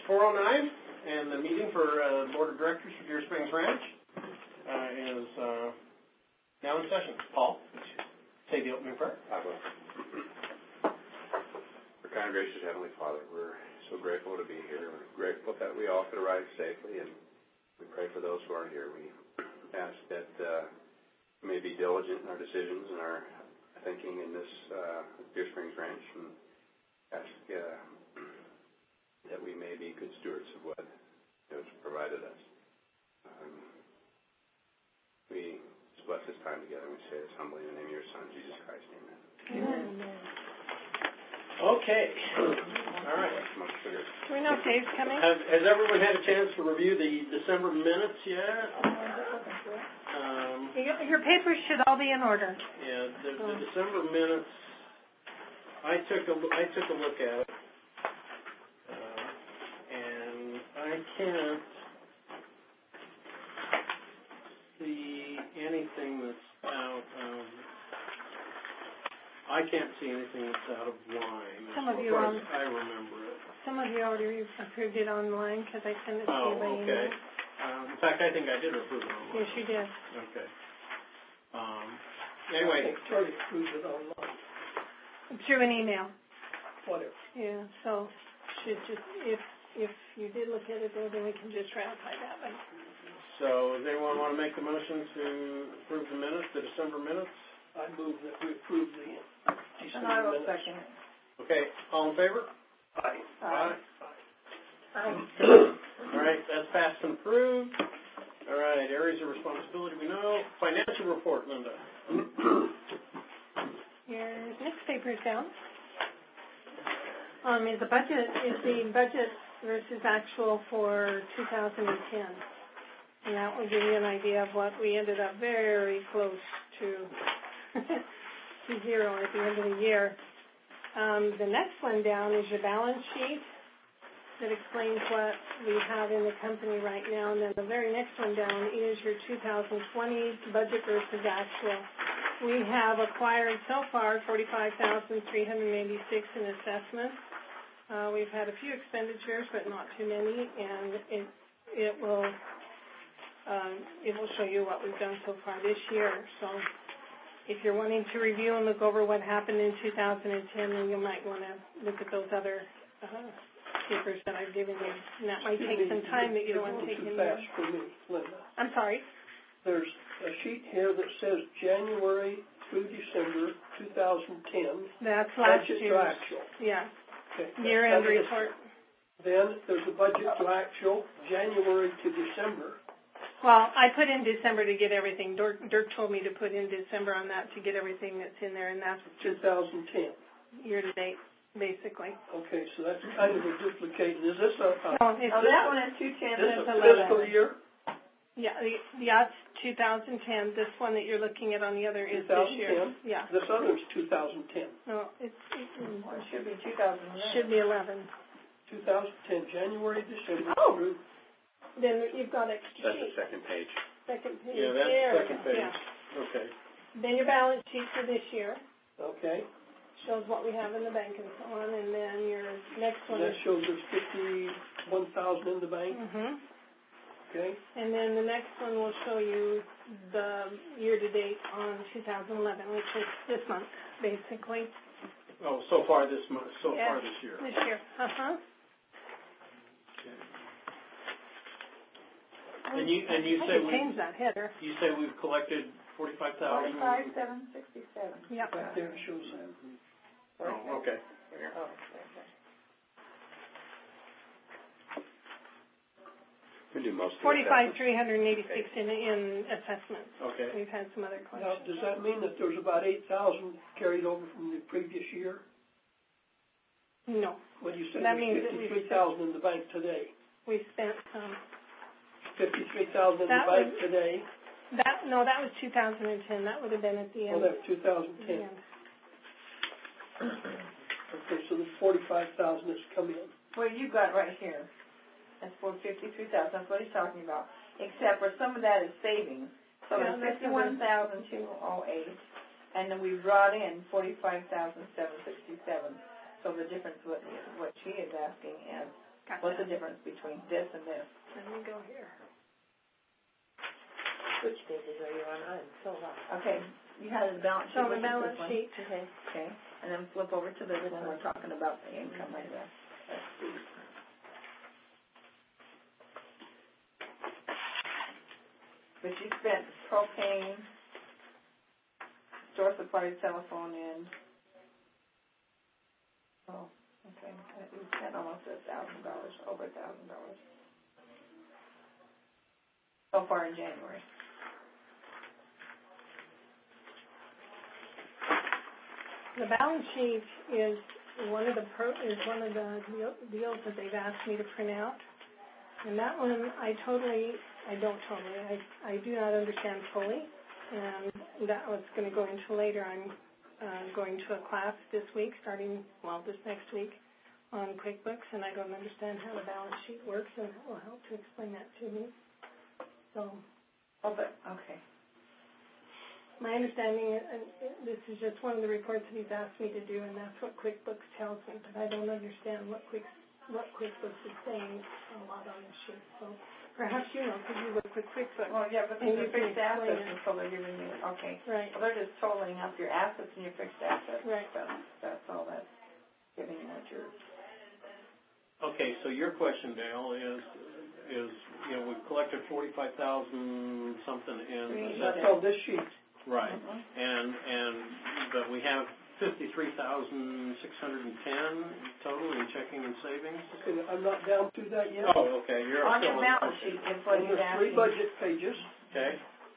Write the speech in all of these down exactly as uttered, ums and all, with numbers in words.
four oh nine, and the meeting for uh, Board of Directors for Deer Springs Ranch uh, is uh, now in session. Paul, say the opening prayer. I will. Our kind, gracious Heavenly Father, we're so grateful to be here. We're grateful that we all could arrive safely, and we pray for those who aren't here. We ask that uh, we may be diligent in our decisions and our thinking in this uh, Deer Springs Ranch, and ask uh, that we may be good stewards of what has provided us. Um, we bless this time together, and we say this humbly in the name of your Son, Jesus Christ. Amen. Amen. Okay. All right. Do we know if Dave's coming? Have, has everyone had a chance to review the December minutes yet? Um, Your papers should all be in order. Yeah, the, the December minutes, I took a, I took a look at it, uh, and I can't see anything that's out of, I can't see anything that's out of line. Some of as you far on, as I remember it. Some of you already approved it online because I sent it to Oh, you by okay. email. Um, in fact, I think I did approve it online. Yes, you did. Okay. Um, anyway. Charlie approved it online. Through an email. Whatever. Yeah, so should just, if if you did look at it there, then we can just ratify that one. So does anyone want to make the motion to approve the minutes, the December minutes? I move that we approve the December and I will minutes. second it. Okay, all in favor? Aye. Aye. Aye. All right, that's passed and approved. All right, areas of responsibility we know. Financial report, Linda. Your next paper is down. Um, is the budget is the budget versus actual for two thousand ten, and that will give you an idea of what we ended up very close to to zero at the end of the year. Um, the next one down is your balance sheet that explains what we have in the company right now, and then the very next one down is your two thousand twenty budget versus actual. We have acquired so far forty-five thousand three hundred eighty-six in assessments. Uh, we've had a few expenditures, but not too many, and it it will um, it will show you what we've done so far this year. So, if you're wanting to review and look over what happened in two thousand ten, then you might want to look at those other uh, papers that I've given you, and that might take some time that you don't want to take in there. Too fast for me, Linda. I'm sorry. There's a sheet here that says January through December two thousand ten. That's last budget year's. to actual. Yeah. Okay. Year-end That is- report. Then there's a budget to actual, January to December. Well, I put in December to get everything. Dirk, Dirk told me to put in December on that to get everything that's in there, and that's two thousand ten. year to date, basically. Okay, so that's kind of a duplicate. Is this a, a No, it's Oh, that one is two ten. this that's a eleven. fiscal year? Yeah, the, yeah, it's two thousand ten. This one that you're looking at on the other is this year. Yeah. This other is two thousand ten. No, it's, it, Well, it should be two thousand eleven. should be eleven. two thousand ten, January, December Oh. through. Then you've got extra That's the sheet. second page. Second page. Yeah, that's there. the second page. Yeah. Okay. Then your balance sheet for this year Okay. shows what we have in the bank and so on, and then your next one And that is. shows there's fifty-one thousand in the bank. Mm-hmm. Okay. And then the next one will show you the year-to-date on two thousand eleven, which is this month, basically. Oh, so far this month, so Yeah, far this year. This year, uh-huh. And you and you I say could we change that header. you say we've collected forty-five thousand. Forty-five seven sixty-seven. Yep. Right there it shows that. Oh, okay. Oh, okay. We do most of the Forty-five assessments. three hundred eighty-six in in assessments. Okay. We've had some other Now, questions. does that mean that there's about eight thousand carried over from the previous year? No, Well, you said That there's means that we've fifty-three thousand in the bank today. we spent some. fifty-three thousand in the That bank was- today. That no, that was two thousand ten. That would have been at the Oh, end. that's two thousand ten. Yeah. Okay, so there's forty-five thousand that's come in. Well, you got right here. That's for fifty-three thousand. That's what he's talking about. Except for some of that is savings. So Yeah, it's that's fifty-one thousand two hundred eight, and then we brought in forty-five thousand seven hundred sixty-seven. So the difference, what what she is asking is Got What's that. the difference between this and this? Let me go here. Which pages are you on? I'm so lost. Okay, you had the balance sheet. So the which is balance this one. sheet. Okay, okay, and then flip over to this one, we're talking about the income right there. Let's see. But you spent propane, store supplies, telephone in. Oh, okay, you spent almost a thousand dollars, over a thousand dollars. So far in January. The balance sheet is one of the pro, is one of the deal, deals that they've asked me to print out, and that one I totally, I don't totally, I, I do not understand fully, and that was going to go into later. I'm uh, going to a class this week, starting well this next week, on QuickBooks, and I don't understand how the balance sheet works, and it will help to explain that to me. So, Oh, but okay. my understanding, and this is just one of the reports that he's asked me to do, and that's what QuickBooks tells me, but I don't understand what Quick, what QuickBooks is saying a lot on this sheet. So perhaps you know, because you work with QuickBooks. Well, yeah, but And your you can fixed assets explain it. until they're giving you, okay. Right, Well, they're just totaling up your assets and your fixed assets. Right. So that's all that's giving you what you're. Okay, so your question, Dale, is, is, you know, we've collected forty-five thousand something in. That's on this sheet. Right, Mhm. and, and, but we have fifty-three thousand six hundred ten total in checking and savings? Okay, I'm not down to that yet. Oh, okay, you're On still your in- balance sheet is what And he's there's three asking. budget pages, Okay,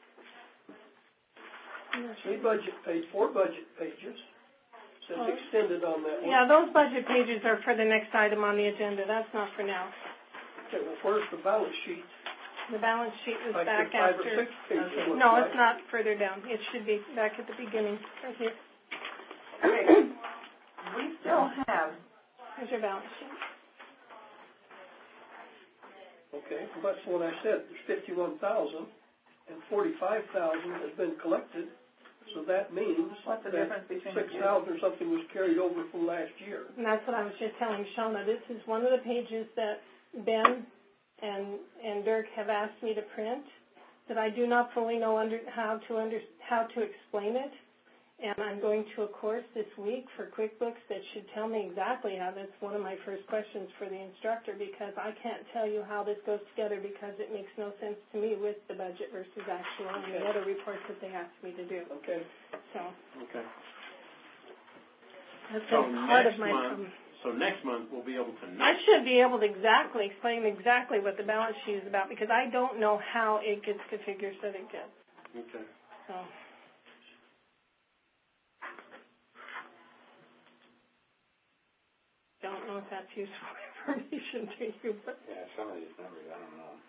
three budget page, four budget pages. Says Oh. extended on that one. yeah, those budget pages are for the next item on the agenda. That's not for now. Okay, well, where's the balance sheet? The balance sheet was Like back the five after. or six pages. Okay. looks No, like. it's not further down. It should be back at the beginning, right here. Okay. We still have, Here's your balance sheet. Okay, well, that's what I said. There's fifty-one thousand, and forty-five thousand has been collected. So that means what's the that difference between six the two? thousand or something was carried over from last year. And that's what I was just telling Shauna. This is one of the pages that Ben and and Dirk have asked me to print, that I do not fully know under, how to under, how to explain it. And I'm going to a course this week for QuickBooks that should tell me exactly how. That's one of my first questions for the instructor, because I can't tell you how this goes together, because it makes no sense to me with the budget versus actual and the other reports that they asked me to do. Okay. So okay. that's So part next of my month, problem. so next month we'll be able to know. I should be able to exactly explain exactly what the balance sheet is about, because I don't know how it gets configured so that it gets. Okay. So. Don't know if that's useful information to you, but Yeah, some of these numbers, I don't know.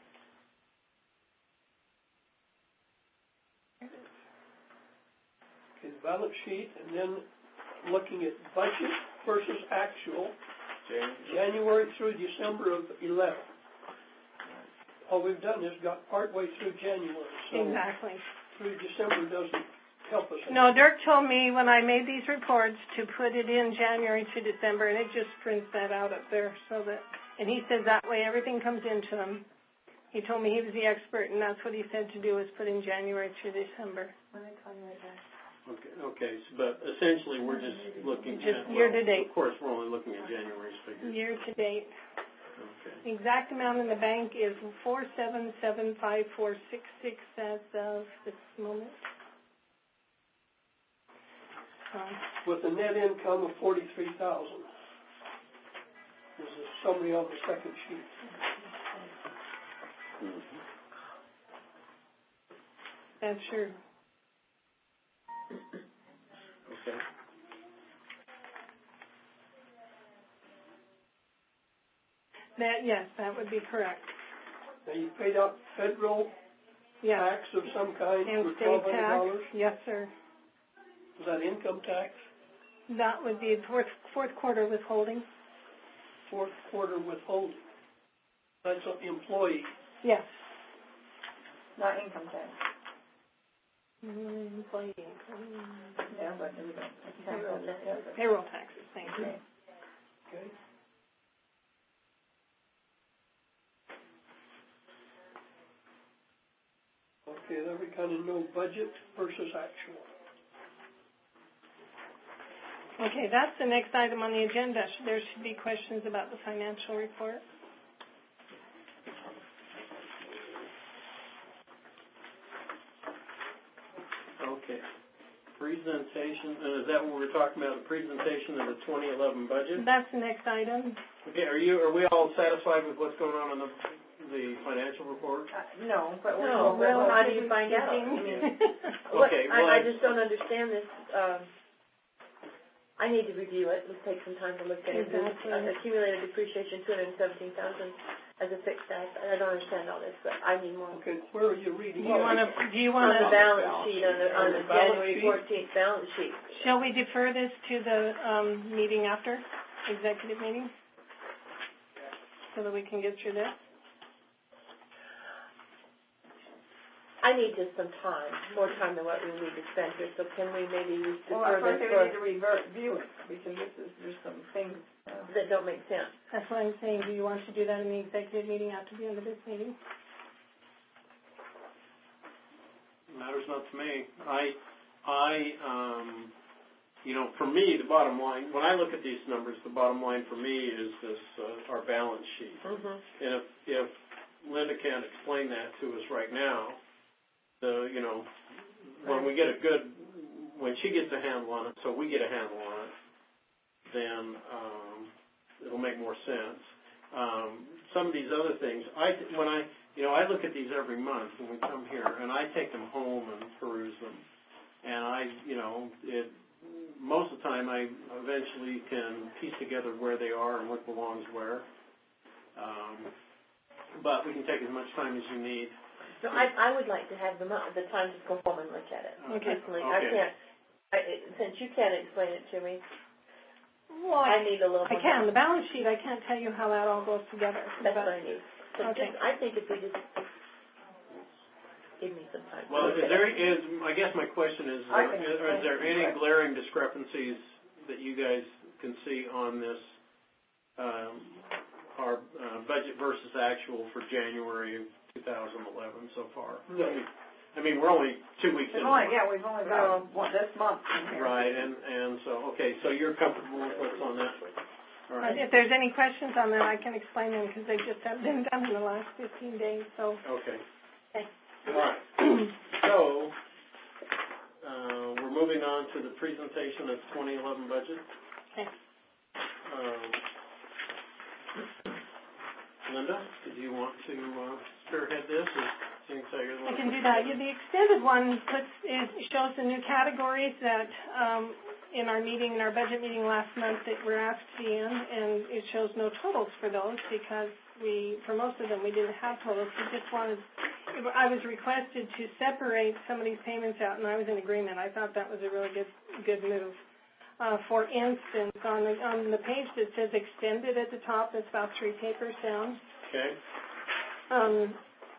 Okay, the balance sheet, and then looking at budget versus actual, January through December of eleven. All we've done is got partway through January, so exactly. through December doesn't help us. No, Dirk told me when I made these reports to put it in January to December, and it just prints that out up there so that, and he says that way everything comes into him. He told me he was the expert, and that's what he said to do, is put in January to December. Okay, okay, so, but essentially we're just looking Just at, well, year to date. of course, we're only looking at January's figures. Year to date. Okay. The exact amount in the bank is four seven seven five four six six as of this moment. Um, With a net income of forty-three thousand. This is a summary on the second sheet. that's your, Okay. that, yes, that would be correct. Now, you paid out federal Yes. tax of some kind And for state twelve hundred tax, dollars. yes, sir. Was that income tax? That would be fourth, fourth quarter withholding. Fourth quarter withholding. That's an employee. Yes. Not income tax. Mm, Employee income. Yeah, but there we go. Payroll, Yeah, but- payroll taxes, thank you. Okay. Okay. Okay, then we kind of know budget versus actual. Okay, that's the next item on the agenda. There should be questions about the financial report. Okay. Presentation, uh, is that what we're talking about, the presentation of the twenty eleven budget? That's the next item. Okay, are you, are we all satisfied with what's going on in the, the financial report? Uh, no, but we're. No, we're- well, how do you find out? I mean, what, Okay, well, I, I I- just don't understand this. Um, I need to review it. Let's take some time to look at it. Exactly. Uh, accumulated depreciation, two hundred seventeen thousand as a fixed asset. I don't understand all this, but I need more. Okay, where are you reading? Do you want to? Do you On want the to? balance sheet, on the, on the On the balance January sheet? fourteenth balance sheet. Shall we defer this to the um, meeting after, executive meeting, so that we can get through this? I need just some time, more time than what we need to spend here. So can we maybe Well, defer first this we for need to revert, view it, because this is, there's some things, uh, that don't make sense? That's what I'm saying. Do you want to do that in the executive meeting after the end of this meeting? Matters not to me. I, I, um, you know, for me, the bottom line, when I look at these numbers, the bottom line for me is this, uh, our balance sheet. Mm-hmm. And if, if Linda can't explain that to us right now, the, you know, when we get a good, when she gets a handle on it, so we get a handle on it, then um, it'll make more sense. Um, some of these other things, I, when I, you know, I look at these every month when we come here, and I take them home and peruse them, and I, you know, it, most of the time I eventually can piece together where they are and what belongs where. Um, but we can take as much time as you need. No, I, I would like to have the, mo- the time to go home and look at it. Okay. Personally, Okay. I can't. I, it, since you can't explain it to me, Well, I need a little. I more can. time. The balance sheet, I can't tell you how that all goes together. That's but, what I need. So Okay. just, I think if we just give me some time. to Well, look is at there, it. is, I guess my question is, I is, can is there explain. any glaring discrepancies that you guys can see on this, um, our uh, budget versus actual for January of two thousand eleven so far? No. I mean, we're only two weeks we've in. only, yeah, we've only got one this month in here. Right, and, and so, okay, so you're comfortable with what's on that? All right. If there's any questions on that, I can explain them because they just have been done in the last fifteen days. So. Okay. Okay. All right. So, uh, we're moving on to the presentation of twenty eleven budget. Okay. Um, Linda, did you want to uh, spearhead this? Or seeing so you're the I one can who do put that. together? The extended one puts is, shows the new categories that um, in our meeting, in our budget meeting last month that we're asked to be in, and it shows no totals for those because we, for most of them, we didn't have totals. We just wanted, I was requested to separate some of these payments out, and I was in agreement. I thought that was a really good good move. Uh, for instance, on the, on the page that says extended at the top, that's about three papers down. Okay. Um,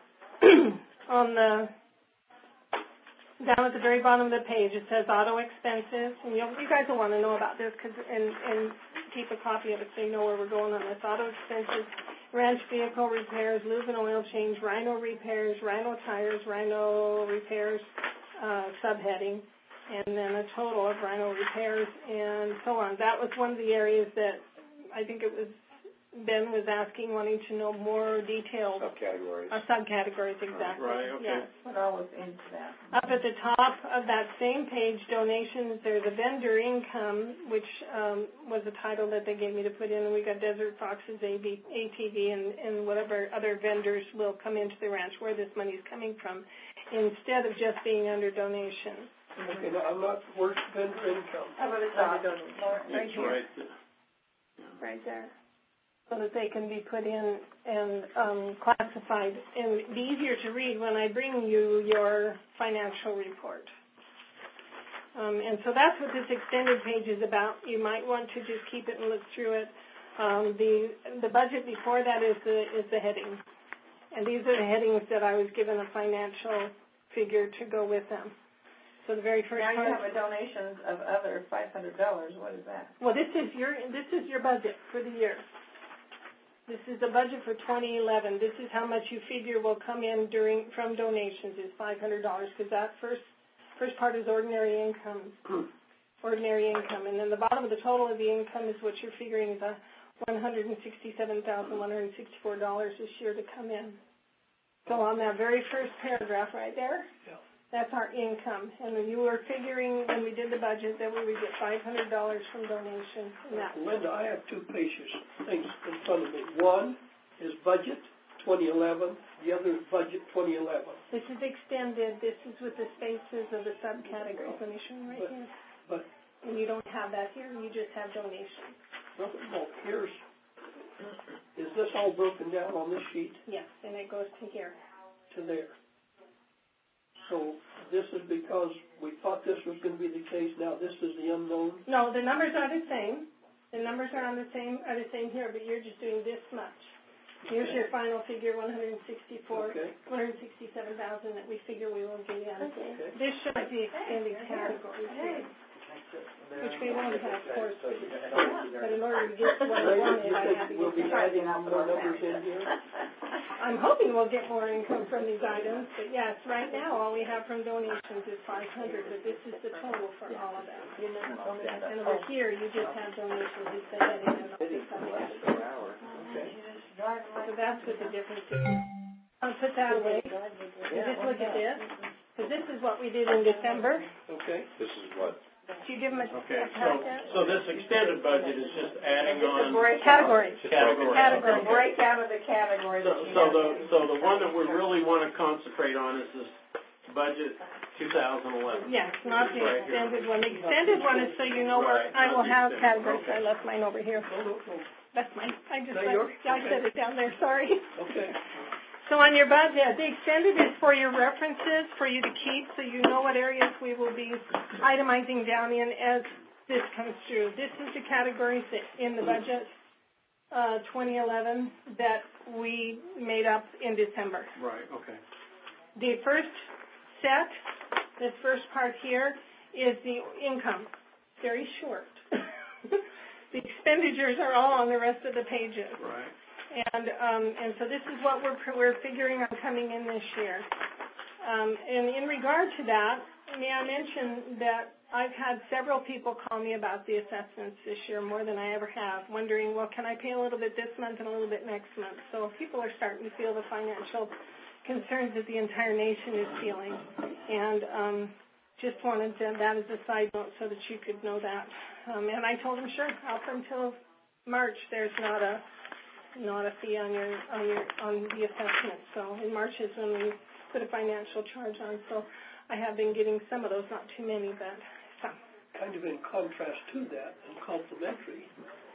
on the down at the very bottom of the page, it says auto expenses, and you'll, you guys will want to know about this, cause, and, and keep a copy of it so you know where we're going on this. Auto expenses, ranch vehicle repairs, lube and oil change, Rhino repairs, Rhino tires, Rhino repairs, uh, subheading, and then a total of Rhino repairs and so on. That was one of the areas that I think it was Ben was asking, wanting to know more detailed Subcategories. uh, subcategories, exactly. Right, okay. Yes. Put all this into that. Up at the top of that same page, donations, there's a vendor income, which um, was a title that they gave me to put in, and we got Desert Fox's A B, A T V and, and whatever other vendors will come into the ranch, where this money is coming from, instead of just being under donations. Okay, now I'm not, where's vendor income? How about the top? More, right It's here. right. Right there. So that they can be put in and um, classified and be easier to read when I bring you your financial report. Um, and so that's what this extended page is about. You might want to just keep it and look through it. Um, the the budget before that is the is the heading, and these are the headings that I was given a financial figure to go with them. So the very first Now you part. have a donations of other five hundred dollars. What is that? Well, this is your this is your budget for the year. This is the budget for twenty eleven. This is how much you figure will come in during from donations is five hundred dollars because that first first part is ordinary income, ordinary income, and then the bottom of the total of the income is what you're figuring is a one hundred sixty-seven thousand one hundred sixty-four dollars this year to come in. So on that very first paragraph right there, Yeah. that's our income. And you were figuring when we did the budget that we would get five hundred dollars from donations. And that. Linda, I have two pages, things in front of me. One is budget twenty eleven, the other is budget twenty eleven. This is extended. This is with the spaces of the subcategories. Let me show you right But- here. But, And you don't have that here. You just have donations. no, no, here's, is this all broken down on this sheet Yes, and it goes to here. to there? So this is because we thought this was going to be the case, now this is the unknown? No, the numbers are the same. The numbers are on the same are the same here, but you're just doing this much. Here's your final figure, one hundred sixty-four, Okay. one hundred sixty-seven thousand that we figure we will get in. Okay. This shows the extended categories here, which we won't have, of course, but, but in order to get to what I wanted, I had to We'll be get. adding more numbers in here? I'm hoping we'll get more income from these items, but yes, right now all we have from donations is five hundred, but this is the total for all of them. And over here, you just have donations, you say that in and all this other. So that's what the difference is. I'll put that away. And just look at this, because this is what we did in December. Okay. This is what? Do you give them a Okay, a so, packet? so this extended budget is just adding on Categories. categories. Categories. The breakdown of the categories. So, that you so have. the, so the one that we really want to concentrate on is this budget two thousand eleven. Yes, not the Right here. extended one. The extended one is so you know where Right, I will not the have extended. categories. I left mine over here. No, no, no. That's mine. I just Is that left, yours? I Okay. set it down there, sorry. Okay. So on your budget, the extended is for your references, for you to keep, so you know what areas we will be itemizing down in as this comes through. This is the categories that in the budget uh, twenty eleven that we made up in December. Right, okay. The first set, this first part here, is the income. Very short. The expenditures are all on the rest of the pages. Right. And um, and so this is what we're we're figuring on coming in this year. Um, and in regard to that, may I mention that I've had several people call me about the assessments this year, more than I ever have, wondering, well, can I pay a little bit this month and a little bit next month? So people are starting to feel the financial concerns that the entire nation is feeling. And um, just wanted to, that as a side note so that you could know that. Um, and I told them, sure, up until March, there's not a not a fee on your on your on the assessment. So in March is when we put a financial charge on. So I have been getting some of those, not too many, but some. Kind of in contrast to that, and complementary,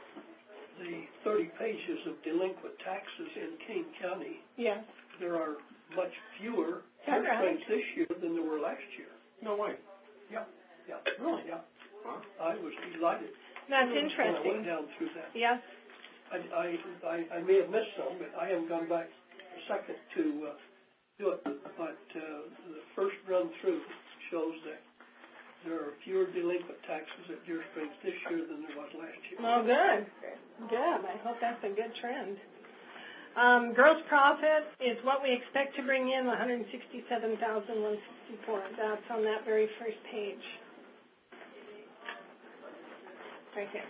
the thirty pages of delinquent taxes in Kane County, Yes. there are much fewer That's right. claims this year than there were last year. No way. Yeah, yeah. Really? Yeah. Wow. I was delighted That's when I went interesting. down through that. Yes. I, I, I, I may have missed some, but I haven't gone back a second to uh, do it. But uh, the first run through shows that there are fewer delinquent taxes at Deer Springs this year than there was last year. Well, good. Good. I hope that's a good trend. Um, gross profit is what we expect to bring in, one hundred sixty-seven thousand one hundred sixty-four. That's on that very first page. Right here.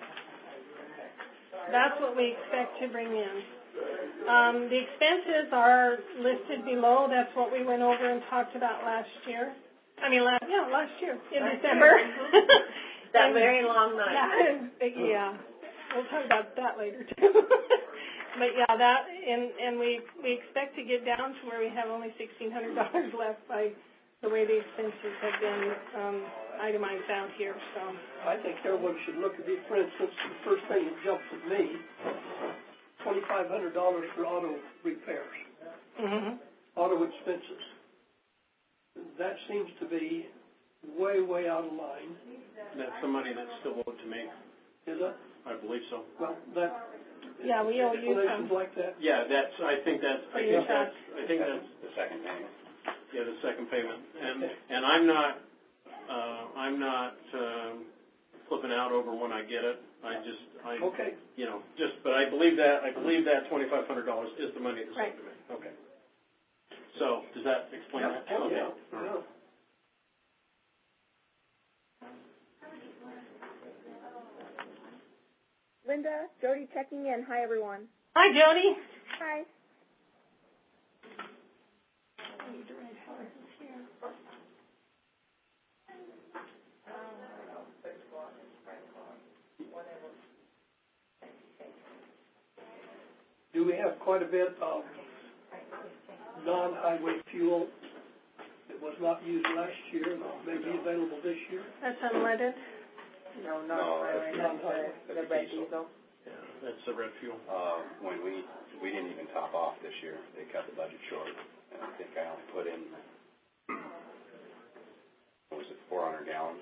That's what we expect to bring in. Um, the expenses are listed below. That's what we went over and talked about last year. I mean, last, yeah, last year in Last December. That And- very long night. Yeah, yeah, we'll talk about that later too. But yeah, that and and we we expect to get down to where we have only sixteen hundred dollars left by the way the expenses have been um, itemized out here. So I think everyone should look at it. For instance, the first thing that jumps at me, twenty-five hundred dollars for auto repairs, mm-hmm. auto expenses. That seems to be way, way out of line. That's the money that's still owed to me. Is it? I believe so. Well, that Yeah, we owe you explanations some. like that. Yeah, that's, I think that's, I think that's, I think that's, The second payment. yeah, the second payment. And, and I'm not, uh, I'm not, um, flipping out over when I get it. I just, I, Okay. you know, just, but I believe that, I believe that twenty-five hundred dollars is the money that's Right. owed to me. Okay. So, does that explain Yeah. that? Oh, Okay. yeah. All right. Yeah. Linda, Jody checking in. Hi, everyone. Hi, Jody. Hi. I need to write how this is here. Do we have quite a bit of non-highway fuel that was not used last year that may be available this year? That's unleaded. No, No, not that's really, not that's highway. the, That's the red diesel. diesel. Yeah, that's the red fuel. Um, when we, we didn't even top off this year. They cut the budget short. And I think I only put in, what was it, four hundred gallons?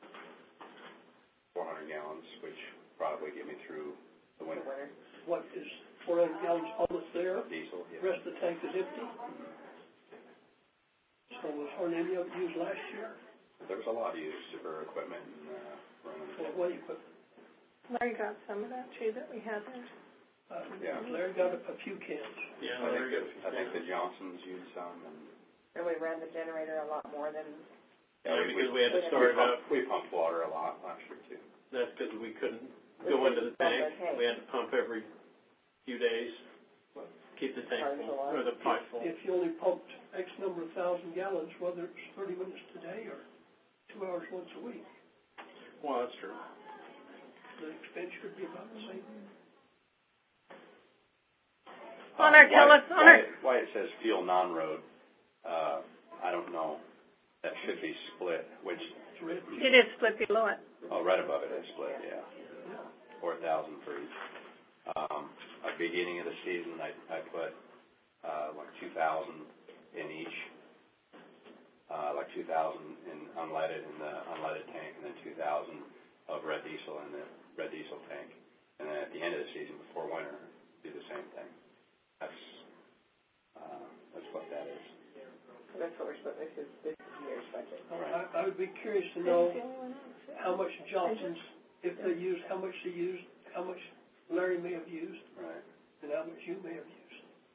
four hundred gallons, which probably get me through the winter. Winter. What is four hundred gallons almost there? Diesel, The yeah. rest of the tank is empty? So was hardly any of it used last year? There was a lot used for equipment and, uh, running. Well, what do you put? Larry got some of that too that we had there. Uh, Yeah. Larry got a, a few cans. Yeah, I think, there you the, go. I think the Johnsons used some, and And we ran the generator a lot more than, Yeah, because we had to we start it up. pumped, we pumped water a lot last year too. That's because we couldn't We go into the couldn't pump tank. the tank. We had to pump every few days, keep the tank Charge full, a lot. or the pipe full. If you only pumped X number of thousand gallons, whether it's thirty minutes today or two hours once a week, Well, that's true. the expense should be about the same. On our why, tele- on why, our- it, why it says fuel non-road, uh, I don't know. That should be split, which, It's red. It is split below it. oh, right above it is split, yeah. four thousand for each. Um, at the beginning of the season, I, I put, uh, like two thousand in each. Uh, like two thousand in unleaded in the unleaded tank, and then two thousand of red diesel in the red diesel tank. And then at the end of the season, before winter, do the same thing. That's, uh, that's what that is. that's what we're supposed, this is this year's budget. I, I would be curious to know how much Johnson's, if they used, how much they used, how much Larry may have used, Right. and how much you may have used.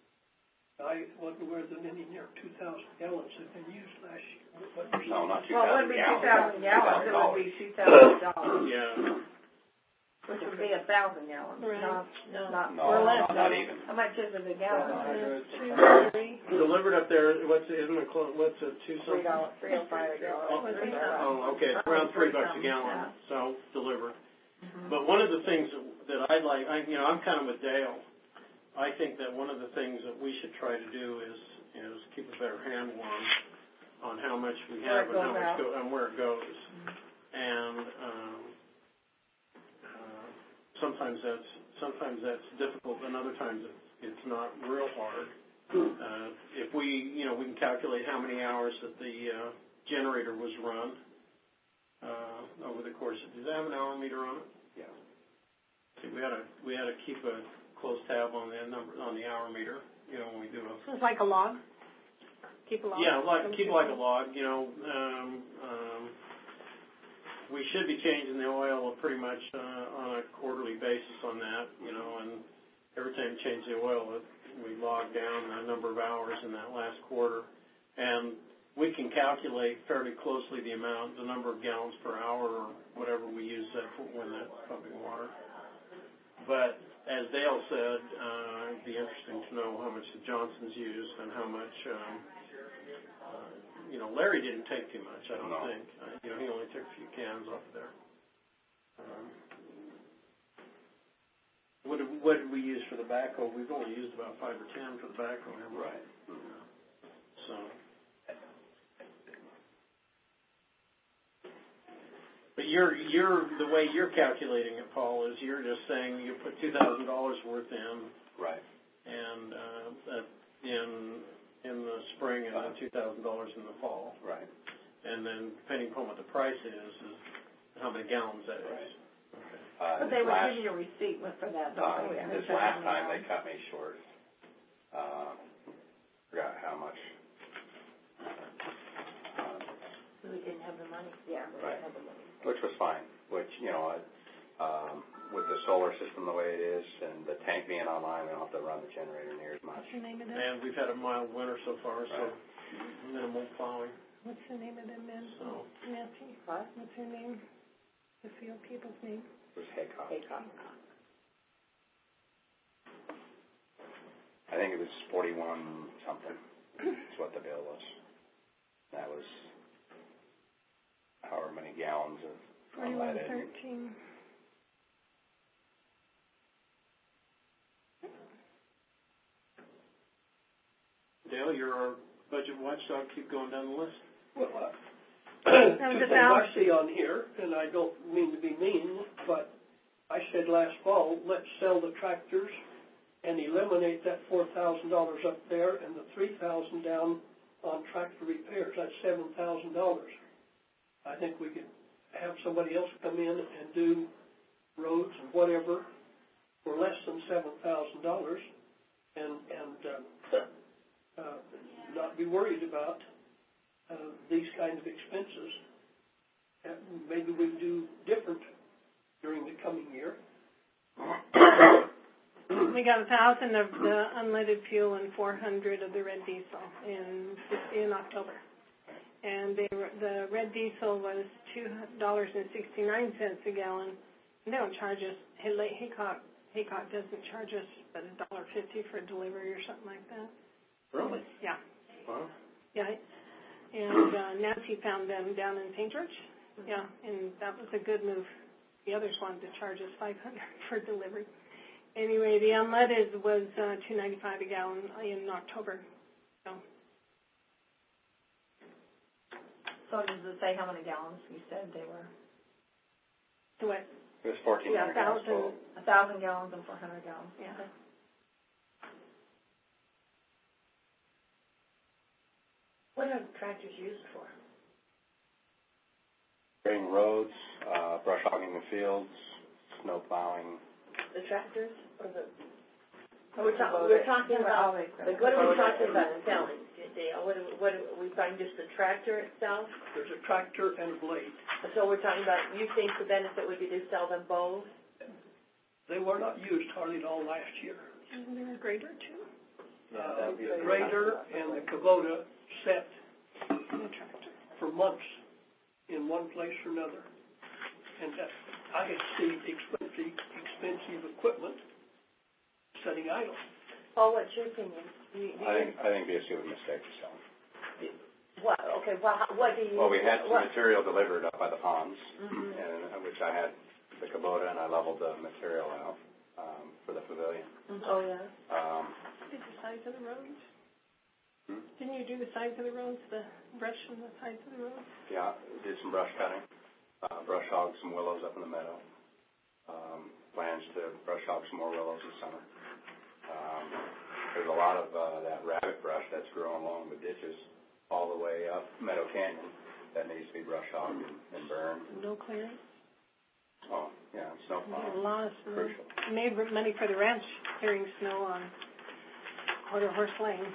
I wasn't aware that any near two thousand gallons had been used last year. What percent? No, not two Well, it thousand wouldn't be gallons. two thousand gallons, it would dollars. be two thousand dollars, Yeah. which would be a thousand gallons, Right. not, not. No, Or less. not, not even. How much is it a gallon? Two, three. Delivered up there, what's, isn't it, clo- what's a two Three something? dollars, three oh five a gallon. What's Three that? dollars. Oh, okay, it's around three bucks a gallon, so delivered. But one of the things that I'd like, I, you know, I'm kind of with Dale. I think that one of the things that we should try to do is, is keep a better handle on, on how much we Where have it and how goes much out. go, and where it goes. And, um, uh, sometimes that's, sometimes that's difficult, and other times it's, it's not real hard. Uh, if we, you know, we can calculate how many hours that the, uh, generator was run, uh, over the course of, does it have an hour meter on it? Yeah. See, we had to, we had to keep a close tab on the number, on the hour meter, you know, when we do a. So it's like a log? Keep a log? Yeah, like, keep it like a log, you know, um, um, we should be changing the oil pretty much, uh, on a quarterly basis on that, you know, and every time you change the oil, it, we log down the number of hours in that last quarter. And we can calculate fairly closely the amount, the number of gallons per hour or whatever we use that for when that's pumping water. But as Dale said, uh, it'd be interesting to know how much the Johnsons used and how much, um, uh, you know, Larry didn't take too much, I don't No. think. Uh, you know, he only took a few cans off there. Um, what, did, what did we use for the backhoe? We've only used about five or ten for the backhoe, haven't we? Right. Mm-hmm. So. But you're, you're, the way you're calculating it, Paul, is you're just saying you put two thousand dollars worth in, Right. and uh, that in in the spring, and then two thousand dollars in the fall, Right. and then depending upon what the price is, is how many gallons that is. Right. Okay. Uh, But they this would last, give you a receipt with- for that, uh, don't they? this last time they cut me short. Uh, forgot how much. Um, We didn't have the money. Yeah, we Right. didn't have the money. which was fine. Which you know, I, um, with the solar system the way it is and the tank being online, we don't have to run the generator near as much. What's the name of that? And we've had a mild winter so far, so Right. minimal plowing. What's the name of them men? So Nancy? What? What's her name? The field people's name? It was Haycock. Haycock. I think it was forty-one something. Is what the bill was. That was however many gallons of Forty-one unleaded. thirteen. Dale, you're our budget watchdog. Keep going down the list. Well, uh, That was two a things I thousand. see on here, and I don't mean to be mean, but I said last fall, let's sell the tractors and eliminate that four thousand dollars up there and the three thousand dollars down on tractor repairs. That's seven thousand dollars. I think we could have somebody else come in and do roads and whatever for less than seven thousand dollars and, and uh, uh, not be worried about uh, these kind of expenses. Uh, maybe we can do different during the coming year. We got a thousand of the unleaded fuel and four hundred of the red diesel in in October. And they were, the red diesel was two dollars and sixty nine cents a gallon. And they don't charge us. Haycock Haycock doesn't charge us but a dollar fifty for delivery or something like that. Really? Yeah. Wow. Yeah. And uh, Nancy found them down in Saint George. Yeah, and that was a good move. The others wanted to charge us five hundred for delivery. Anyway, the unleaded was uh, two ninety five a gallon in October. So. So does it say how many gallons you said they were? So what? It was fourteen Yeah, hundred gallons thousand. total. A thousand gallons and four hundred gallons. Yeah. Okay. What are tractors used for? Grading roads, uh, brush hogging the fields, snow plowing. The tractors or the? Oh, we're, ta- Kubota. we're talking All about. the Like, equipment. what are we Kubota. talking about selling, Dale? What are, what are we talking just the tractor itself? There's a tractor and a blade. So we're talking about. You think the benefit would be to sell them both? They were not used hardly at all last year. Isn't there a grader too? Uh, the grader and the Kubota sat And a tractor. for months in one place or another. And that, I had seen expensive, expensive equipment sitting idle. Paul, what's your opinion? Do you, do I you, think I think it'd be a stupid mistake to sell. what? Okay. What? What do you? Well, we had some what? material delivered up by the ponds, Mhm. and uh, which I had the Kubota, and I leveled the material out um, for the pavilion. Oh yeah. Um, Did the sides of the roads? Hmm? Didn't you do the sides of the roads, the brush on the sides of the roads? yeah, did some brush cutting, uh, brush hog some willows up in the meadow. Um, plans to brush hog some more willows this summer. Um, there's a lot of uh, that rabbit brush that's growing along the ditches all the way up Meadow Canyon that needs to be brush hogged and, and burned. No clearance. Oh, yeah, snow A plowing. lot of snow. Crucial. Made money for the ranch clearing snow on Quarter Horse Lane.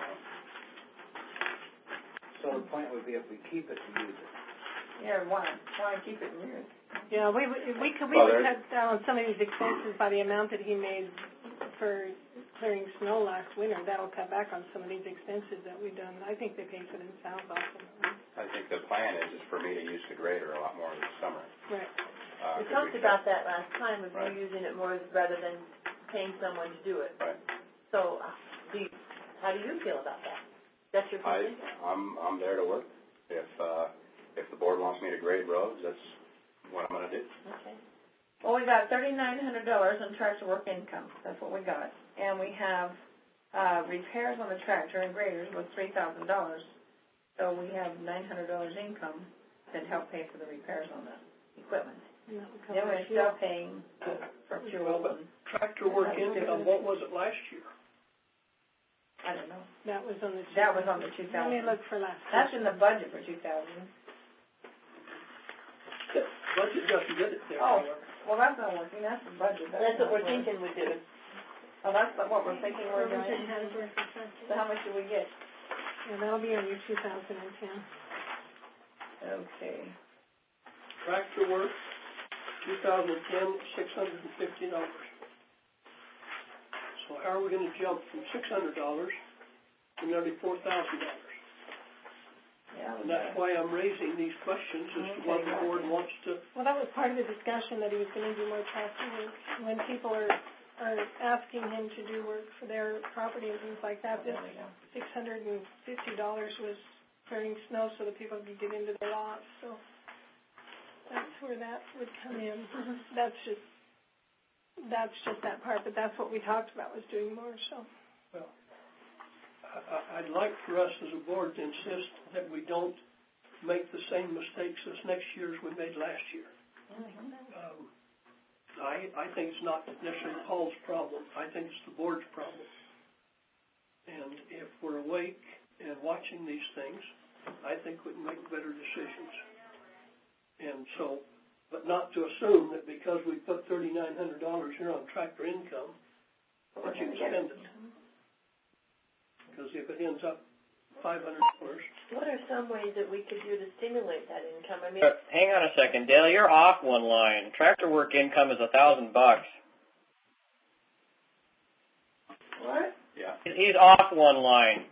So the point would be if we keep it to use it. Yeah, why? Why keep it in yours? Yeah, we we we could we Well, would there's- cut down some of these expenses by the amount that he made for clearing snow last winter. That'll cut back on some of these expenses that we've done. I think they paid for themselves also. I think the plan is, is for me to use the grader a lot more this summer. Right. Uh, We 'cause talked about that last time, of Right. you using it more rather than paying someone to do it. Right. So, uh, do you, how do you feel about that? That's your I, opinion? I'm, I'm there to work. If, uh, if the board wants me to grade roads, that's what I'm gonna do. Okay. Well, we got thirty-nine hundred dollars in tractor work income. That's what we got. And we have, uh, repairs on the tractor and graders was three thousand dollars. So we have nine hundred dollars income that help pay for the repairs on the equipment. And that would Then cover we're fuel. still paying for Well, fuel but and, tractor work income, what was it last year? I don't know. That was on the. That was on the two Let me thousand. look for last. That's in the budget for two thousand. Budget doesn't get it there. Oh, however. well, that's not working. That's the budget. That's what not we're working. thinking we do. Oh, that's what we're thinking we're Provision doing. category for tractor. So how much do we get? Yeah, that'll be on your two thousand ten. Okay. Tractor work, two thousand ten, six hundred fifty dollars. So how are we going to jump from six hundred dollars to nearly four thousand dollars? Yeah, and that's why I'm raising these questions as to what the board wants to. Well, that was part of the discussion, that he was going to do more tractor work. When people are, are asking him to do work for their property and things like that, this six hundred fifty dollars was clearing snow so that people could get into their lots. So that's where that would come in. That's just that's just that part, but that's what we talked about, was doing more. So. Well, I'd like for us as a board to insist that we don't make the same mistakes this next year as we made last year. Mm-hmm. Um, I, I think it's not necessarily Paul's problem. I think it's the board's problem. And if we're awake and watching these things, I think we can make better decisions. And so, but not to assume that because we put thirty-nine hundred dollars here on tractor income, that you can spend it. Because if it ends up five hundred dollars. What are some ways that we could do to stimulate that income? I mean, uh, hang on a second, Dale. You're off one line. Tractor work income is a thousand bucks. What? Yeah. He's off one line.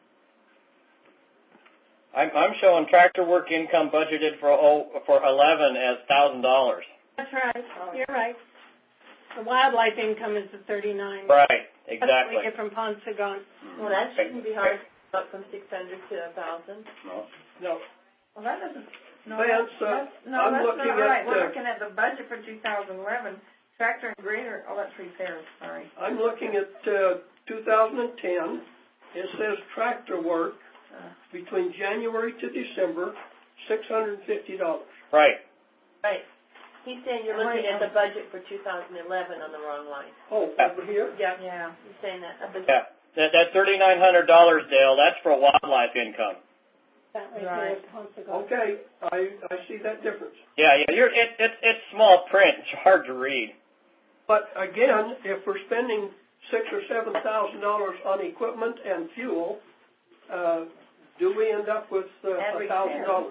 I'm, I'm showing tractor work income budgeted for oh, for eleven as thousand dollars. That's right. You're right. The wildlife income is the thirty-nine. Right. Exactly. That's we get from Ponsagon. Well, that shouldn't be hard. Up from six hundred to a thousand. No. No. Well, that doesn't. No, Vance, that's, uh, that's, no, I'm that's looking not right. at, We're uh, looking at the budget for two thousand eleven. Tractor and grader. Oh, that's repairs. Sorry. I'm looking at uh, two thousand ten. It says tractor work Uh, between January to December, six hundred fifty dollars. Right. Right. He's saying you're looking at the budget for two thousand eleven on the wrong line. Oh, over here? Yeah. yeah. He's saying that. Uh, but Yeah. That, that thirty-nine hundred dollars, Dale, that's for wildlife income. That right, Right. there is Ponsagon. Okay, I, I see that difference. Yeah, yeah. You're it, it it's small print. It's hard to read. But again, if we're spending six or seven thousand dollars on equipment and fuel, uh, do we end up with uh, And a thousand dollars?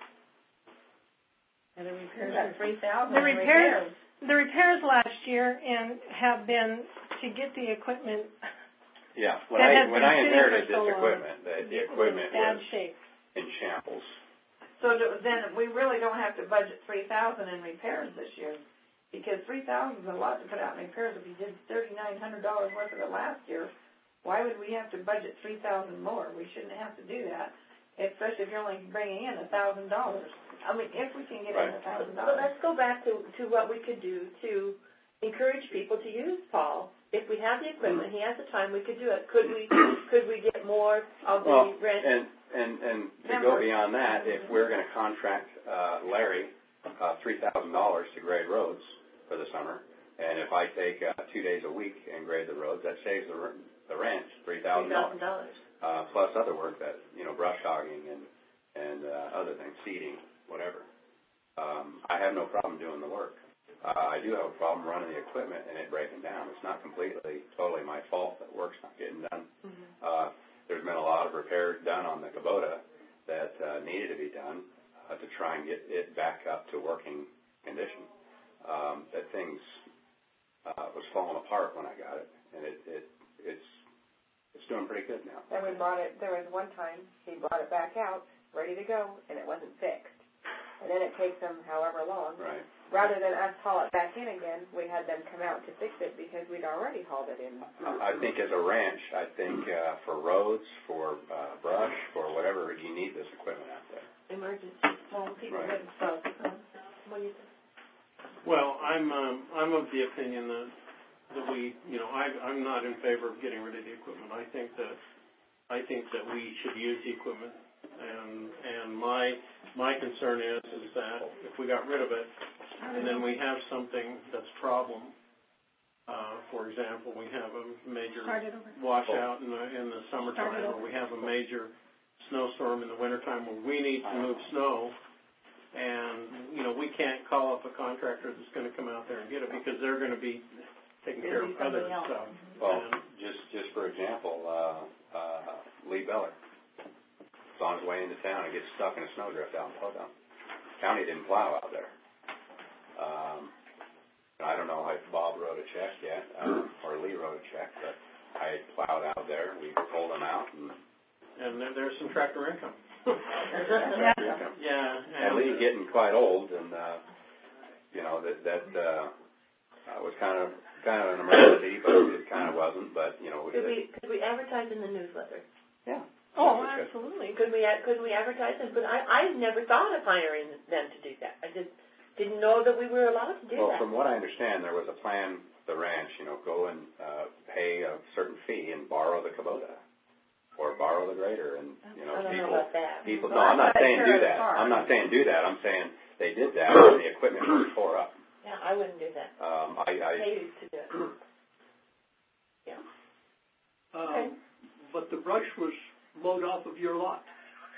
And the repairs are three thousand. The repairs, the repairs last year and have been to get the equipment. Yeah. When That I has when been I sitting inherited for this so long. equipment, the, the equipment in bad was shape. in shambles. So do, then we really don't have to budget three thousand in repairs this year, because three thousand is a lot to put out in repairs. If you did thirty nine hundred dollars worth of it last year, why would we have to budget three thousand more? We shouldn't have to do that, especially if you're only bringing in a thousand dollars. I mean, if we can get Right. in a thousand But dollars. let's go back to, to what we could do to encourage people to use Paul. If we have the equipment, he has the time, we could do it. Could we could we get more of the Well, rent? and and and to go beyond that, if we're going to contract uh, Larry uh, three thousand dollars to grade roads for the summer, and if I take uh, two days a week and grade the roads, that saves the the ranch three thousand dollars. Uh, plus other work that, you know, brush hogging and and uh, other things, seeding, whatever. Um, I have no problem doing the work. Uh, I do have a problem running the equipment and it breaking down. It's not completely, totally my fault that work's not getting done. Mm-hmm. Uh, there's been a lot of repairs done on the Kubota that uh, needed to be done uh, to try and get it back up to working condition. Um, that thing's uh, was falling apart when I got it, and it, it it's it's doing pretty good now. And we brought it, there was one time he brought it back out, ready to go, and it wasn't fixed. And then it takes them however long. Right. Rather than us haul it back in again, we had them come out to fix it because we'd already hauled it in. I think as a ranch, I think uh, for roads, for uh, brush, for whatever, you need this equipment out there. Emergency. Well, people Right. get stuff. What do you think? Well, I'm um, I'm of the opinion that that we, you know, I, I'm not in favor of getting rid of the equipment. I think that I think that we should use the equipment, and and my my concern is is that if we got rid of it, and then we have something that's a problem. Uh, for example, we have a major washout in the in the summertime, or we have a major snowstorm in the wintertime where we need to move snow. And, you know, we can't call up a contractor that's going to come out there and get it because they're going to be taking care of other stuff. Well, and, just just for example, uh, uh, Lee Beller is on his way into town and gets stuck in a snowdrift out in Potomac. County didn't plow out there. Um, I don't know if Bob wrote a check yet, um, or Lee wrote a check, but I plowed out there. We pulled them out, and and there, there's some tractor income. Yeah. Yeah. And Lee's getting quite old, and uh, you know that that uh, uh, was kind of kind of an emergency, but it kind of wasn't. But you know, Could we could we advertise in the newsletter? yeah. Oh, absolutely. Could we could we advertise it? But I I never thought of hiring them to do that. I just didn't know that we were allowed to do well, that. from what I understand, there was a plan. The ranch, you know, go and uh, pay a certain fee and borrow the Kubota or borrow the grader, and you know, I don't people. know about that. People. Well, No, I'm not I'm saying sure do it's that. hard. I'm not saying do that. I'm saying they did that, and the equipment was tore up. Yeah, I wouldn't do that. Um, I, I They used to do it. Yeah. Um, Okay. But the brush was mowed off of your lot.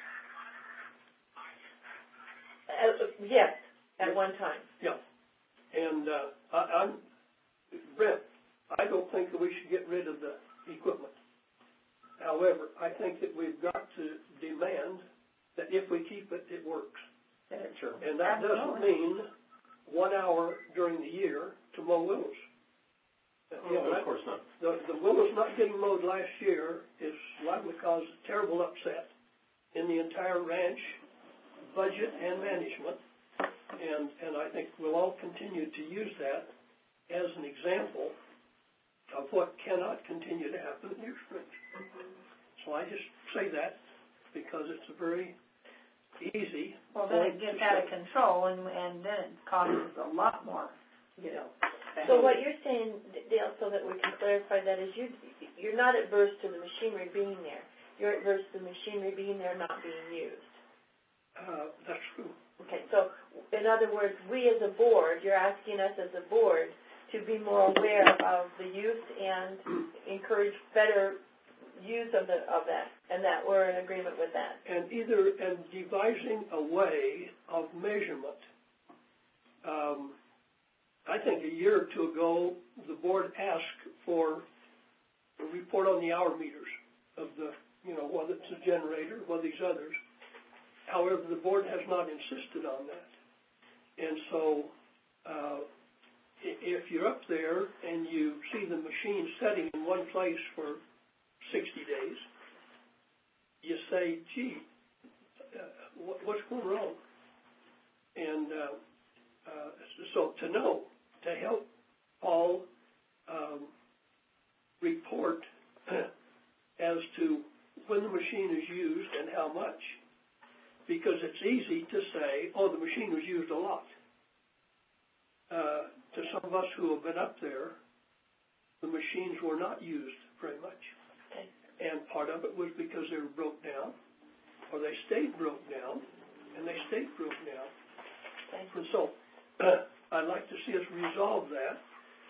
Uh, yes, at one time. Yeah. And uh, I, I'm, Brent, I don't think that we should get rid of the equipment. However, I think that we've got to demand that if we keep it, it works. Sure. And that doesn't Absolutely. mean one hour during the year to mow willows. You know, Oh, that- of course not. The, the willows not getting mowed last year is likely to cause terrible upset in the entire ranch budget and management. And, and I think we'll all continue to use that as an example of what cannot continue to happen at New Springs. So I just say that because it's a very easy Well, then point it gets to out of say. control, and, and then it causes a lot more, you know. So what you're saying, Dale, so that we can clarify that, is you, you're not adverse to the machinery being there. You're adverse to the machinery being there not being used. Uh, that's true. Okay, so in other words, we as a board, you're asking us as a board to be more aware of the use and encourage better use of the of that, and that we're in agreement with that. And either and devising a way of measurement. Um, I think a year or two ago, the board asked for a report on the hour meters of the, you know, whether it's a generator, whether these others. However, the board has not insisted on that. And so, uh, if you're up there and you see the machine setting in one place for sixty days, you say, gee, uh, what's going wrong? And uh, uh, so to know, to help Paul um, report as to when the machine is used and how much, because it's easy to say, oh, the machine was used a lot. Uh, to some of us who have been up there, the machines were not used very much. Okay. And part of it was because they were broke down, or they stayed broke down, and they stayed broke down. Okay. And so, uh, I'd like to see us resolve that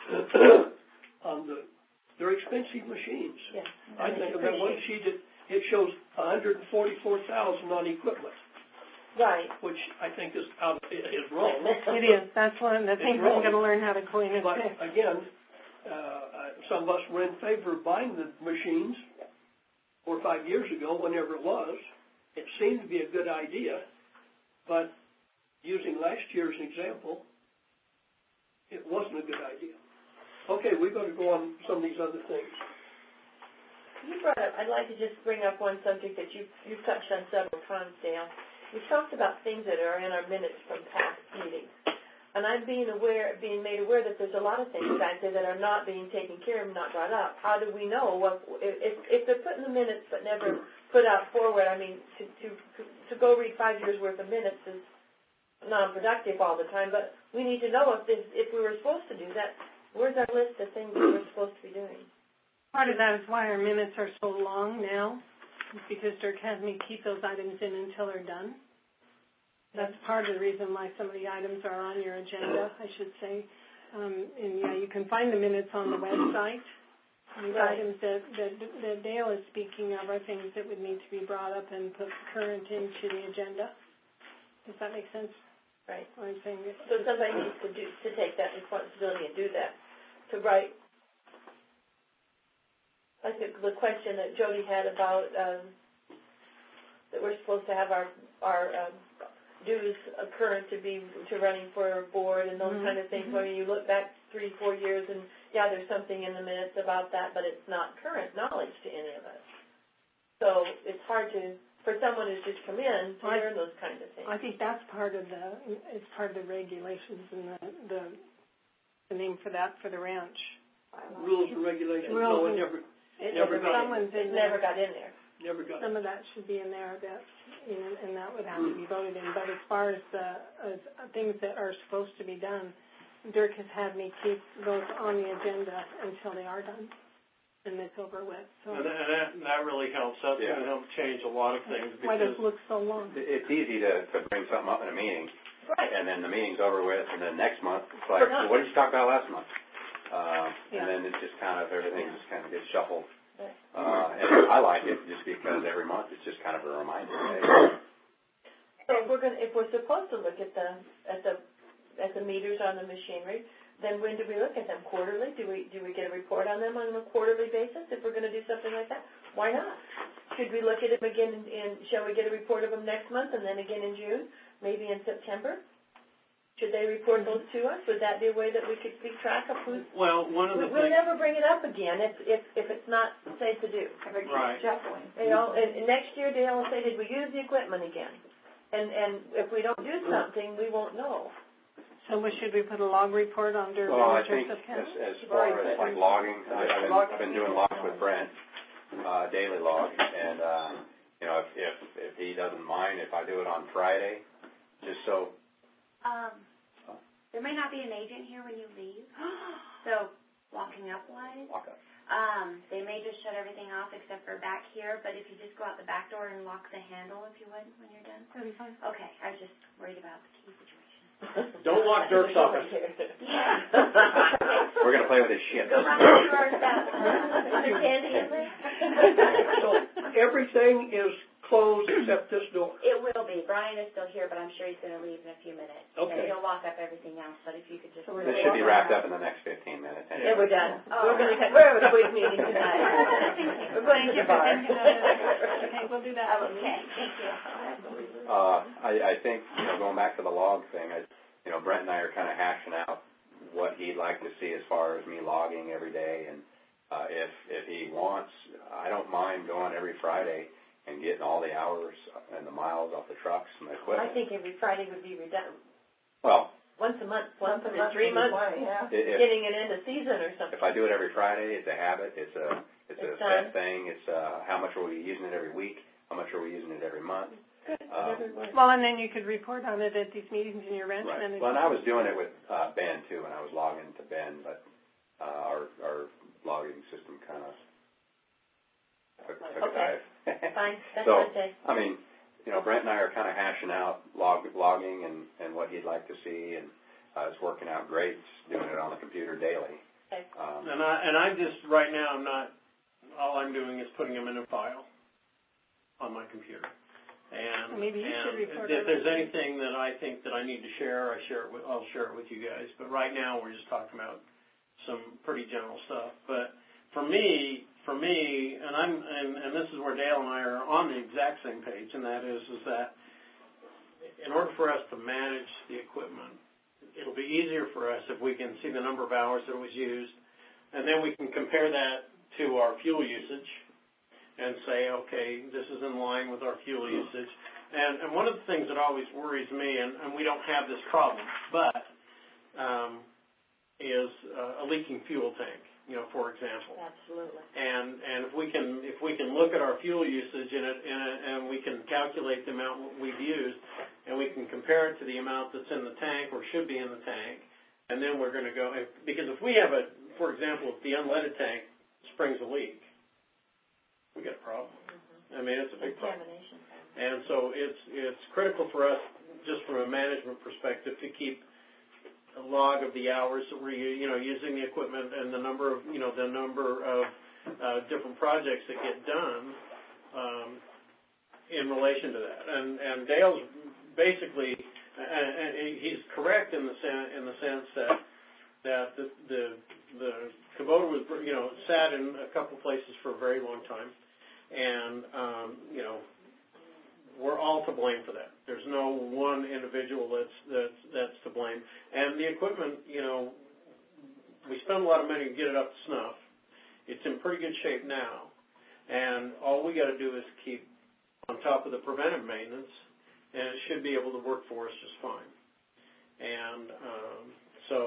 on the, they're expensive machines. Yes. I think of that one sheet, it, it shows one hundred forty-four thousand on equipment, Right. which I think is out, is wrong. It is. That's one of the things wrong. I'm going to learn how to clean and But fix. again, uh, uh, some of us were in favor of buying the machines four or five years ago, whenever it was. It seemed to be a good idea, but using last year's example, it wasn't a good idea. Okay, we're going to go on some of these other things. You brought up, I'd like to just bring up one subject that you, you've touched on several times, Dale. You talked about things that are in our minutes from past meetings. And I'm being aware, being made aware that there's a lot of things back there that are not being taken care of, not brought up. How do we know what, if, if they're put in the minutes but never put out forward? I mean, to, to, to go read five years worth of minutes is non-productive all the time, but we need to know if this, if we were supposed to do that, where's our list of things that we're supposed to be doing? Part of that is why our minutes are so long now, is because Dirk has me keep those items in until they're done. That's part of the reason why some of the items are on your agenda, I should say. Um, and yeah, you can find the minutes on the website. These Right. items that, that, that Dale is speaking of are things that would need to be brought up and put current into the agenda. Does that make sense? Right. What I'm saying is, So somebody needs to do, to take that responsibility and do that, to write. I think the question that Jody had about um, that we're supposed to have our our um, dues current to be to running for a board and those Mhm. kind of things. Mhm. When you look back three, four years, and yeah, there's something in the minutes about that, but it's not current knowledge to any of us. So it's hard to, for someone who's just come in to I, learn those kinds of things. I think that's part of the, it's part of the regulations and the, the, the name for that for the ranch. Rules and regulations. Rules no, and, it never, it never never, got it, in it never got in there. Never got Some of that should be in there, that, you know, and that would have to be voted in. But as far as the as things that are supposed to be done, Dirk has had me keep those on the agenda until they are done, and it's over with. So and that, and that, that really helps. That's Yeah. going to help change a lot of things. Why does it look so long? It's easy to, to bring something up in a meeting, right. and then the meeting's over with, and then next month it's like, well, what did you talk about last month? Uh, yeah. And then it just kind of everything just kind of gets shuffled. Uh, and I like it just because every month it's just kind of a reminder. Right? So if we're going, if we're supposed to look at the at the at the meters on the machinery, then when do we look at them? Quarterly? Do we do we get a report on them on a quarterly basis? If we're going to do something like that, why not? Should we look at them again in, in? Shall we get a report of them next month and then again in June, maybe in September? Should they report those to us? Would that be a way that we could keep track of who's? Well, one of the we, we'll things, never bring it up again if if if it's not safe to do. right? Shuffling. You know, and, and next year Dale will say, "Did we use the equipment again?" And and if we don't do something, we won't know. So should we put a log report on Dirk? Well, I think as, as far as like logging, I, I've, been, I've been doing logs with Brent, uh, daily log, and uh, you know, if, if if he doesn't mind if I do it on Friday, just so. Um, there may not be an agent here when you leave, so walking up wise, Walk up. um, they may just shut everything off except for back here, but if you just go out the back door and lock the handle, if you would, when you're done. Okay, I was just worried about the key situation. Don't lock Dirk's office. Yeah. We're going to play with his shit. Go run into our stuff. Is there candy in there? So everything is closed except this door. It will be. Brian is still here, but I'm sure he's going to leave in a few minutes. Okay. And he'll lock up everything else, but if you could just... This should be wrapped up in the next fifteen minutes. Yeah, we're done. Oh. We're going to we're a quick meeting tonight. We're going to the bar. Okay, we'll do that. Okay, thank you. Uh, I, I think, you know, going back to the log thing, I, you know, Brent and I are kind of hashing out what he'd like to see as far as me logging every day. And uh, if if he wants, I don't mind going every Friday and getting all the hours and the miles off the trucks and the equipment. I think every Friday would be redundant. Well, once a month, once, Once a every month three would be months, fine, yeah. If- getting it into season or something. if I do it every Friday, it's a habit. It's a it's, It's a done. set thing. It's uh, how much are we using it every week? How much are we using it every month? Good. Um, Everyone. Well, and then you could report on it at these meetings in your ranch Right. manager. Well, and I was doing it with uh, Ben too, and I was logging to Ben, but uh, our our logging system kind of took, took Okay. a dive. Fine. That's So, what I say. I mean, you know, Brent and I are kind of hashing out log, logging and, and what he'd like to see, and uh, it's working out great. Just doing it on the computer daily. Okay. Um, And I and I just right now I'm not. All I'm doing is putting them in a file on my computer. And, Maybe you and should report if on there's it. anything that I think that I need to share, I share it with, I'll share it with you guys. But right now we're just talking about some pretty general stuff. But for me, for me, and I'm and, and this is where Dale and I are on the exact same page, and that is is that in order for us to manage the equipment, it'll be easier for us if we can see the number of hours that it was used, and then we can compare that to our fuel usage and say, okay, this is in line with our fuel usage. And, and one of the things that always worries me, and, and we don't have this problem, but um, is uh, a leaking fuel tank, you know, for example. Absolutely. And and if we can if we can look at our fuel usage and it, and, it, and we can calculate the amount we've used, and we can compare it to the amount that's in the tank or should be in the tank, and then we're going to go, if, because if we have a, for example, if the unleaded tank springs a leak, we got a problem. Mm-hmm. I mean, it's a big problem. Contamination. And so it's it's critical for us, just from a management perspective, to keep a log of the hours that we're you know using the equipment and the number of you know the number of uh, different projects that get done um, in relation to that. And and Dale's basically, and, and he's correct in the sen- in the sense that that the the the Kubota was you know sat in a couple places for a very long time. And, um, you know, we're all to blame for that. There's no one individual that's, that's, that's to blame. And the equipment, you know, we spent a lot of money to get it up to snuff. It's in pretty good shape now, and all we got to do is keep on top of the preventive maintenance, and it should be able to work for us just fine. And um, so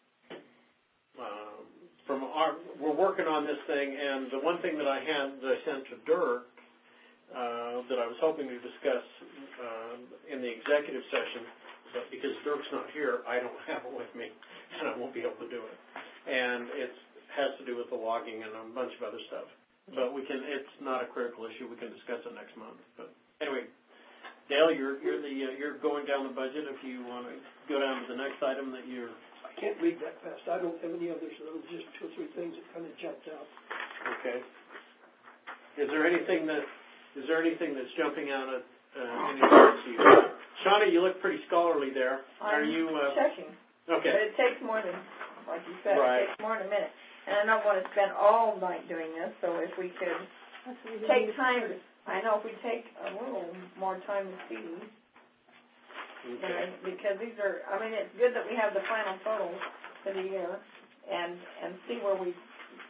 um, from our, we're working on this thing, and the one thing that I had that I sent to Dirk uh, that I was hoping to discuss uh, in the executive session, but because Dirk's not here, I don't have it with me, and I won't be able to do it. And it has to do with the logging and a bunch of other stuff. But we can, it's not a critical issue. We can discuss it next month. But anyway, Dale, you're you're the uh, you're going down the budget. If you want to go down to the next item that you're. I can't read that fast. I don't have any others. There was just two or three things that kind of jumped out. Okay. Is there anything that is there anything that's jumping out at uh, any to you? Shauna, you look pretty scholarly there. I'm Are you uh, checking? Okay. But it takes more than, like you said, right. it takes more than a minute. And I don't want to spend all night doing this, so if we could take time, I know if we take a little more time to see, okay. and because these are, I mean, it's good that we have the final totals for the year and, and see where we.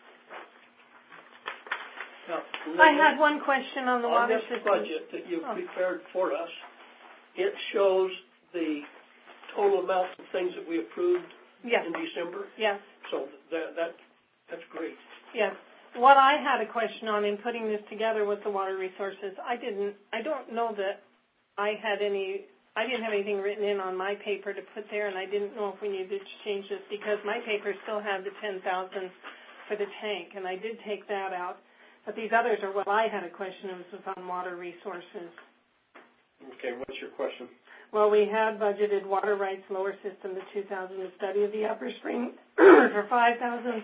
Now, I had one question on the on water this system. budget that you've oh. prepared for us, it shows the total amount of things that we approved yes. in December. Yes. So that that that's great. Yes. What I had a question on in putting this together with the water resources, I didn't, I don't know that I had any, I didn't have anything written in on my paper to put there, and I didn't know if we needed to change this because my paper still had the ten thousand for the tank, and I did take that out. But these others are what I had a question of, was on water resources. Okay, what's your question? Well, we had budgeted water rights lower system, the two thousand, the study of the upper spring for five thousand.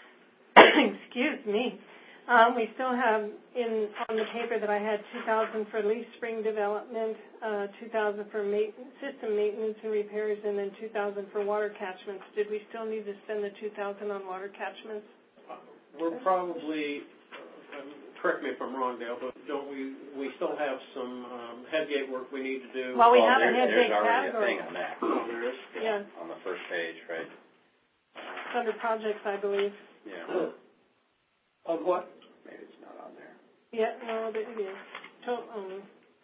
Excuse me. Um, we still have in on the paper that I had two thousand for leaf spring development, uh, two thousand for ma- system maintenance and repairs, and then two thousand for water catchments. Did we still need to spend the two thousand on water catchments? Uh, we're probably, uh, correct me if I'm wrong, Dale, but don't we? We still have some um, headgate work we need to do. Well, we well, have there, a headgate There's already category. a thing on that. Oh, there is? Yeah. On the first page, right? It's under projects, I believe. Yeah. On what? Maybe it's not on there. Yeah, no, it is. To- um,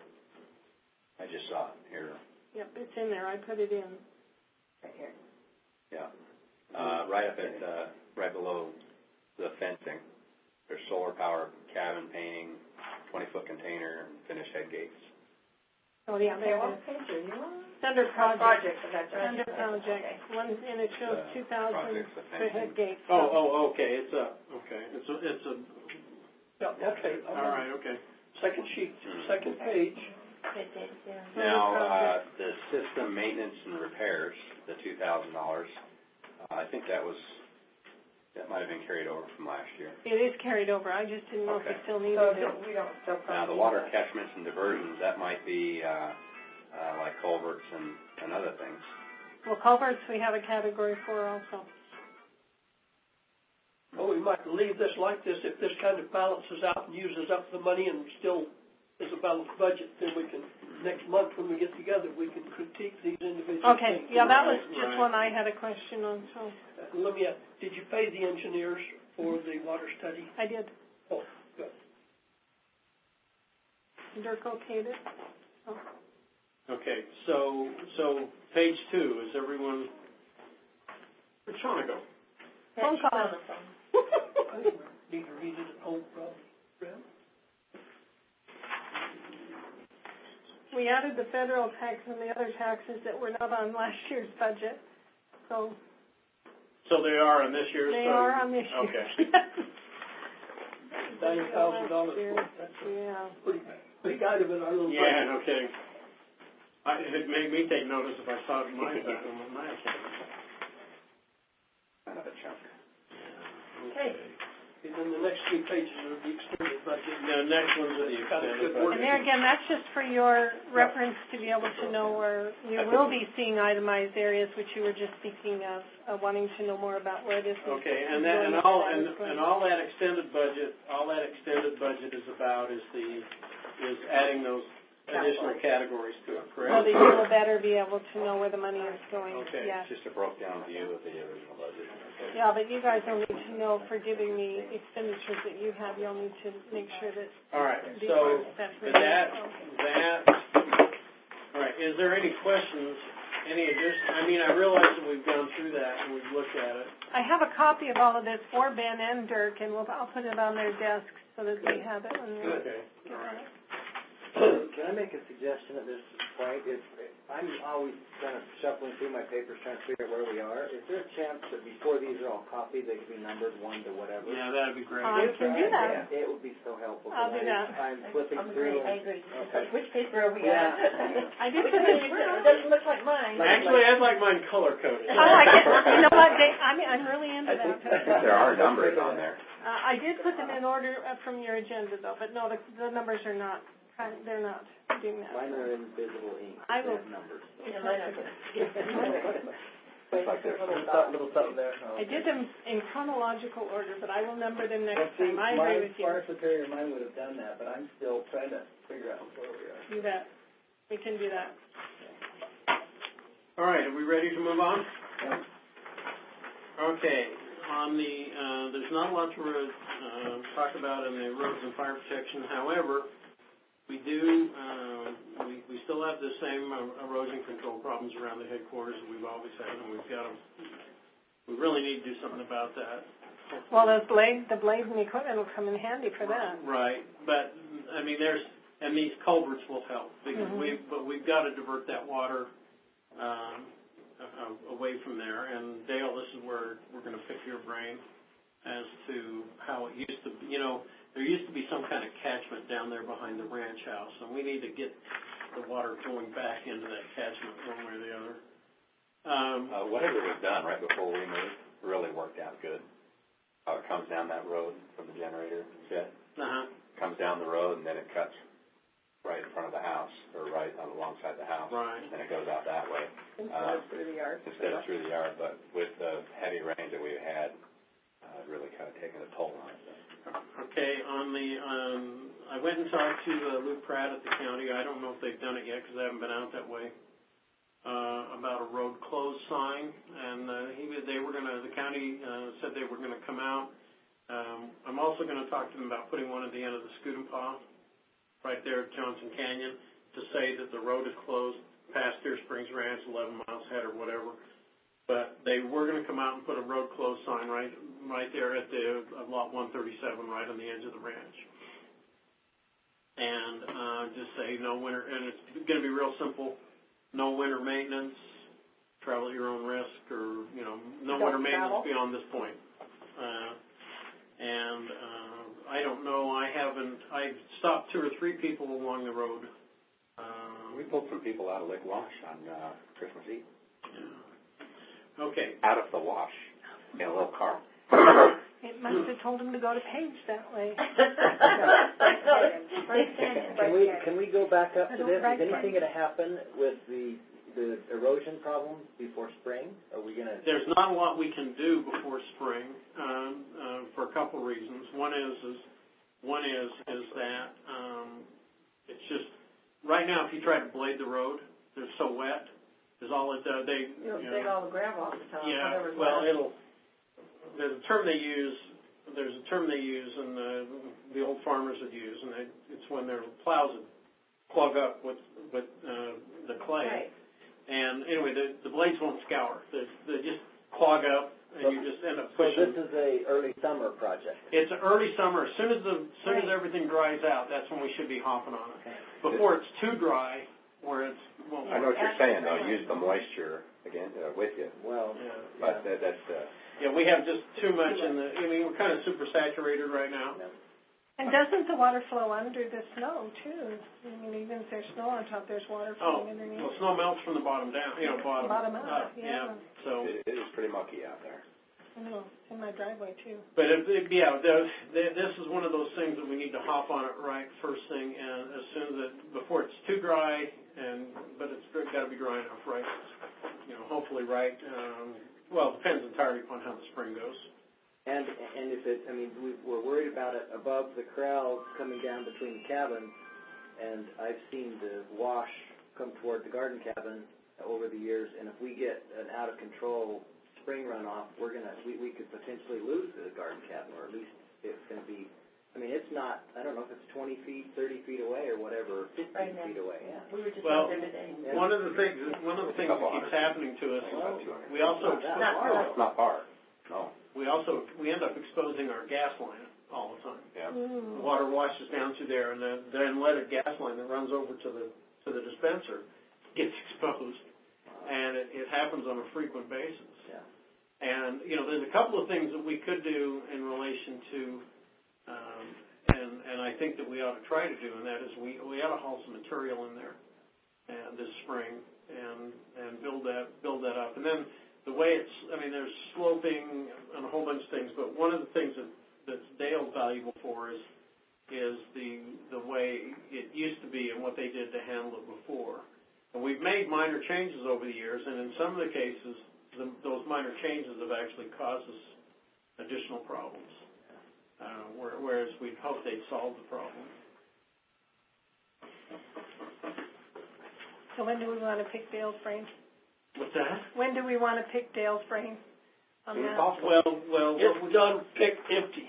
I just saw it here. yep, it's in there. I put it in. Right here. Yeah. Uh, right up at, uh, right below the fencing, there's solar power, cabin painting, twenty foot container, and finished head gates. Oh, yeah, Okay, there it what is. page are you on? It's under project. Project, that's right. Under project. Okay. One, and it shows Uh, two thousand projects, the for fencing. head gates. Oh, oh, okay. It's a okay. It's a it's a. Yeah. Okay. All right. Okay. Second sheet, second page. Now, uh, the system maintenance and repairs, the two thousand dollars. Uh, I think that was that might have been carried over from last year. It is carried over. I just didn't know Okay. if we still needed So it. do- we don't still Now, the probably water need that. catchments and diversions, that might be uh, uh, like culverts and, and other things. Well, culverts we have a category for also. Well, we might leave this like this. If this kind of balances out and uses up the money and still is a balanced budget, then we can, next month when we get together, we can critique these individual Okay, things. yeah, that was Right, just right. one I had a question on, so Uh, Let me ask, did you pay the engineers for the water study? I did. Oh, good. Dirk okayed it. Oh. Okay. So so page two is everyone. Where'd Shauna go? Phone call. I need to read it at home, probably. Brad? We added the federal tax and the other taxes that were not on last year's budget. So So they are on this year's. they so- are on this year. Okay. Nine thousand dollars. That's a Yeah. pretty big item in our little budget. Yeah. No kidding. I, it made me take notice if I saw it in my on my account. Kind of a chunk. Okay. And then the next three pages are the extended budget. The next ones are the Kind of extended good budget. work. And there again, that's just for your reference to be able to know where you will be seeing itemized areas, which you were just speaking of, uh, wanting to know more about where this is. Okay, and is that, going and all, that and, is going. and all that extended budget, all that extended budget is about is the, is adding those additional categories to it, So correct? that you will better be able to know where the money is going. Okay. Yes. Just a broke down view of the original budget. Okay. Yeah, but you guys will need to know for giving me expenditures that you have, you'll need to make sure that. All right, these so that's that, that, all right, is there any questions, any addition, I mean, I realize that we've gone through that and we've looked at it. I have a copy of all of this for Ben and Dirk, and we'll, I'll put it on their desks so that they have it. When they Okay. get on it. Can I make a suggestion at this point? If, I'm always kind of shuffling through my papers trying to figure out where we are. Is there a chance that before these are all copied, they could be numbered one to whatever? Yeah, that'd be great. I can do that. Yeah, it would be so helpful. I'll do I, that. I'm flipping I'm through. agree, I agree. Okay. Which paper are we Yeah. on? I did put It it. doesn't look like mine. Actually, I'd like mine color coded. I like it. You know what, Dave? I mean, I'm really into I think, that. I think there are numbers on there. Uh, I did put them in order uh, from your agenda, though, but no, the, the numbers are not. They're not doing that. Mine are invisible ink. I will. They have numbers. Yeah, mine are. Looks like there's Little something, little something there. I did them in chronological order, but I will number them Well, next see, time. I my agree with you. fire superior mine would have done that, but I'm still trying to figure out where we are. Do that. We can do that. All right, are we ready to move on? Okay, on the, uh, there's not a lot to uh, talk about in the roads and fire protection. However, we do, uh, we, we still have the same uh, erosion control problems around the headquarters that we've always had, and we've got to, we really need to do something about that. Well, those blade, the blades and the equipment will come in handy for that. Right, but, I mean, there's, and these culverts will help, because Mhm. we, but we've got to divert that water um, uh, away from there. And Dale, this is where we're going to pick your brain as to how it used to be. You know, there used to be some kind of catchment down there behind the ranch house, and we need to get the water going back into that catchment one way or the other. Um, Uh, whatever was done right before we moved really worked out good. How it comes down that road from the generator shed, uh-huh. comes down the road, and then it cuts right in front of the house, or right on alongside the house. Right. And it goes out that way. Instead Um, of through the yard. Instead of through the yard, but with the heavy rains that we've had, uh, really kind of taken a toll on it. Okay, on the, um, I went and talked to uh, Luke Pratt at the county. I don't know if they've done it yet because I haven't been out that way, uh, about a road closed sign. And uh, he, they were going to, the county uh, said they were going to come out. Um, I'm also going to talk to them about putting one at the end of the Scoot'em-Paw, right there at Johnson Canyon, to say that the road is closed past Deer Springs Ranch, eleven miles ahead or whatever. But they were going to come out and put a road closed sign right right there at the uh, lot one thirty-seven, right on the edge of the ranch. And uh, just say no winter, and it's going to be real simple, no winter maintenance, travel at your own risk, or, you know, no Don't winter maintenance travel. beyond this point. Uh, and uh, I don't know, I haven't, I've stopped two or three people along the road. Um, We pulled some people out of Lake Wash on uh, Christmas Eve. yeah. Okay. Out of the wash in a little car. It must have told him to go to Page that way. Can we can we go back up I to don't this? Is like anything that. going to happen with the the erosion problem before spring? Are we going to? There's not a lot we can do before spring um, uh, for a couple of reasons. One is is one is is that um, it's just right now. If you try to blade the road, they're so wet. Is all it does. They You'll you dig know, all the gravel off the top. yeah. whatever's Well, left. it'll. There's a term they use. There's a term they use, and the, the old farmers would use, and they, it's when their plows would plug up with with uh, the clay. Right. And anyway, the, the blades won't scour. They, they just clog up, and So- you just end up So pushing. this is a early summer project. It's early summer. As soon as the as soon as Right. everything dries out, that's when we should be hopping on it. Before it's too dry, where it's won't I know work. what you're saying, though. Use the moisture again uh, with you. Well, Yeah. But that, that's uh, Yeah, we have just too much in the. I mean, we're kind of super saturated right now. And doesn't the water flow under the snow, too? I mean, even if there's snow on top, there's water Oh, flowing underneath. well, snow melts from the bottom down. You know, bottom, Bottom up, yeah. So, it, it is pretty mucky out there. I know, in my driveway, too. but if, if, yeah, the, the, this is one of those things that we need to hop on it right first thing, and as soon as it before it's too dry, and but it's got to be dry enough, right? You know, hopefully right. Um, well, it depends entirely upon how the spring goes. and and if it, I mean, we, we're worried about it above the corral coming down between the cabins, and I've seen the wash come toward the garden cabin over the years, and if we get an out of control spring runoff, we're gonna, we, we could potentially lose the garden cabin, or at least it's gonna be, I mean, it's not, I don't know if it's twenty feet, thirty feet away or whatever, or fifteen Right now. feet away, yeah. We were just Well, out there today. one of the things, one of the things that keeps happening to us, we also, Not that Not far. far. It's not far. No. we also, we end up exposing our gas line all the time. Yeah. The water washes down through there, and then, then leaded gas line that runs over to the, to the dispenser gets exposed. And it, it happens on a frequent basis. Yeah. And, you know, there's a couple of things that we could do in relation to, um, and, and I think that we ought to try to do, and that is we, we ought to haul some material in there and this spring and, and build that, build that up. And then the way it's, I mean, there's sloping and a whole bunch of things, but one of the things that, that's Dale's valuable for is, is the, the way it used to be and what they did to handle it before. And we've made minor changes over the years, and in some of the cases, the, those minor changes have actually caused us additional problems, uh, whereas we'd hoped they'd solve the problem. So when do we want to pick Dale's brain? What's that? When do we want to pick Dale's brain on that? Well, well, If done, pick empty.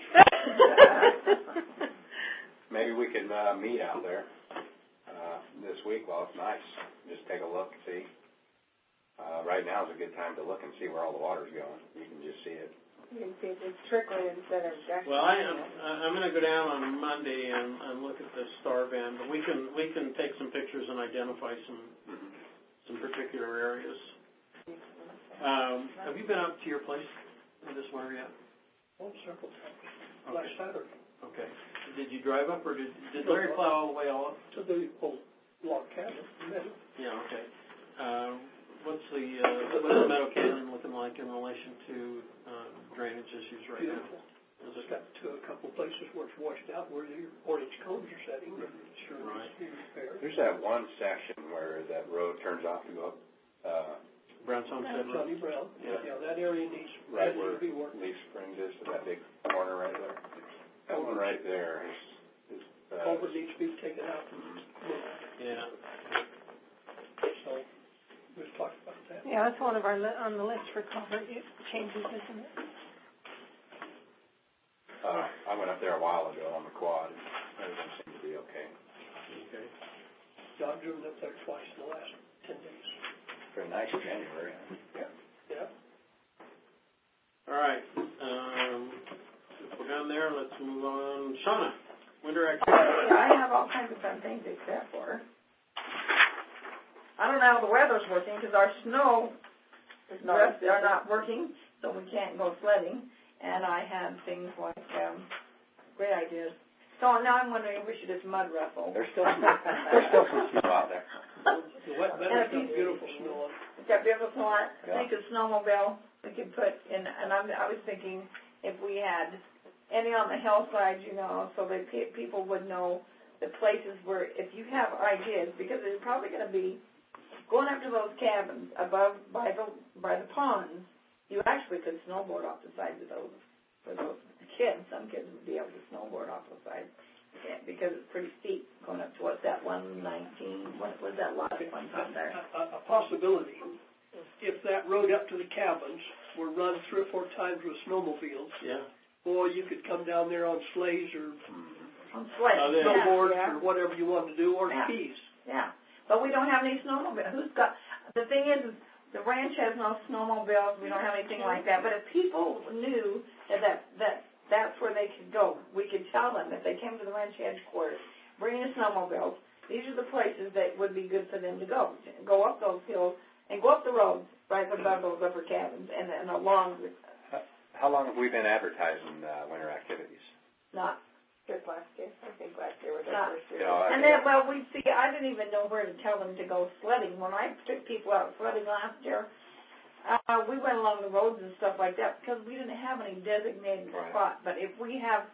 Maybe we can uh, meet out there uh, this week while it's nice. Just take a look, see. Uh, right now is a good time to look and see where all the water's going. You can just see it. You can see if it's trickling instead of gushing. Well, I am. I'm going to go down on Monday and, and look at the star band, but we can we can take some pictures and identify some Mm-hmm. some particular areas. Um, have you been up to your place this winter yet? Oh, several times. Okay. Last Saturday. Okay. Did you drive up, or did did Larry plow all the way all up? To the old log cabin. Yeah. Okay. Um, what's the uh, what's the Meadow Canyon looking like in relation to uh, drainage issues right Beautiful. now? It's got to a couple of places where it's washed out where the orange cones are setting, and it sure Right. is fair. There's that one section where that road turns off to go up, uh, Brown Sunset Road. Johnny Brown. Yeah. Yeah, that area needs right badly where to be worked. Leaf Springs is, to that big corner right there. That one right there is, is uh, Culvert needs to be taken out. Yeah. So we've talked about that. Yeah, that's one of our li- on the list for culvert changes, isn't it? Uh, I went up there a while ago on the quad, and everything seemed to be okay. Okay. I've driven up there twice in the last ten days. Very nice in January. Yeah. Yeah. All right. Um, if we're done there, let's move on. Shauna, winter activities. I have all kinds of fun things except for, I don't know how the weather's working because our snow drifts are not working, so we can't go sledding. And I had things like, um, great ideas. So now I'm wondering if we should just mud wrestle. There's still some, there's still some snow out there. The wet meadow's got beautiful snow on it. It's got beautiful snow on it. Yeah. I think a snowmobile we could put in, and I'm, I was thinking if we had any on the hillside, you know, so that pe- people would know the places where, if you have ideas, because it's probably going to be going up to those cabins above by the by the ponds. You actually could snowboard off the sides of those for those kids. Some kids would be able to snowboard off the sides because it's pretty steep going up to what's that one nineteen? What was that lot one time there? A, a possibility, if that road up to the cabins were run three or four times with snowmobiles, Yeah. or you could come down there on sleighs or On sleds. Oh, yeah. snowboards Yeah. or whatever you want to do, or Yeah. skis. Yeah, but we don't have any snowmobiles. Who's got? The thing is, the ranch has no snowmobiles. We don't have anything like that. But if people knew that, that that that's where they could go, we could tell them if they came to the ranch headquarters, bring your snowmobiles. These are the places that would be good for them to go. Go up those hills and go up the roads right above those upper cabins and, and along. The, How long have we been advertising uh, winter activities? not. Just last year. I think last year was Not- our first year. You know, I And mean, then, well, we see, I didn't even know where to tell them to go sledding. When I took people out sledding last year, uh, we went along the roads and stuff like that because we didn't have any designated Right. spot. But if we have,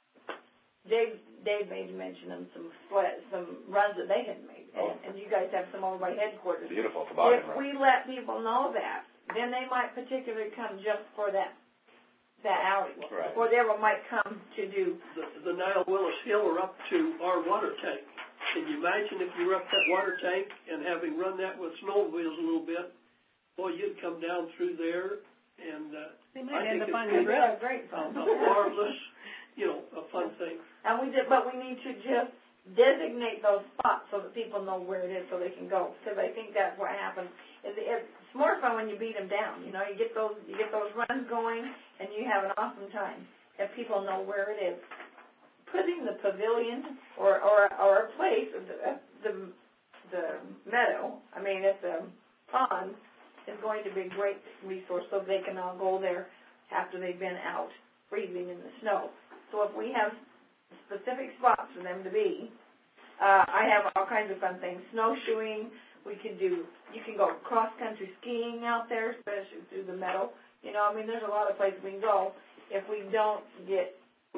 Dave, Dave made mention of some sled, some runs that they had made, and, Oh. and you guys have some over by headquarters. beautiful toboggan If run. we let people know that, then they might particularly come just for that, that outing. Right. Or they might come to do. The, the Nile Willis Hill or up to our water tank. Can you imagine if you were up that water tank and having run that with snowmobiles a little bit, boy, you'd come down through there and uh, They I might think end up it's on a, your grill. Great a fun. marvelous, you know, a fun thing. And we did, but we need to just designate those spots so that people know where it is so they can go. Because I think that's what happens. It's, it's more fun when you beat them down. You know, you get those, you get those runs going, and you have an awesome time. If people know where it is, putting the pavilion or or, or a place, the, the the meadow. I mean, at the pond is going to be a great resource so they can all go there after they've been out freezing in the snow. So if we have specific spots for them to be, uh, I have all kinds of fun things. Snowshoeing, we can do, you can go cross-country skiing out there, especially through the meadow. You know, I mean, there's a lot of places we can go if we don't get,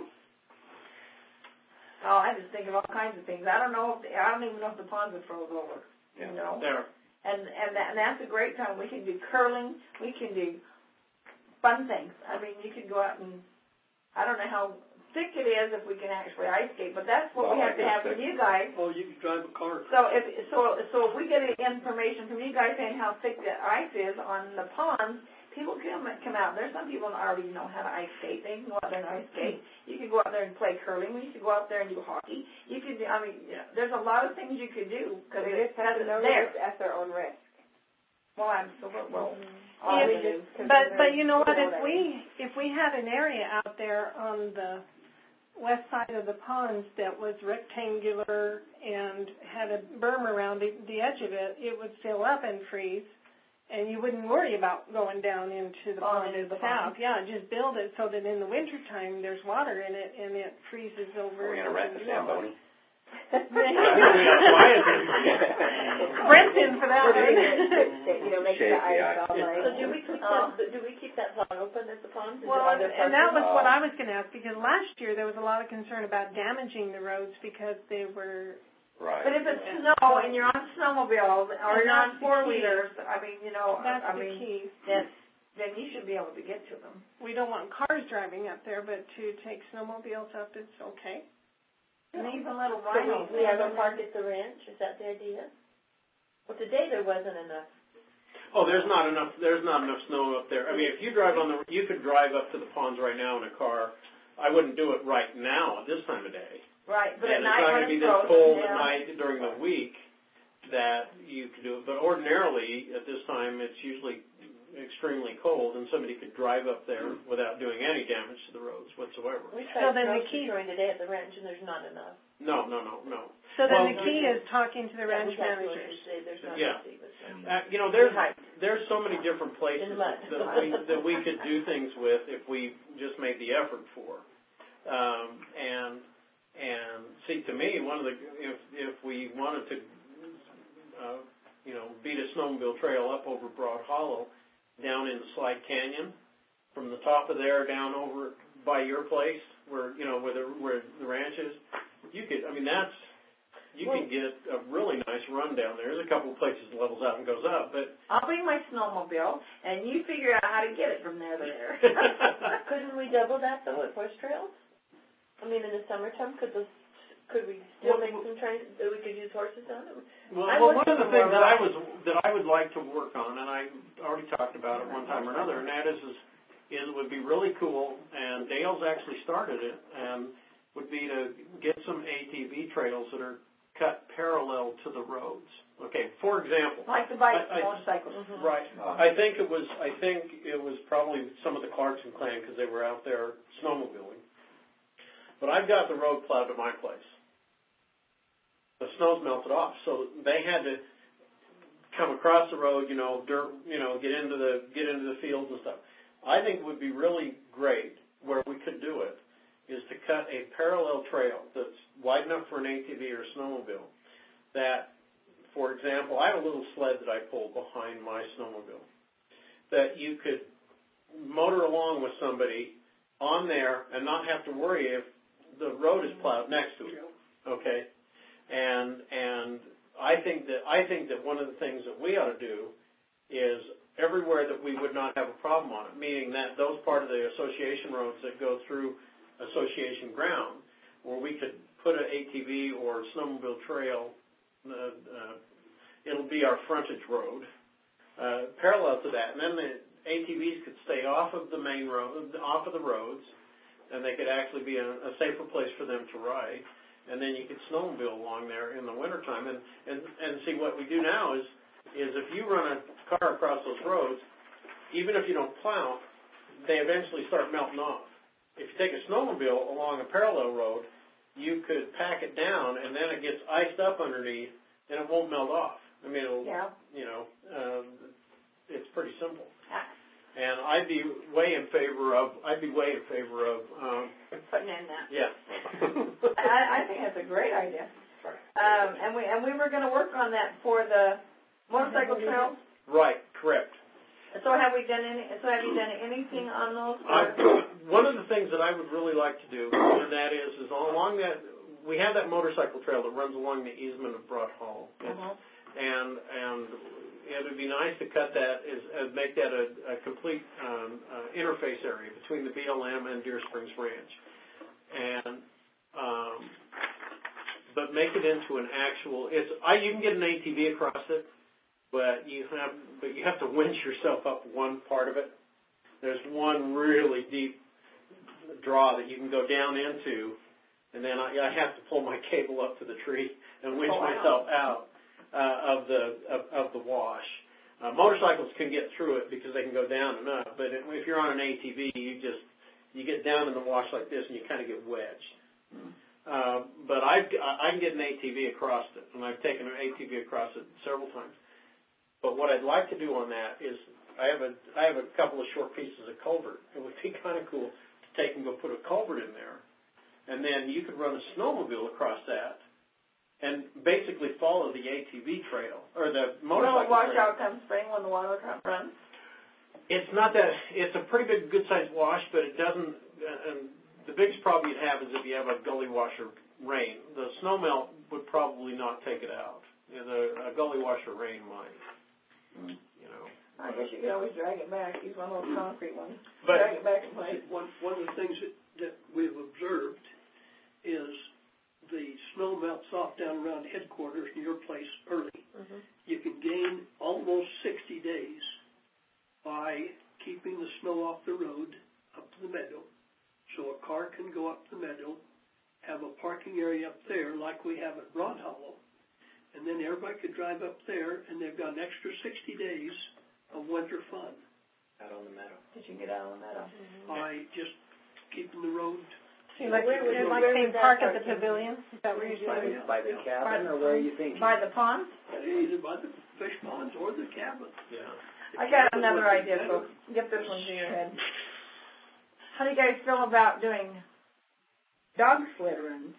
oh, I just think of all kinds of things. I don't know if, the, I don't even know if the ponds are froze over, you know. There. And, and, that, and that's a great time. We can do curling. We can do fun things. I mean, you can go out and, I don't know how thick it is if we can actually ice skate, but that's what Well, we have I to guess have from that- you guys. Oh, you can drive a car. So if so, so if we get information from you guys saying how thick the ice is on the ponds, people can come out. There's some people that already know how to ice skate. They can go out there and ice skate. You can go out there and play curling. You can go out there and do hockey. You can, I mean, you know, there's a lot of things you could do because They it's just have to know there. that it's at their own risk. Well, absolutely. Well, All If- we do is But, but you know what, consider if that. we, if we had an area out there on the west side of the ponds that was rectangular and had a berm around the, the edge of it, it would fill up and freeze, and you wouldn't worry about going down into the Oh, pond into the itself. pond. Yeah, just build it so that in the wintertime there's water in it and it freezes over. We're going to rent the Zamboni. Brent's in for that one. You know, make the Shake the ice ice. all nice. So do we keep Uh, that, do we keep that pond open at the pond? Is Well, there and, other and that was parts what I was going to ask, because last year there was a lot of concern about damaging the roads because they were. Right. But if it's snow and you're on snowmobiles or And you're on that's the four key. wheelers, I mean, you know, That's I the mean, key. then then you should be able to get to them. We don't want cars driving up there, but to take snowmobiles up is okay. And even little So rhinos. we, we have a park at the ranch, is that the idea? Well, today there wasn't enough. Oh, there's not enough. There's not enough snow up there. I mean, if you drive on the, you could drive up to the ponds right now in a car. I wouldn't do it right now at this time of day. Right, but And at it's night not when going to be it's this frozen, cold yeah. at night during the week that you could do it. But ordinarily at this time, it's usually extremely cold, and somebody could drive up there without doing any damage to the roads whatsoever. We So tried then the grocery key- touring today at the ranch, and there's not enough. No, no, no, no. So then Well, the key is talking to the Yeah, ranch we got grocery managers. today, there's not Yeah. enough to even spend. Uh, you know, there's Right. there's so many different places In the mud. that we that we could do things with if we just made the effort for. Um, and and see, to me, one of the if if we wanted to, uh, you know, beat a snowmobile trail up over Broad Hollow, down in Slide Canyon, from the top of there down over by your place, where you know where the where the ranch is, you could. I mean, that's. You can get a really nice run down there. There's a couple of places it levels out and goes up, but I'll bring my snowmobile, and you figure out how to get it from there to there. Couldn't we double that though at horse trails? I mean, in the summertime, could those, could we still Well, make some trains that we could use horses on? Well, I'm well one looking of the for things more that I rides. was that I would like to work on, and I already talked about it one time or another, and that is, is, is it would be really cool, and Dale's actually started it, and would be to get some A T V trails that are cut parallel to the roads. Okay, for example, Like the bikes I- I- and motorcycles. Mm-hmm. right? I think it was I think it was probably some of the Clarkson clan because they were out there snowmobiling. But I've got the road plowed to my place. The snow's melted off, so they had to come across the road, you know, dirt, you know, get into the get into the fields and stuff. I think it would be really great where we could do it is to cut a parallel trail that's wide enough for an A T V or a snowmobile. That, for example, I have a little sled that I pull behind my snowmobile. That you could motor along with somebody on there and not have to worry if the road is plowed next to it. Okay, and and I think that I think that one of the things that we ought to do is everywhere that we would not have a problem on it, meaning that those part of the association roads that go through association ground, where we could put an A T V or snowmobile trail, uh, uh, it'll be our frontage road, uh, parallel to that, and then the A T Vs could stay off of the main road, off of the roads, and they could actually be a, a safer place for them to ride. And then you could snowmobile along there in the wintertime. And, and, and see, what we do now is, is if you run a car across those roads, even if you don't plow, they eventually start melting off. If you take a snowmobile along a parallel road, you could pack it down, and then it gets iced up underneath, and it won't melt off. I mean, it'll, yeah. you know, um, it's pretty simple. And I'd be way in favor of, I'd be way in favor of, um, putting in that. Yeah. I, I think that's a great idea. Um, and we and we were going to work on that for the motorcycle trails. Right. Correct. So have we done any? So have you done anything on those? I, one of the things that I would really like to do, and that is, is along that we have that motorcycle trail that runs along the easement of Broad Hollow, uh-huh. and and it would be nice to cut that, is uh, make that a, a complete um, uh, interface area between the B L M and Deer Springs Ranch, and um, but make it into an actual. It's I you can get an A T V across it. But you have, but you have to winch yourself up one part of it. There's one really deep draw that you can go down into, and then I, I have to pull my cable up to the tree and winch oh, wow. myself out uh, of the of, of the wash. Uh, motorcycles can get through it because they can go down and up, but if you're on an A T V, you just you get down in the wash like this and you kind of get wedged. Mm. Uh, but I've, I can get an A T V across it, and I've taken an A T V across it several times. But what I'd like to do on that is I have a I have a couple of short pieces of culvert. It would be kind of cool to take and go put a culvert in there, and then you could run a snowmobile across that, and basically follow the A T V trail or the motorcycle trail. Wash out come spring when the water runs. It's not that it's a pretty big, good sized wash, but it doesn't. And the biggest problem you'd have is if you have a gully washer rain. The snow melt would probably not take it out. You know, the a gully washer rain might. You know. I guess you could always drag it back. Use one of those concrete ones. But drag it back and play. One one of the things that, that we've observed is the snow melts off down around headquarters in your place early. Mm-hmm. You can gain almost sixty days by keeping the snow off the road up to the meadow, so a car can go up the meadow, have a parking area up there like we have at Broad Hollow. And then everybody could drive up there, and they've got an extra sixty days of winter fun. Out on the meadow. Did you get out on the meadow? Mm-hmm. By just keeping the road. So you like, you like saying park at the pavilion? Is that where you're saying? By the cabin, or where are you thinking? By the pond? Either by the fish ponds or the cabin. Yeah. The I got another idea, folks. Get this one to your head. How do you guys feel about doing dog sled runs?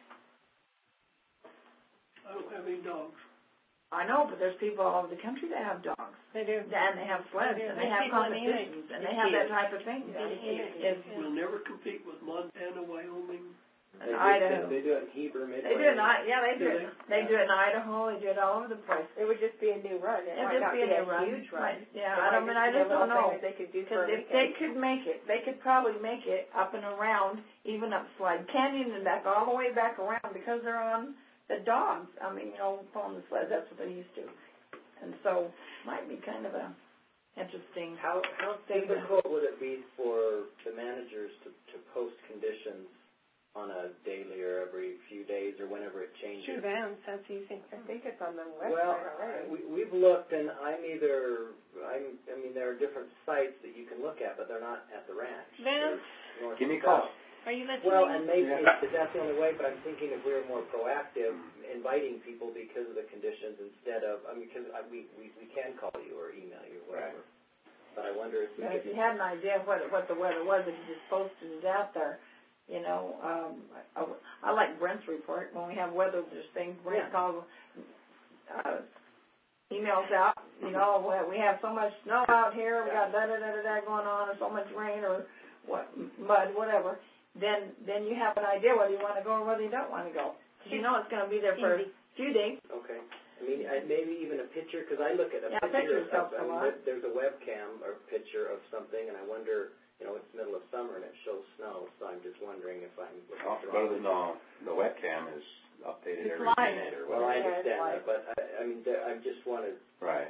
I don't have any dogs. I know, but there's people all over the country that have dogs. They do. And they have sleds, they and they have competitions, and they have that type of thing. Yes. We'll never compete with Montana, Wyoming, and Idaho. They do it in Heber, Midway. They do it in Idaho. Yeah, they do it. They do it in Idaho. They do it all over the place. It would just be a new run. It, it might just not be be a, a run. huge run. Yeah, I don't mean I just don't know. They could do because if they could make it, they could probably make it up and around, even up Slide Canyon and back all the way back around because they're on the dogs. I mean, you know, pulling the sleds. That's what they used to. And so, might be kind of a interesting. How how difficult would it be for the managers to, to post conditions on a daily or every few days or whenever it changes? Sure, Vance, that's easy. I think it's on the website well, already. we, we've looked, and I'm either I'm I mean there are different sites that you can look at, but they're not at the ranch. Vance, give me a call. Are you listening? Well, and maybe yeah. it's, that's the only way, but I'm thinking if we were more proactive, inviting people because of the conditions instead of, I mean, because we, we, we can call you or email you or whatever. Right. But I wonder if we now, could... If you had an idea of what, what the weather was, if you just posted it out there, you know, um, I, I like Brent's report. When we have weather, there's things, Brent yeah. calls, uh, emails out, you know, we have so much snow out here, we got da-da-da-da-da going on, or so much rain, or what mud, whatever. Then, then you have an idea whether you want to go or whether you don't want to go. Because you know it's going to be there for Easy. a few days. Okay. I mean, I, maybe even a picture, because I look at a yeah, picture of, I mean, there's a webcam or picture of something, and I wonder, you know, it's middle of summer and it shows snow, so I'm just wondering if I'm looking oh, at the wrong. No, the webcam is updated it's every live. minute or whatever. Well, I understand yeah, that, but I, I mean, I just want to right. want to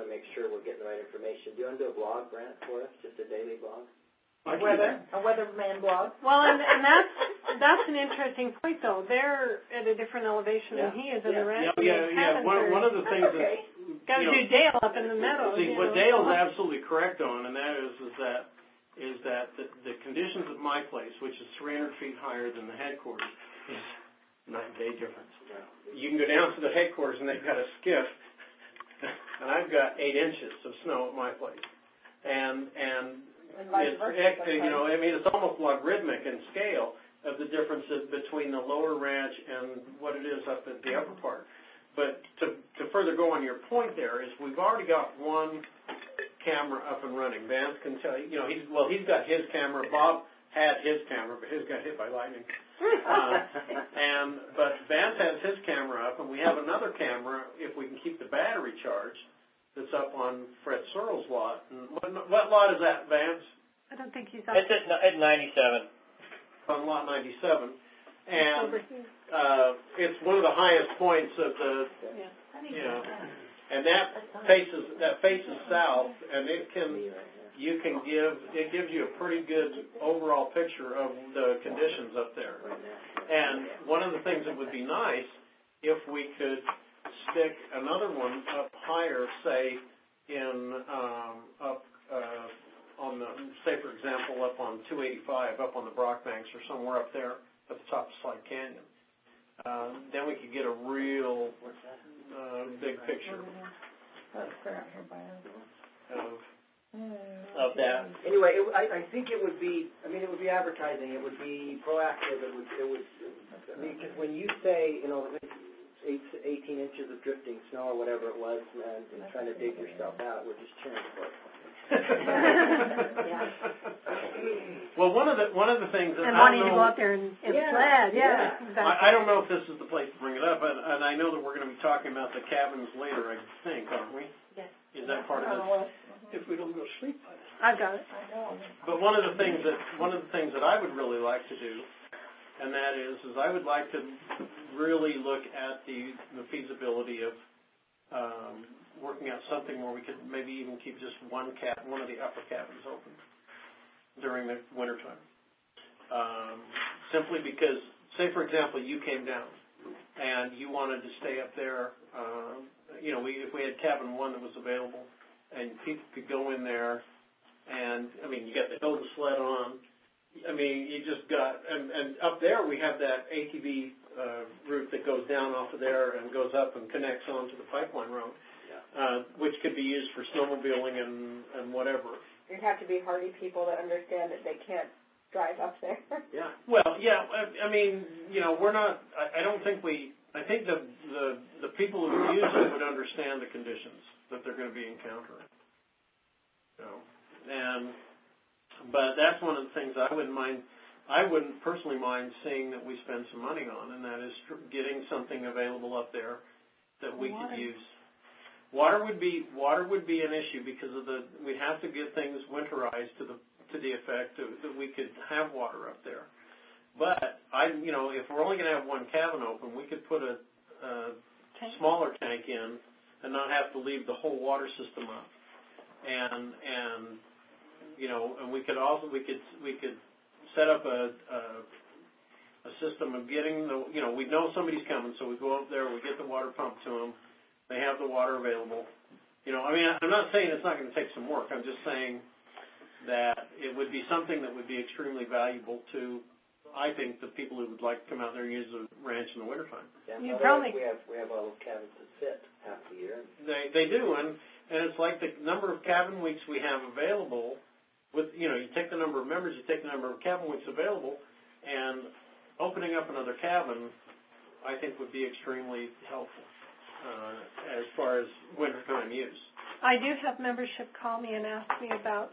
to make sure we're getting the right information. Do you want to do a blog, Brent, for us? Just a daily blog? A weather, a weatherman blog. Well, and, and that's that's an interesting point, though. They're at a different elevation Yeah. than he is in Yeah. the ranch. Yeah, yeah, yeah. One, one of the things okay. that Got to you know, do Dale up in the meadows. see, you what know. Dale's absolutely correct on, and that is, is that is that the, the conditions of my place, which is three hundred feet higher than the headquarters, is night and day difference. You can go down to the headquarters and they've got a skiff, and I've got eight inches of snow at my place, and and. And vice It's, versa, it, you know, I mean, it's almost logarithmic in scale of the differences between the lower ranch and what it is up at the upper part. But to, to further go on your point there is we've already got one camera up and running. Vance can tell you, you know, he's, well, he's got his camera. Bob had his camera, but his got hit by lightning. Uh, and, but Vance has his camera up, and we have another camera, if we can keep the battery charged, that's up on Fred Searle's lot. And what, what lot is that, Vance? I don't think he's up. It's at, at ninety-seven. On lot ninety-seven. And uh, it's one of the highest points of the, Yeah. you know, and that faces that faces south, and it can you can give it gives you a pretty good overall picture of the conditions up there. And one of the things that would be nice if we could stick another one up higher, say in um, up uh, on the, say for example, up on two eighty-five, up on the Brock Banks or somewhere up there at the top of Slide Canyon. Uh, then we could get a real uh, big picture of of that. Anyway, it, I, I think it would be. I mean, it would be advertising. It would be proactive. It would. It would. I mean, because when you say, you know, eight, eighteen inches of drifting snow or whatever it was, and, and trying to dig yourself out, we're just cheering for it. Well, one of the one of the things that and I wanting don't to know, go out there and, and Yeah, sled, yeah. yeah. Exactly. I, I don't know if this is the place to bring it up, and, and I know that we're going to be talking about the cabins later. I think, aren't we? Yes. Is that part of it? If we don't go to sleep by then. I've got it. I know. But one of the things that one of the things that I would really like to do, and that is, is I would like to really look at the the feasibility of um, working out something where we could maybe even keep just one cap, one of the upper cabins open during the wintertime. Um, simply because, say for example, you came down and you wanted to stay up there. Um, you know, we, if we had cabin one that was available, and people could go in there, and I mean, you got the hill to sled on. I mean, you just got, and, and up there we have that A T V uh, route that goes down off of there and goes up and connects onto the pipeline road, yeah. uh, which could be used for snowmobiling and, and whatever. You'd have to be hardy people that understand that they can't drive up there. Yeah. Well, yeah. I, I mean, you know, we're not. I, I don't think we. I think the the the people who use it would understand the conditions that they're going to be encountering. You know, and but that's one of the things I wouldn't mind. I wouldn't personally mind seeing that we spend some money on, and that is getting something available up there that we Water. could use. Water would be water would be an issue because of the we'd have to get things winterized to the to the effect that, that we could have water up there. But I, you know, if we're only going to have one cabin open, we could put a, a smaller tank in and not have to leave the whole water system up. And and you know, and we could also we could we could set up a, a a system of getting the you know we know somebody's coming, so we go up there, we get the water pumped to them. They have the water available. You know, I mean, I'm not saying it's not going to take some work. I'm just saying that it would be something that would be extremely valuable to, I think, the people who would like to come out there and use the ranch in the wintertime. Yeah, You probably we have we have all those cabins that fit half the year. They they do, and and it's like the number of cabin weeks we have available. With you know, you take the number of members, you take the number of cabin weeks available, and opening up another cabin, I think, would be extremely helpful. Uh, as far as wintertime use. I do have membership call me and ask me about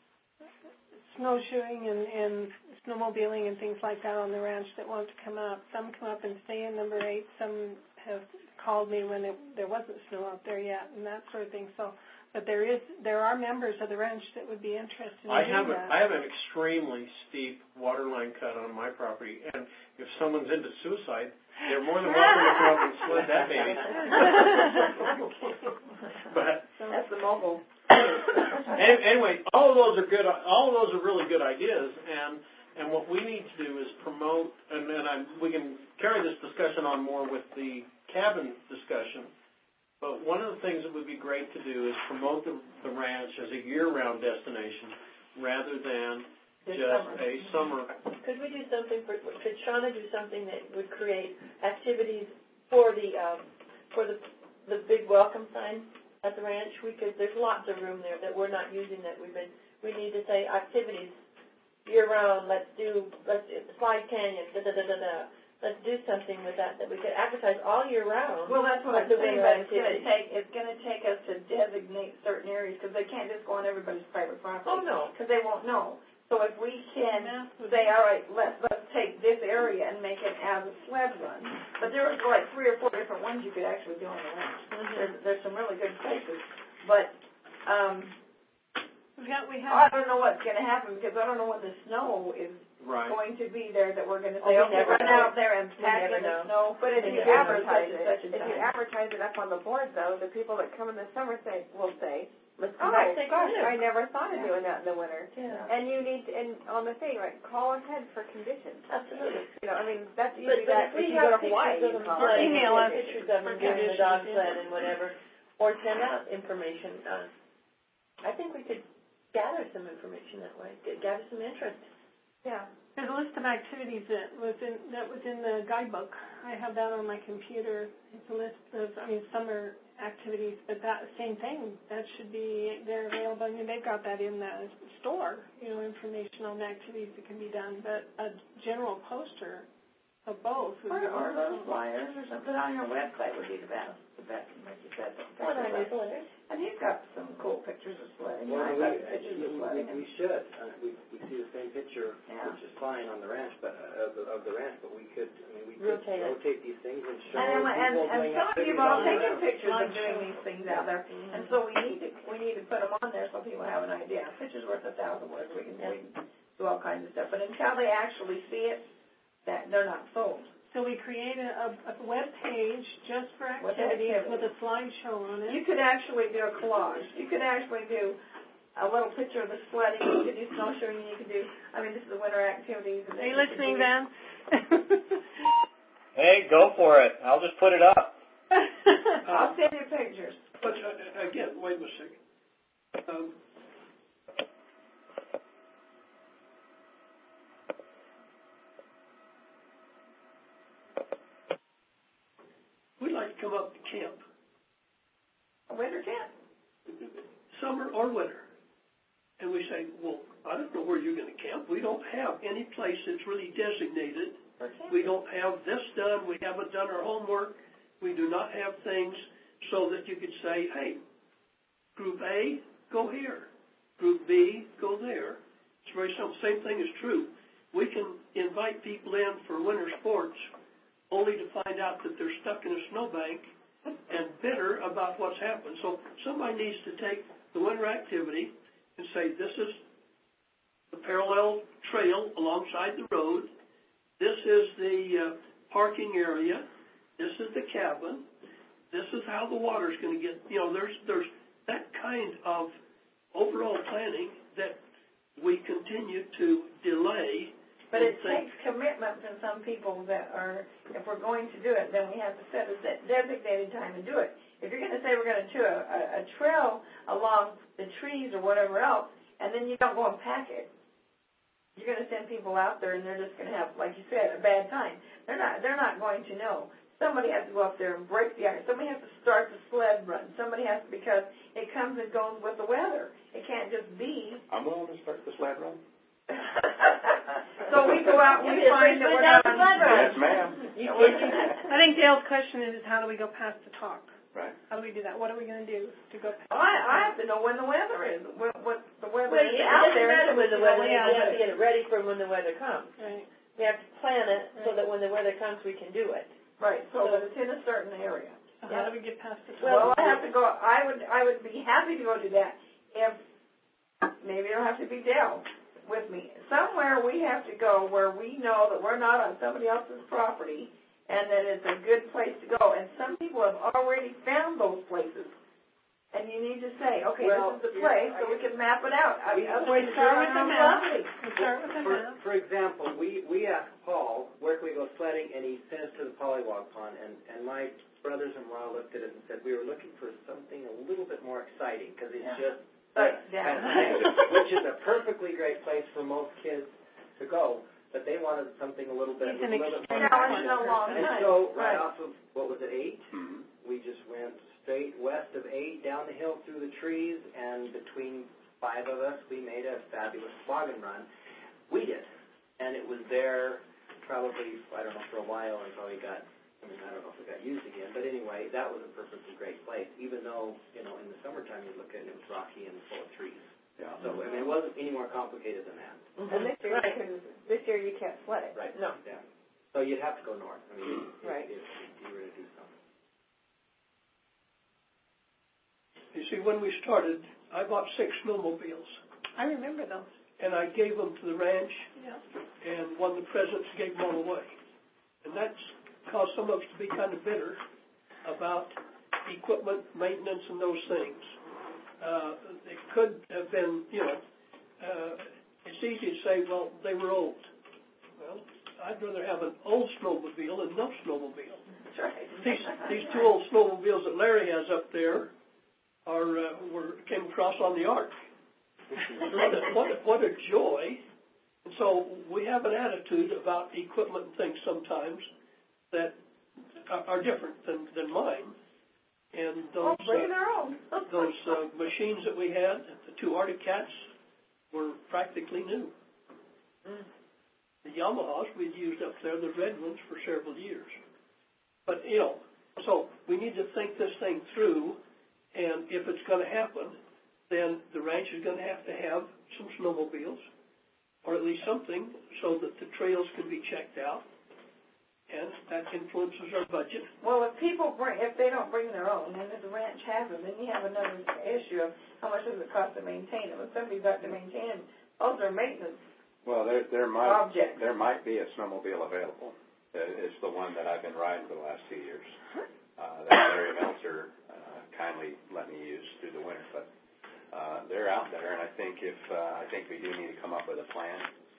snowshoeing and, and snowmobiling and things like that on the ranch that want to come up. Some come up and stay in number eight. Some have called me when it, there wasn't snow out there yet and that sort of thing. So, but there is there are members of the ranch that would be interested in I doing have a, that. I have an extremely steep water line cut on my property, and if someone's into suicide, they're more than welcome to come up and sled that baby. But That's the mobile. Anyway, all of those are good. All of those are really good ideas, and and what we need to do is promote. And then I, we can carry this discussion on more with the cabin discussion. But one of the things that would be great to do is promote the, the ranch as a year-round destination rather than This just summer. a summer. Could we do something for? Could Shauna do something that would create activities for the um, for the the big welcome sign at the ranch? We could. There's lots of room there that we're not using. That we've been. We need to say activities year round. Let's do. Let's slide canyon. Da da da da da. Let's do something with that that we could advertise all year round. Well, that's what I'm the saying, winter but it's going to activity. take it's going to take us to designate certain areas because they can't just go on everybody's private property. Oh no, because they won't know. So if we can say, all right, let's let's take this area and make it as a sled run. But there are like three or four different ones you could actually do on the ranch. Mm-hmm. There's there's some really good places, but um, we have, we have, I don't know what's going to happen because I don't know when the snow is. Right. Going to be there that we're going to Oh, say, we okay, never run know. out there and We pack never in the know. snow. But if And you you don't know advertise such and it, such a if you time. advertise it up on the board, though, the people that come in the summer say will say, Let's "Oh come back next gosh, winter. I never thought of Yeah. doing that in the winter." Yeah. And you need to, and on the thing, right? Call ahead for conditions. Absolutely. You know, I mean, that's But, usually but that if we if you have go to Hawaii, pictures of you them call. sledding, Email or us pictures of them for doing the dog conditions, sled and whatever, or send out information. Uh, I think we could gather some information that way, get, gather some interest. Yeah. There's a list of activities that was in that was in the guidebook. I have that on my computer. It's a list of, I mean, summer activities, but that same thing that should be there available. I mean, they've got that in the store, you know, information on the activities that can be done. But a general poster of both would Or, be or those wonderful. flyers or something on your website would be the best. The best, like you said. What are these letters? And you've got some cool pictures of sledding. Well, I've we, got pictures of we, sledding. we should. Uh, we, we see the same picture, Yeah. which is fine on the ranch, but uh, of, the, of the ranch. But we could, I mean, we could Rotate it. rotate these things and show And, people and, and doing some of activities you've all all taken around. pictures of Slideshow. doing these things out there, and so we need to we need to put them on there so people have an idea. A picture's worth a thousand words. We can, we can do all kinds of stuff, but until they actually see it, that they're not sold. So we created a, a web page just for With activities activities. with a slideshow on it. You could actually do a collage. You could actually do a little picture of the sledding. You could do snowshoeing. You could do. I mean, this is the winter activities. And Are you then could listening, do- Van? Hey, go for it. I'll just put it up. I'll send you pictures. But uh, again, wait a second. Um, we'd like to come up to camp, A winter camp. summer or winter, and we say, well, I don't know where you're going to camp. We don't have any place that's really designated. For camp. We don't have this done. We haven't done our homework. We do not have things so that you could say, hey, Group A, go here. Group B, go there. It's very simple. Same thing is true. We can invite people in for winter sports only to find out that they're stuck in a snowbank and bitter about what's happened. So somebody needs to take the winter activity and say, this is the parallel trail alongside the road. This is the uh, parking area. This is the cabin. This is how the water's going to get. You know, there's there's that kind of overall planning that we continue to delay. But it takes commitment from some people that are, if we're going to do it, then we have to set a designated time and do it. If you're going to say we're going to do a, a, a trail along the trees or whatever else, and then you don't go and pack it, you're going to send people out there and they're just going to have, like you said, a bad time. They're not, they're not going to know. Somebody has to go up there and break the ice. Somebody has to start the sled run. Somebody has to, because it comes and goes with the weather. It can't just be. I'm willing to start the sled run. So we go out and we find that we're not on Yes, ma'am. I think Dale's question is, how do we go past the talk? Right. How do we do that? What are we going to do to go past? I, I have to know when the weather is, what, what the weather Well, is it out doesn't there. matter when the You know, weather is. yeah, We have to get it ready for when the weather comes. Right. We have to plan it so that when the weather comes, we can do it. Right, so that it's in a certain area. So how do we get past the talk? Well, I have to go, I would, I would be happy to go do that if, maybe it'll have to be Dale with me. Somewhere we have to go where we know that we're not on somebody else's property and that it's a good place to go. And some people have already found those places. And you need to say, okay, Well, this is the yeah, place, I so we guess- can map it out. I We- mean, We start with the map. lovely. We start with the For, map. for example, we, we asked Paul, where can we go sledding, and he sent us to the Polywog Pond, and, and my brothers-in-law looked at it and said, we were looking for something a little bit more exciting, because it's Yeah. just, But, and- yeah. which is a perfectly great place for most kids to go, but they wanted something a little bit, It's a an little bit extreme more challenge exciting. in a long And time. so, Right. right off of, what was it, eight? Mm-hmm. We just went straight west of eight, down the hill through the trees, and between five of us, we made a fabulous toboggan run. We did. And it was there probably, I don't know, for a while until we got, I mean, I don't know if it got used again, but anyway, that was a perfectly great place, even though, you know, in the summertime you look at it, it was rocky and full of trees. Yeah. So, I mean, it wasn't any more complicated than that. And this year, Right. you can, this year you can't sled it. Right. No. Yeah. So you'd have to go north. I mean, if, Right. if, if you were to do something. You see, when we started, I bought six snowmobiles, I remember those. and I gave them to the ranch, Yeah. and one of the presidents gave them all away. And that's caused some of us to be kind of bitter about equipment, maintenance, and those things. Uh, it could have been, you know, uh, it's easy to say, well, they were old. Well, I'd rather have an old snowmobile than no snowmobile. That's right. These, these two old snowmobiles that Larry has up there are, uh, were, came across on the ark. what, a, what, a, what a joy. And so we have an attitude about equipment and things sometimes that are, are different than, than mine. And those, Oh, bring uh, their own. those uh, machines that we had, the two Arctic Cats, were practically new. Mm. The Yamahas we'd used up there, the red ones, for several years. But, you know, so we need to think this thing through, and if it's going to happen, then the ranch is going to have to have some snowmobiles, or at least something, so that the trails can be checked out, and that influences our budget. Well, if people bring, if they don't bring their own, and if the ranch has them, then you have another issue of how much does it cost to maintain them. If somebody's got to maintain them, those are maintenance Well, there, there might, objects. there might be a snowmobile available. It- It's the one that I've been riding for the last two years. Uh, that Larry Meltzer uh, kindly let me use through the winter, but uh, they're out there, and I think if uh, I think we do need to come up with a plan.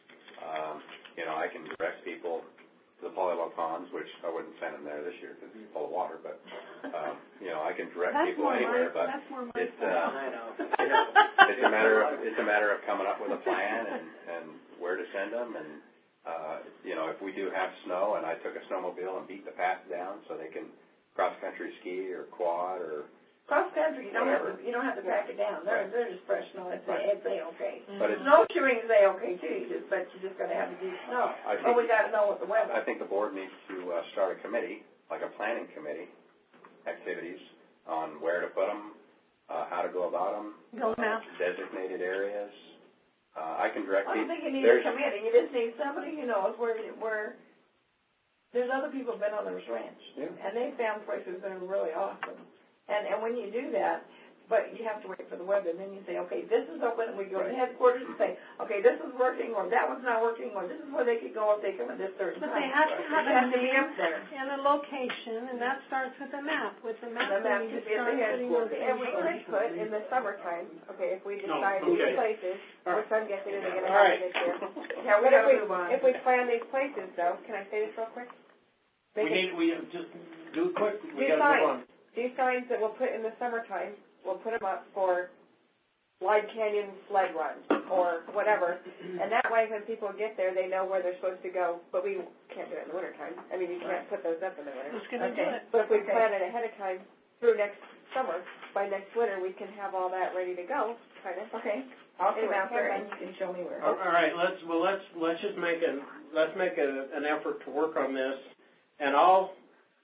Um, you know, I can direct people to the Polywog Ponds, which I wouldn't send them there this year because it's full of water, but um, you know, I can direct That's people more anywhere. my, But that's more my it's fault. uh, I know. it's a matter of it's a matter of coming up with a plan and, and where to send them. And uh, you know, if we do have snow, and I took a snowmobile and beat the path down so they can cross country ski or quad or Cross country, you don't have whatever. to, you don't have to pack it down. They're, they're just fresh snow. It's, Right. it's A-okay. But it's- Snowshoeing is A-okay too, you just, but you just gotta have the deep snow. I But think- we gotta know what the weather. I think the board needs to uh, start a committee, like a planning committee, activities on where to put them, uh, how to go about them, Go maps. designated areas. Uh, I can direct I people. don't think you need There's- a committee. You just need somebody who knows where, where, there's other people who've been on this ranch. Yeah. And they found places that are really awesome. And, and when you do that, but you have to wait for the weather, and then you say, okay, this is open, and we go to Right. headquarters and say, okay, this is working, or that one's not working, or this is where they could go if they come at this certain But time. they have to have They have a to be name up there. and a location, and that starts with the map. With the map, The map we need should to be at start the putting those headquarters. And we things could on. put in the summertime, okay, if we No, decide okay. these places, All which I'm guessing isn't going to All happen right. this year. Yeah, we But if gotta we, move on. if we plan these places though, can I say this real quick? We Make it- need, we just do it quick. We These gotta move on. signs, these signs that we'll put in the summertime, we'll put them up for Slide Canyon sled runs or whatever. And that way when people get there, they know where they're supposed to go. But we can't do it in the wintertime. I mean, you can't put those up in the winter. Who's going to do Okay. it? But if we Okay. plan it ahead of time through next summer, by next winter, we can have all that ready to go, kind of. Okay, I'll come Anyway, out there Karen. and you can show me where. All all right, let's, well, let's, let's just make a, let's make a, an effort to work on this, and I'll,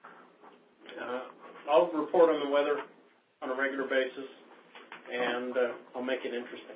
uh, I'll report on the weather on a regular basis, and uh, I'll make it interesting.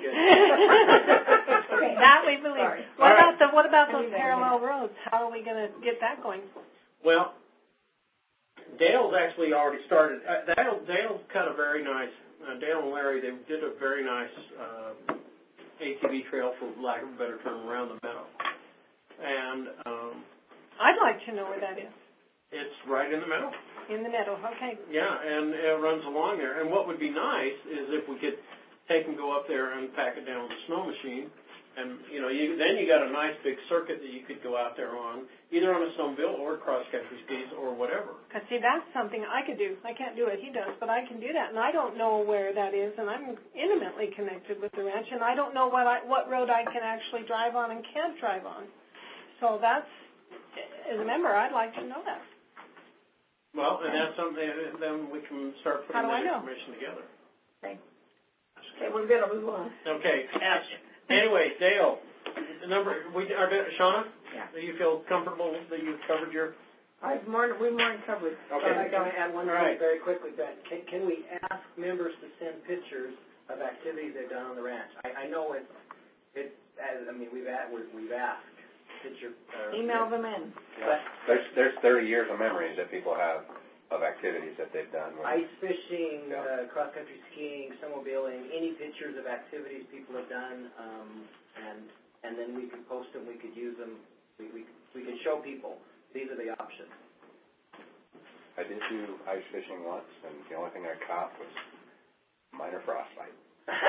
Okay, that we believe. Sorry. What All right. about the what about I those need that parallel roads? How are we going to get that going? Well, Dale's actually already started. Uh, Dale, Dale's cut a very nice. Uh, Dale and Larry, they did a very nice uh, A T V trail, for lack of a better term, around the meadow. And um, I'd like to know where that is. It's right in the middle. In the middle, okay. Yeah, and it runs along there. And what would be nice is if we could take and go up there and pack it down with a snow machine. And, you know, you, then you got a nice big circuit that you could go out there on, either on a snowmobile or cross-country skis or whatever. Cause see, that's something I could do. I can't do what he does, but I can do that. And I don't know where that is, and I'm intimately connected with the ranch, and I don't know what I, what road I can actually drive on and can't drive on. So that's, as a member, I'd like to know that. Well, and that's something, then we can start putting that information together. Okay. Okay, we're going to move on. Okay. Anyway, Dale, the number, we are, Shauna? Yeah. Do you feel comfortable that you've covered your? I've more, we've more than covered. Okay. I got to add one All thing right. very quickly, Ben. Can, can we ask members to send pictures of activities they've done on the ranch? I, I know it, it, as, I mean, we've, at, we've asked. Picture, uh, Email them in. Yeah. There's there's thirty years of memories that people have of activities that they've done. Ice fishing, uh, cross-country skiing, snowmobiling, any pictures of activities people have done, um, and and then we could post them, we could use them, we, we, we could show people, these are the options. I did do ice fishing once, and the only thing I caught was minor frostbite.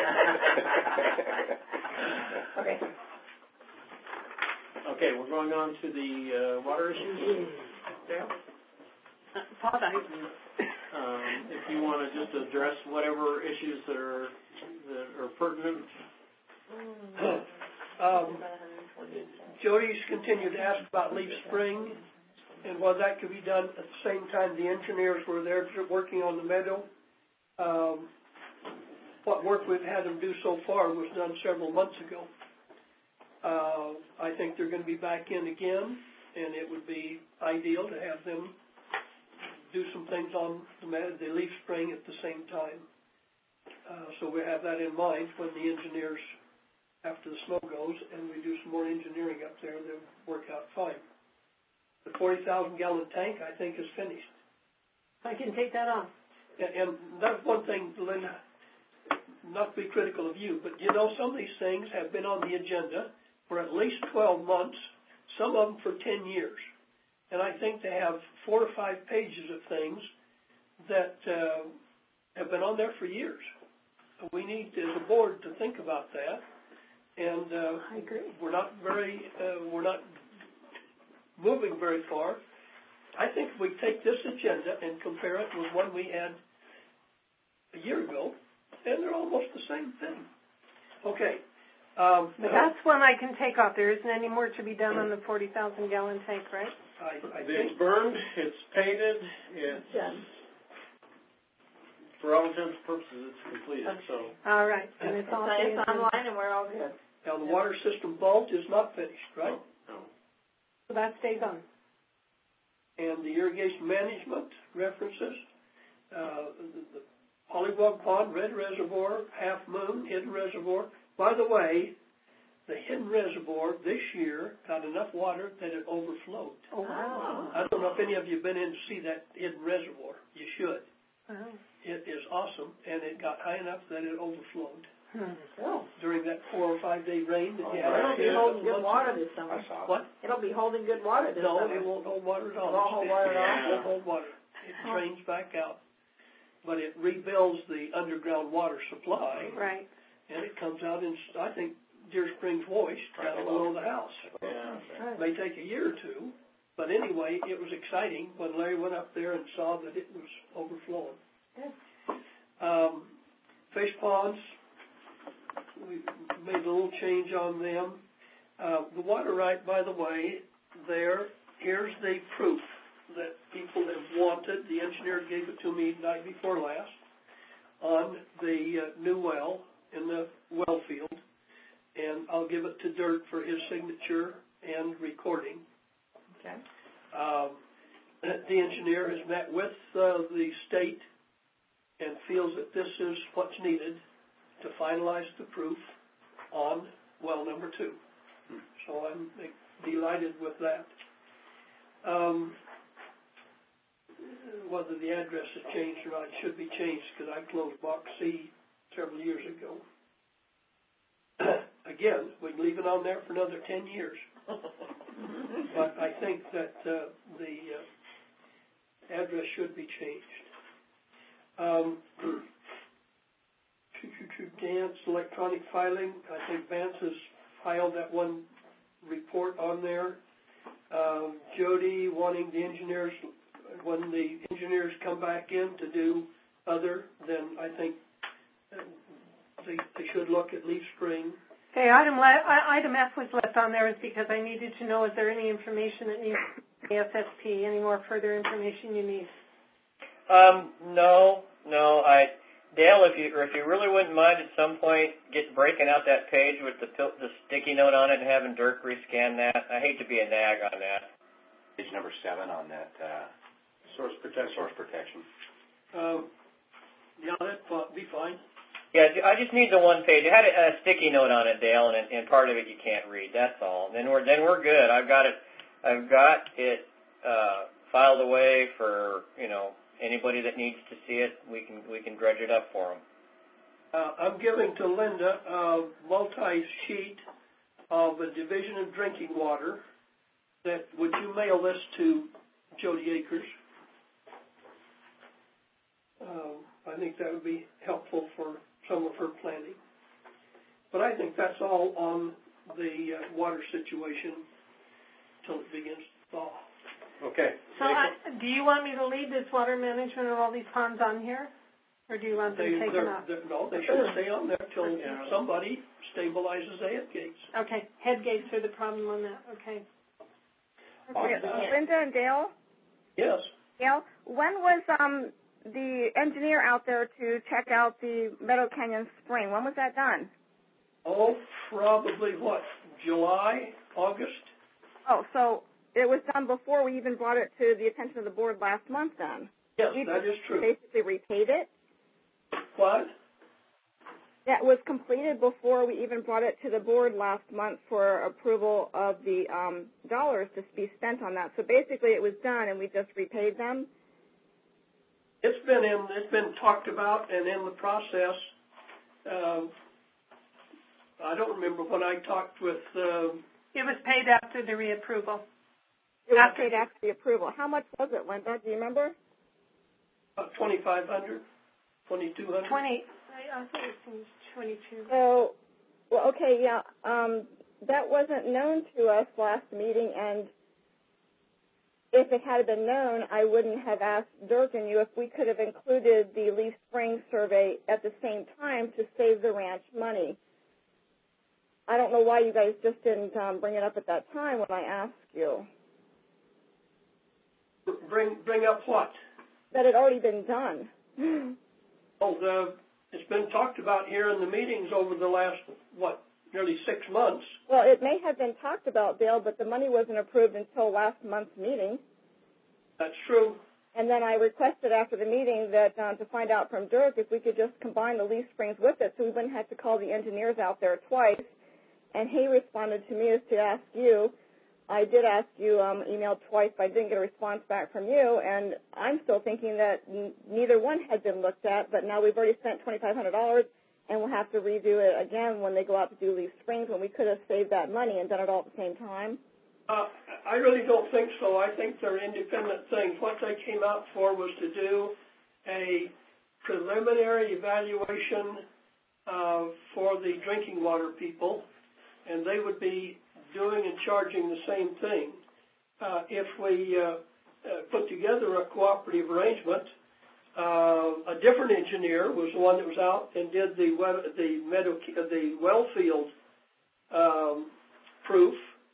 Okay. Okay, we're going on to the uh, water issues. Yeah. Paul, Um, if you want to just address whatever issues that are that are pertinent. Um, Jody's continued to ask about Leaf Spring and whether that could be done at the same time the engineers were there working on the meadow. Um, what work we've had them do so far was done several months ago. Uh, I think they're going to be back in again, and it would be ideal to have them do some things on the, the leaf spring at the same time. Uh, so we have that in mind when the engineers, after the snow goes, and we do some more engineering up there, they'll work out fine. The forty thousand gallon tank, I think, is finished. I can take that on. And, and that's one thing, Linda, not to be critical of you, but you know some of these things have been on the agenda for at least twelve months, some of them for ten years. And I think to have four or five pages of things that uh, have been on there for years. We need, as a board, to think about that. And uh, I agree. We're not very, uh, we're not moving very far. I think if we take this agenda and compare it with one we had a year ago, and they're almost the same thing. Okay. Um, but that's one I can take off. There isn't any more to be done on the forty thousand gallon tank, right? I, I it's think burned, it's painted, it's done. For all intents and purposes, it's completed. Okay. So all right, and it's, it's, all it's online, and we're all good. Now the water system vault is not finished, right? No. no. So that stays on. And the irrigation management references, uh, the, the Pollywog Pond, Red Reservoir, Half Moon, Hidden Reservoir. By the way, the Hidden Reservoir this year got enough water that it overflowed. Oh, wow. I don't know if any of you have been in to see that Hidden Reservoir. You should. Wow. It is awesome, and it got high enough that it overflowed. Hmm. Oh. During that four or five day rain that you had. It'll be holding good water this summer. What? It'll be holding good water this no, summer. No, it won't hold water at all. It won't hold water at all? It won't hold water. It drains back out. But it rebuilds the underground water supply. Right. And it comes out in, I think, Deer Springs Voice down below the house. Yeah. It may take a year or two, but anyway, it was exciting when Larry went up there and saw that it was overflowing. Um, fish ponds, we made a little change on them. Uh, the water right, by the way, there, here's the proof that people have wanted. The engineer gave it to me the night before last on the uh, new well in the well field. And I'll give it to Dirk for his signature and recording. Okay. Um, the engineer has met with uh, the state and feels that this is what's needed to finalize the proof on well number two. So I'm delighted with that. Um, whether the address has changed or not, it should be changed because I closed Box C several years ago. Again, we can leave it on there for another ten years. But I think that uh, the uh, address should be changed. Um, Dance, electronic filing, I think Vance has filed that one report on there. Um, Jody wanting the engineers, when the engineers come back in to do other, then I think they, they should look at Leaf Spring. Okay, item, le- item F was left on there is because I needed to know, is there any information that needs A S S P, any more further information you need? Um, no, no, I... Dale, if you if you really wouldn't mind at some point get breaking out that page with the the sticky note on it and having Dirk rescan that. I hate to be a nag on that. Page number seven on that uh, Source protection. Source protection. Um, yeah, that'd be fine. Yeah, I just need the one page. It had a, a sticky note on it, Dale, and, and part of it you can't read. That's all. Then we're then we're good. I've got it. I've got it uh, filed away for you know. Anybody that needs to see it, we can we can dredge it up for them. Uh, I'm giving to Linda a multi-sheet of a division of drinking water. That would you mail this to Jody Akers? Uh, I think that would be helpful for some of her planning. But I think that's all on the uh, water situation until it begins to thaw. Okay. So I, do you want me to leave this water management and all these ponds on here? Or do you want them They, taken off? No, they should stay on there till Yeah. somebody stabilizes the head gates. Okay, head gates are the problem on that, okay. Okay, Linda and Dale? Yes. Dale, when was um the engineer out there to check out the Meadow Canyon Spring? When was that done? Oh, probably what, July, August? Oh, so it was done before we even brought it to the attention of the board last month then? Yes, we that is true. Basically repaid it? What? That was completed before we even brought it to the board last month for approval of the um, dollars to be spent on that. So basically it was done and we just repaid them? It's been in, it's been talked about and in the process. Uh, I don't remember when I talked with... Uh, it was paid after the reapproval. It was paid after the approval. How much was it, Linda? Do you remember? About twenty-five hundred dollars, twenty-two hundred dollars. twenty, I think it was twenty-two. So, well, okay, yeah, um, that wasn't known to us last meeting, and if it had been known, I wouldn't have asked Dirk and you if we could have included the Leaf Spring survey at the same time to save the ranch money. I don't know why you guys just didn't um, bring it up at that time when I asked you. Bring bring up what? That had already been done. Oh, the, it's been talked about here in the meetings over the last, what, nearly six months. Well, it may have been talked about, Dale, but the money wasn't approved until last month's meeting. That's true. And then I requested after the meeting that um, to find out from Dirk if we could just combine the Leaf Springs with it so we wouldn't have to call the engineers out there twice. And he responded to me as to ask you. I did ask you, um, emailed twice, but I didn't get a response back from you, and I'm still thinking that n- neither one had been looked at, but now we've already spent twenty-five hundred dollars, and we'll have to redo it again when they go out to do Leaf Springs, when we could have saved that money and done it all at the same time. Uh, I really don't think so. I think they're independent things. What they came out for was to do a preliminary evaluation uh, for the drinking water people, and they would be doing and charging the same thing. Uh, if we uh, uh, put together a cooperative arrangement, uh, a different engineer was the one that was out and did the well, the, meadow, the well field um, proof,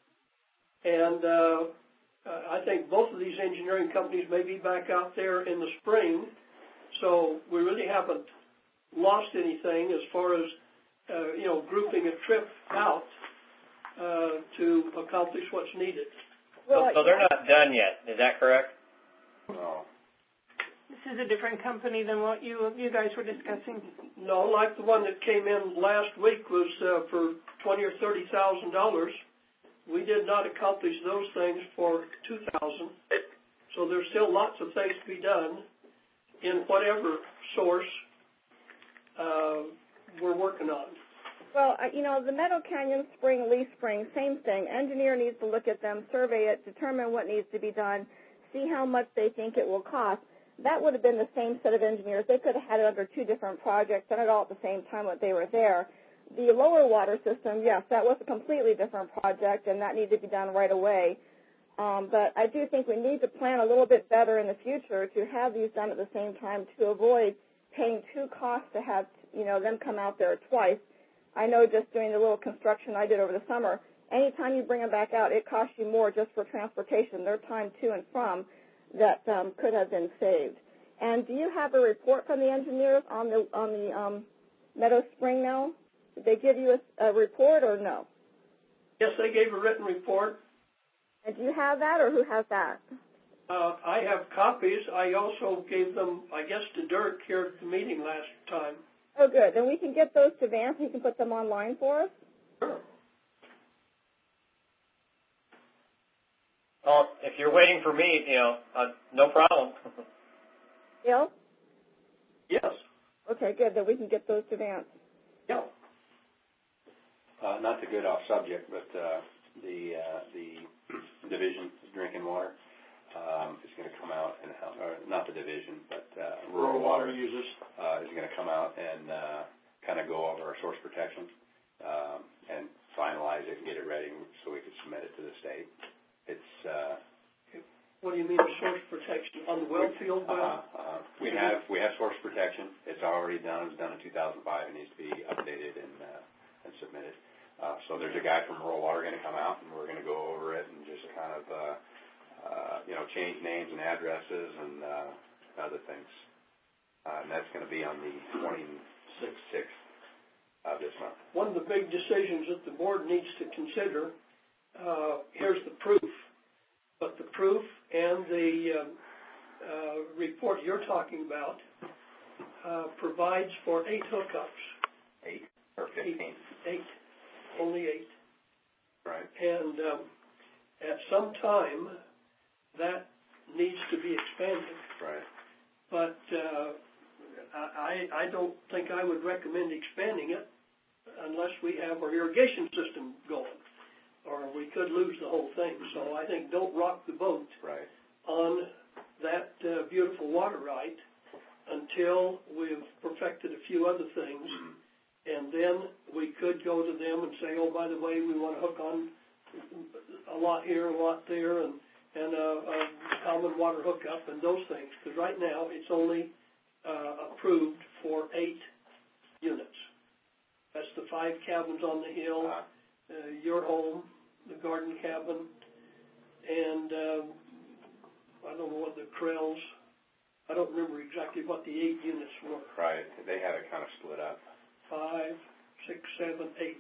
and uh, I think both of these engineering companies may be back out there in the spring, so we really haven't lost anything as far as uh, you know grouping a trip out. Uh, to accomplish what's needed. Well, so, so they're not done yet. Is that correct? No. This is a different company than what you you guys were discussing. No, like the one that came in last week was uh, for twenty or thirty thousand dollars. We did not accomplish those things for two thousand. So there's still lots of things to be done in whatever source uh, we're working on. Well, you know, the Meadow Canyon Spring, Leaf Spring, same thing. Engineer needs to look at them, survey it, determine what needs to be done, see how much they think it will cost. That would have been the same set of engineers. They could have had it under two different projects, done it all at the same time when they were there. The lower water system, yes, that was a completely different project, and that needed to be done right away. Um, but I do think we need to plan a little bit better in the future to have these done at the same time to avoid paying two costs to have, you know, them come out there twice. I know just doing the little construction I did over the summer, anytime you bring them back out, it costs you more just for transportation, their time to and from, that um, could have been saved. And do you have a report from the engineers on the on the um, Meadow Spring now? Did they give you a, a report or no? Yes, they gave a written report. And do you have that, or who has that? Uh, I have copies. I also gave them, I guess, to Dirk here at the meeting last time. Oh, good. Then we can get those to Vance and you can put them online for us? Sure. Well, if you're waiting for me, you know, uh, no problem. Bill? Yes. Okay, good. Then we can get those to Vance. Yeah. Uh, not to get off subject, but uh, the uh, the division of drinking water um, is going to come out and help, or not the division, but uh, rural, rural water users uh, is going to come out and uh, kind of go over our source protection um, and finalize it and get it ready so we can submit it to the state. It's uh, what do you mean source protection on the well field? Uh, uh, we have we have source protection. It's already done. It was done in two thousand five. It needs to be updated and uh, and submitted. Uh, so there's a guy from rural water going to come out, and we're going to go over it and just kind of uh, uh, you know change names and addresses and uh, other things. Uh, and that's going to be on the twenty-sixth of this month. One of the big decisions that the board needs to consider. Uh, here's the proof, but the proof and the uh, uh, report you're talking about uh, provides for eight hookups. Eight or fifteen? Eight. eight. Only eight. Right. And um, at some time, that needs to be expanded. Right. But uh, I, I don't think I would recommend expanding it unless we have our irrigation system going. Or we could lose the whole thing. So I think don't rock the boat right. on that uh, beautiful water right until we've perfected a few other things. Mm-hmm. And then we could go to them and say, oh, by the way, we want to hook on a lot here, a lot there, and, and a, a common water hookup and those things. Because right now it's only uh, approved for eight units. That's the five cabins on the hill. Uh-huh. Uh, your home, the garden cabin, and uh, I don't know what the Krells, I don't remember exactly what the eight units were. Right. They had it kind of split up. Five, six, seven, eight.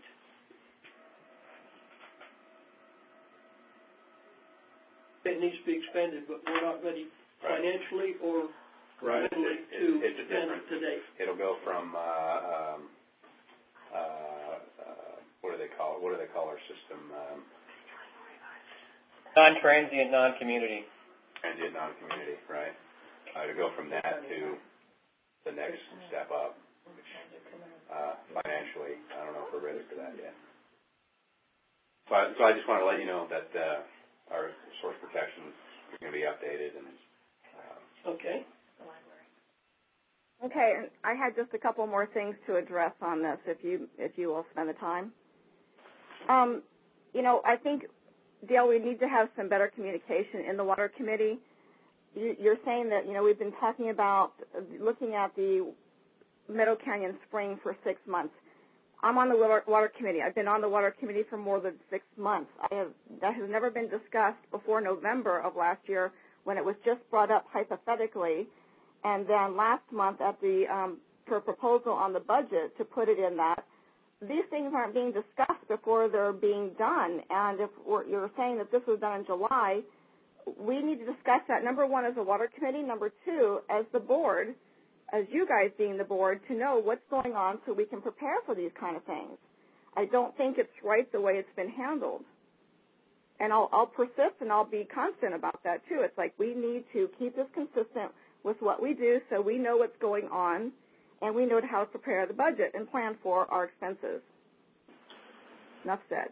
It needs to be expanded, but we're not ready right. financially or right. mentally it, to it, expand it today. It'll go from uh, um, uh, what do they call it? What do they call our system? Um, non-transient, non-community. Transient, non-community, right. Uh, to go from that to the next step up. Uh, financially, I don't know if we're ready for that yet. So I, so I just want to let you know that uh, our source protection is going to be updated. And um, okay. Okay, and I had just a couple more things to address on this, if you if you will spend the time. Um, you know, I think, Dale, we need to have some better communication in the Water Committee. You, you're saying that, you know, we've been talking about looking at the Meadow Canyon Spring for six months. I'm on the Water Committee. I've been on the Water Committee for more than six months. I have, that has never been discussed before November of last year when it was just brought up hypothetically, and then last month at the um, for a proposal on the budget to put it in that. These things aren't being discussed before they're being done, and if we're, you're saying that this was done in July, we need to discuss that, number one, as a Water Committee, number two, as the board, as you guys being the board, to know what's going on so we can prepare for these kind of things. I don't think it's right the way it's been handled. And I'll, I'll persist and I'll be constant about that, too. It's like we need to keep this consistent with what we do so we know what's going on, and we know how to prepare the budget and plan for our expenses. Enough said.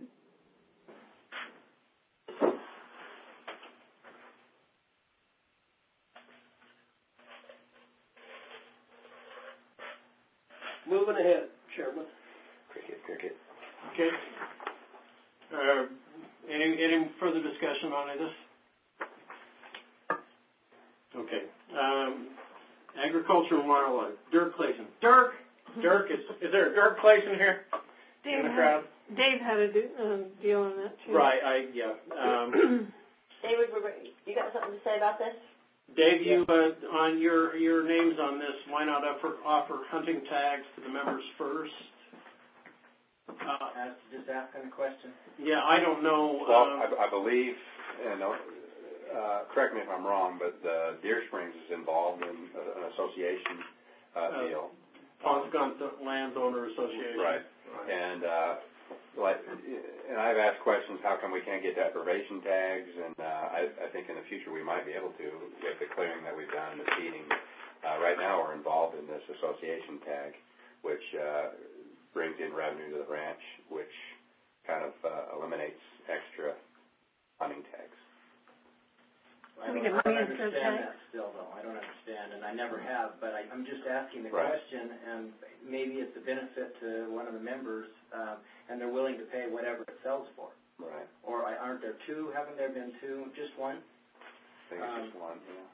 moving ahead, Chairman. Cricket, cricket. Okay. Uh, any, any further discussion on this? Okay. Um, agriculture and wildlife. Dirk Clayson. Dirk! Dirk, is, is there a Dirk Clayson here Dave in the had, crowd? Dave had a do, um, deal on that too. Right, I, yeah. Um, David, you got something to say about this? Dave, you, uh, on your, your names on this, why not offer, offer hunting tags to the members first? Uh, just asking a question. Yeah, I don't know. Well, um, I, I believe, and uh, correct me if I'm wrong, but uh, Deer Springs is involved in an association uh, Uh, deal. Ponce Landowner Association. Right. Right. And uh, like, and I've asked questions. How come we can't get deprivation tags? And uh, I, I think in the future we might be able to with the clearing that we've done and the seeding. Uh, right now we're involved in this association tag, which uh, brings in revenue to the ranch, which kind of uh, eliminates extra hunting tags. I don't, I don't understand that still, though. I don't understand, and I never have. But I, I'm just asking the right. question, and maybe it's a benefit to one of the members, um, and they're willing to pay whatever it sells for. Right. Or aren't there two? Haven't there been two? Just one? I think it's um, just one. Yeah.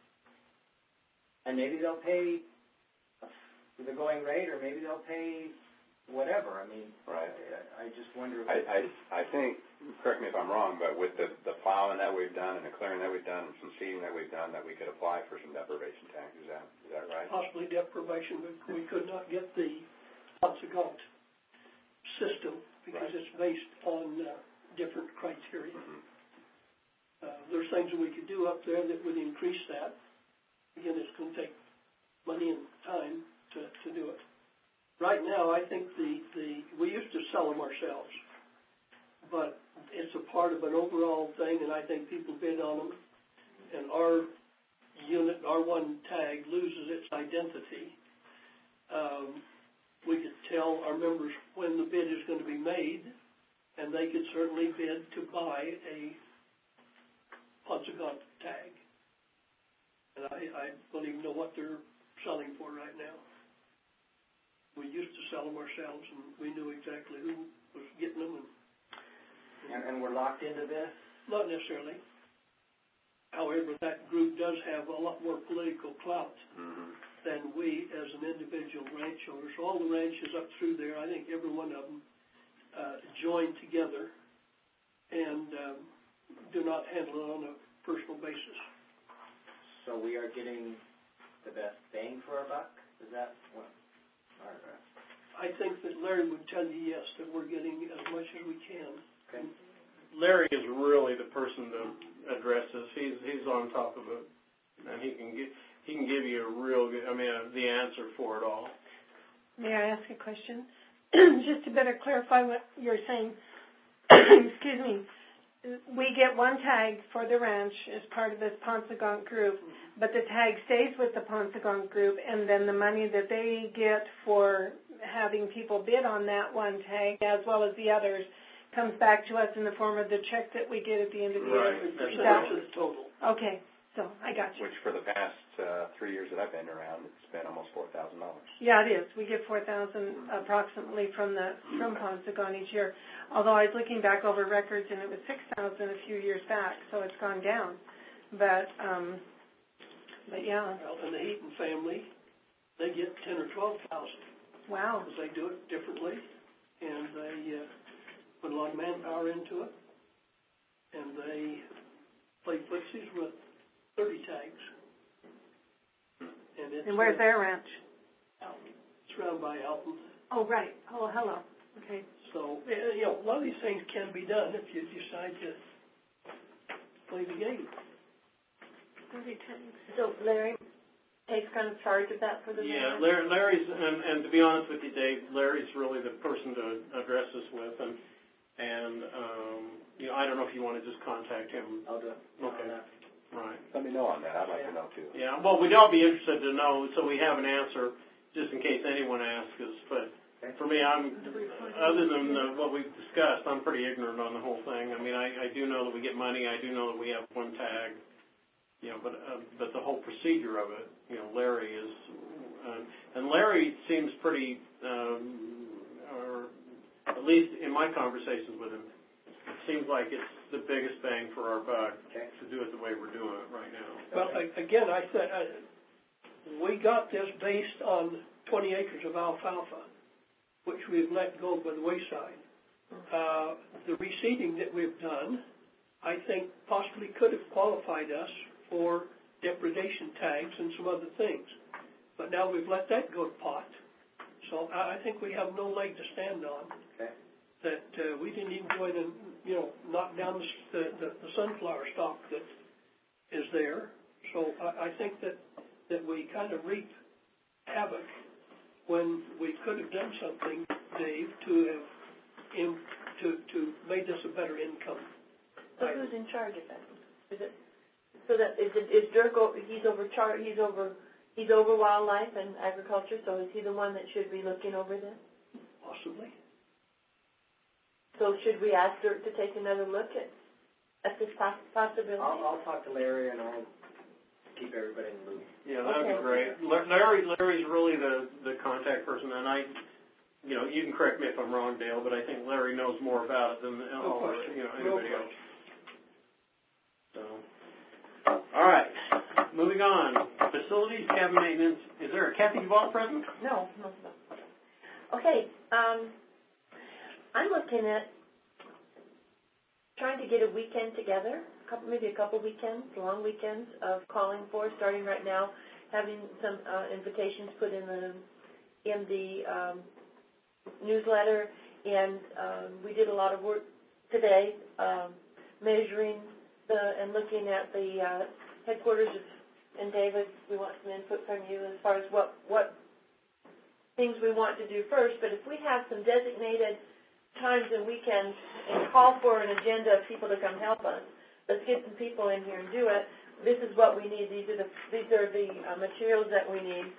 And maybe they'll pay the going rate, or maybe they'll pay whatever. I mean, right. I, I just wonder. If I, I I think. Correct me if I'm wrong, but with the, the plowing that we've done and the clearing that we've done and some seeding that we've done, that we could apply for some deprivation tags. Is that is that right? Possibly deprivation, but we could not get the Ponce-Gont system because right. it's based on uh, different criteria. Mm-hmm. Uh, there's things that we could do up there that would increase that. Again, it's going to take money and time to, to do it. Right now, I think the, the we used to sell them ourselves, but it's a part of an overall thing, and I think people bid on them, and our unit, our one tag, loses its identity. Um, we could tell our members when the bid is going to be made, and they could certainly bid to buy a Ponce-Gont tag. And I, I don't even know what they're selling for right now. We used to sell them ourselves, and we knew exactly who was getting them. And And, and we're locked into this? Not necessarily. However, that group does have a lot more political clout mm-hmm. than we as an individual ranch owner. So all the ranches up through there, I think every one of them uh, join together and um, do not handle it on a personal basis. So we are getting the best bang for our buck? Is that what? All right. I think that Larry would tell you yes, that we're getting as much as we can. Okay. Larry is really the person to address this. He's he's on top of it, and he can get he can give you a real good. I mean, uh, the answer for it all. May I ask a question? Just to better clarify what you're saying. Excuse me. We get one tag for the ranch as part of this Ponce-Gont group, but the tag stays with the Ponce-Gont group, and then the money that they get for having people bid on that one tag, as well as the others, comes back to us in the form of the check that we get at the end of the right. year. Percentage of the total. Okay, so I got you. Which for the past uh, three years that I've been around, it's been almost four thousand dollars. Yeah, it is. We get four thousand approximately from the from Ponce-Gont each year. Although I was looking back over records and it was six thousand a few years back, so it's gone down. But um, but yeah. Well, and the Heaton family, they get ten or twelve thousand. Wow. Because they do it differently, and they uh, put a lot of manpower into it, and they play footsies with thirty tags. And, it's, and where's uh, their ranch? Alton. It's around by Alton. Oh, right. Oh, hello. Okay. So, you know, a lot of these things can be done if you decide to play the game. thirty tags. So, Larry takes kind of charge of that for the Yeah, Larry, Larry's, and, and to be honest with you, Dave, Larry's really the person to address this with, and and um, you know, I don't know if you want to just contact him. I'll do it. Okay. Right. Let me know on that. I'd like yeah. to know too. Yeah. Well, we'd all be interested to know, so we have an answer just in case anyone asks us. But okay. for me, I'm other than the, what we've discussed, I'm pretty ignorant on the whole thing. I mean, I, I do know that we get money. I do know that we have one tag. You know, but uh, but the whole procedure of it, you know, Larry is Uh, and Larry seems pretty, um, or at least in my conversations with him, it seems like it's the biggest bang for our buck okay. to do it the way we're doing it right now. Well, okay. again, I said I, we got this based on twenty acres of alfalfa, which we've let go by the wayside. Uh, the reseeding that we've done, I think, possibly could have qualified us for depredation tags and some other things. But now we've let that go to pot. So I, I think we have no leg to stand on. Okay. That uh, we didn't even go in and, you know, knock down the, the, the sunflower stalk that is there. So I, I think that, that we kind of reap havoc when we could have done something, Dave, to have in, to, to made this a better income. So right. Who's in charge of that? Is it so that is it is Dirk? He's over char. He's over. He's over wildlife and agriculture. So is he the one that should be looking over this? Possibly. So should we ask Dirk to take another look at at this poss- possibility? I'll, I'll talk to Larry and I'll keep everybody in the loop. Yeah, that'd okay. be great. Larry, Larry's really the the contact person, and I. You know, you can correct me if I'm wrong, Dale, but I think Larry knows more about it than all no of, you know anybody no else. So, all right, moving on. Facilities, cabin maintenance. Is there a Kathy Duvall present? No, no, no. Okay, um, I'm looking at trying to get a weekend together, a couple, maybe a couple weekends, long weekends of calling for, starting right now, having some uh, invitations put in the in the um, newsletter, and um, we did a lot of work today um, measuring the and looking at the uh, headquarters of, and David, we want some input from you as far as what, what things we want to do first, but if we have some designated times and weekends and call for an agenda of people to come help us, let's get some people in here and do it. This is what we need. These are the, these are the uh, materials that we need.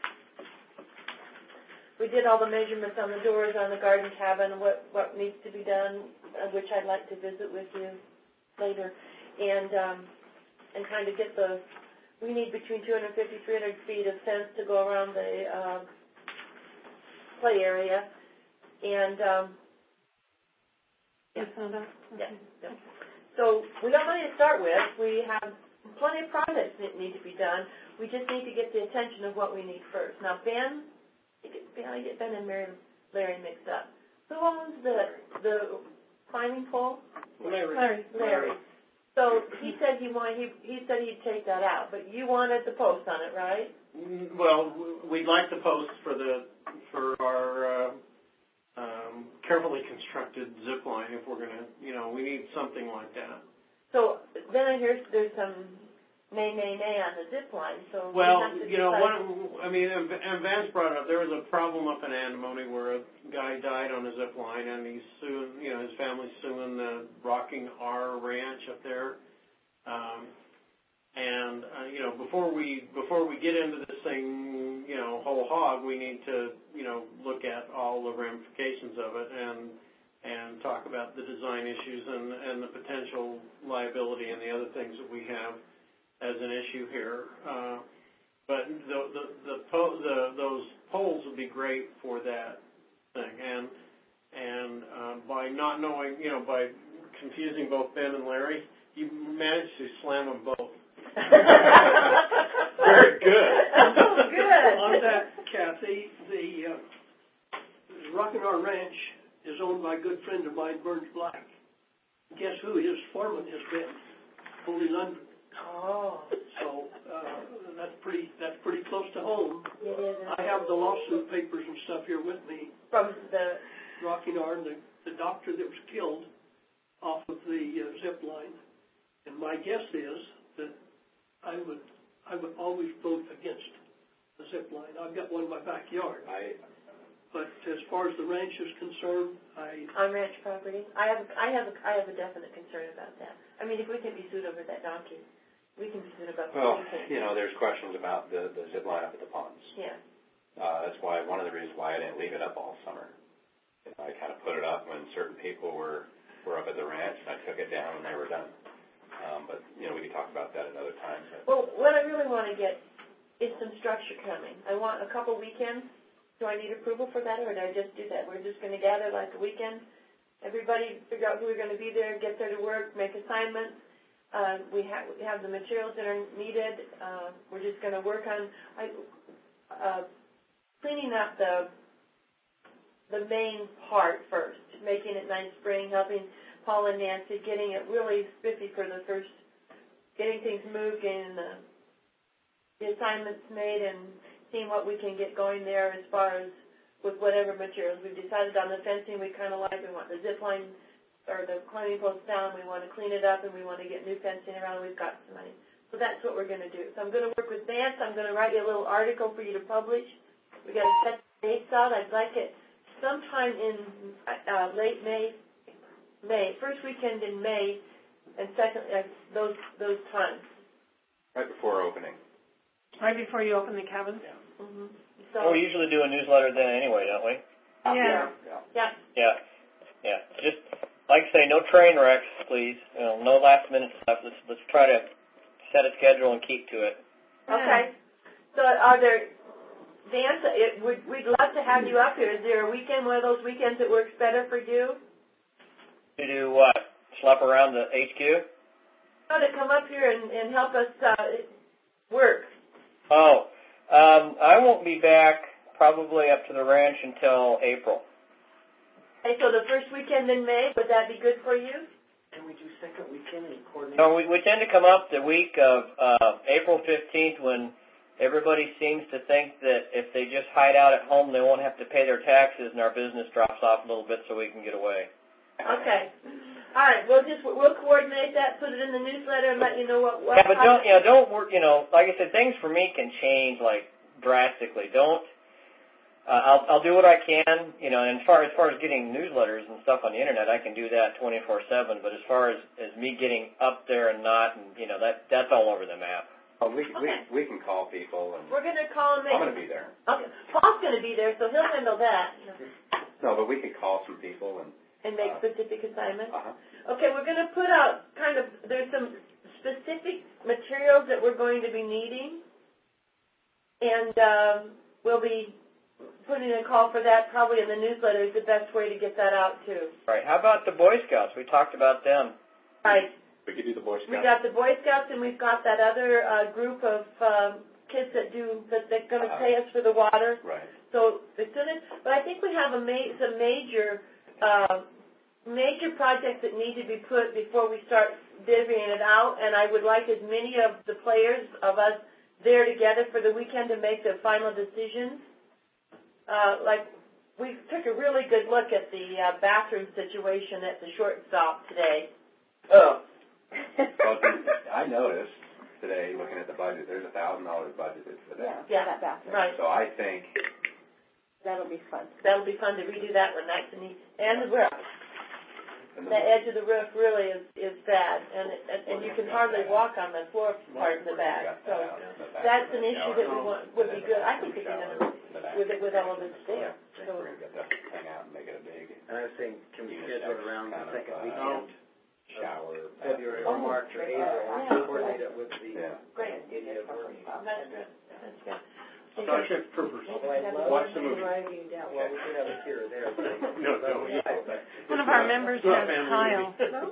We did all the measurements on the doors, on the garden cabin, what, what needs to be done, uh, which I'd like to visit with you later, and um, and kind of get the, we need between two hundred fifty, three hundred feet of fence to go around the uh, play area, and um, yeah. yeah, yeah. So we got money to start with. We have plenty of projects that need to be done. We just need to get the attention of what we need first. Now, Ben, I get Ben and Mary, Larry mixed up. Who owns the the climbing pole? Larry. Larry. Larry. So he said he wanted, he he said he'd take that out, but you wanted the post on it, right? Well, we'd like the post for the for our uh, um, carefully constructed zip line if we're gonna, you know, we need something like that. So then I hear there's some nay, nay, nay on the zip line. So well, we you know, one, I mean, and Vance brought it up. There was a problem up in Antimony where a guy died on a zip line, and he's suing, you know, his family's suing the Rocking R Ranch up there. Um, and uh, you know, before we before we get into this thing, you know, whole hog, we need to, you know, look at all the ramifications of it and and talk about the design issues and and the potential liability and the other things that we have as an issue here, uh, but the the the, po- the those poles would be great for that thing, and and uh, by not knowing, you know, by confusing both Ben and Larry, you managed to slam them both. Very good. Oh, good. On that, Kathy, the uh, Rockin' R Ranch is owned by a good friend of mine, Burns Black. Guess who his foreman has been? Holy London. Oh. So uh, that's pretty that's pretty close to home. It is. I have the lawsuit papers and stuff here with me. From the Rocking R, the, the doctor that was killed off of the uh, zip line. And my guess is that I would I would always vote against the zip line. I've got one in my backyard. I, But as far as the ranch is concerned, I on ranch property, I have I have a, I have a definite concern about that. I mean, if we can be sued over that donkey, we can be sued about. well, you know, there's questions about the the zip line up at the ponds. Yeah. Uh, that's why one of the reasons why I didn't leave it up all summer. You know, I kind of put it up when certain people were were up at the ranch, and I took it down when they were done. Um, but you know, we could talk about that another time. But. Well, what I really want to get is some structure coming. I want a couple weekends. Do I need approval for that, or do I just do that? We're just going to gather like a weekend. Everybody figure out who we're going to be there, get there to work, make assignments. Uh, we have we have the materials that are needed. Uh, we're just going to work on I, uh, cleaning up the the main part first, making it nice spring, helping Paul and Nancy, getting it really spiffy for the first, getting things moved, getting the, the assignments made, and seeing what we can get going there as far as with whatever materials. We've decided on the fencing we kind of like. We want the zip line or the climbing post down. We want to clean it up, and we want to get new fencing around. We've got some money. So that's what we're going to do. So I'm going to work with Vance. I'm going to write you a little article for you to publish. We got to set dates out. I'd like it sometime in uh, late May, May, first weekend in May, and second uh, those those times. Right before opening. Right before you open the cabins? Yeah. Mm-hmm. So, well, we usually do a newsletter then anyway, don't we? Yeah. Yeah. Yeah. Yeah. Just, like I say, no train wrecks, please. You know, no last-minute stuff. Let's, let's try to set a schedule and keep to it. Okay. So are there, Vance, it, would, we'd love to have you up here. Is there a weekend, one of those weekends that works better for you? To do what? Schlep around the H Q? Oh, to come up here and, and help us uh, work. Oh, um, I won't be back probably up to the ranch until April. Okay, so the first weekend in May, would that be good for you? Can we do second weekend and coordinate? No, we, we tend to come up the week of uh, April fifteenth when everybody seems to think that if they just hide out at home, they won't have to pay their taxes, and our business drops off a little bit so we can get away. Okay. All right, we'll just we'll coordinate that, put it in the newsletter, and let you know what. what yeah, but don't you know? Don't work. You know, like I said, things for me can change like drastically. Don't. Uh, I'll I'll do what I can. You know, and as far as far as getting newsletters and stuff on the internet, I can do that twenty-four seven. But as far as, as me getting up there and not, and you know, that that's all over the map. Oh, we Okay. we we can call people and We're going to call him. I'm going to be there. Okay, Paul's going to be there, so he'll handle that. No, but we could call some people and. And make Uh, specific assignments? Uh-huh. Okay, we're going to put out kind of, there's some specific materials that we're going to be needing, and um, we'll be putting a call for that probably in the newsletter is the best way to get that out too. Right. How about the Boy Scouts? We talked about them. Right. We could do the Boy Scouts. We got the Boy Scouts, and we've got that other uh, group of um, kids that do, that they're going to Uh-huh. pay us for the water. Right. So as soon as, but I think we have a ma- some major Uh, major projects that need to be put before we start divvying it out, and I would like as many of the players of us there together for the weekend to make the final decisions. Uh, like, we took a really good look at the uh, bathroom situation at the shortstop today. Oh. Well, I noticed today, looking at the budget, there's a thousand dollars budgeted for that. Yeah, that bathroom. right. So I think That'll be fun. That'll be fun to redo that one nice and neat. And the roof. and The edge of the roof really is, is bad, and it, and, and you can hardly walk on the floor part in the back. So that's an issue that we want would be good. I think if you're going to with it with all of it there. So we're going to get that hang out and make it a big. And I was saying, can we schedule it around the second uh, weekend? Shower. February or Oh, March or April, yeah. and coordinate it with the Yeah. great. Idiot board meeting. That's good. That's good. Starship Troopers. Well, I'd love Watch to the movie. drive you down. Well, we could have it here or there. No, no, yeah. One of our members It's not has family tile. No?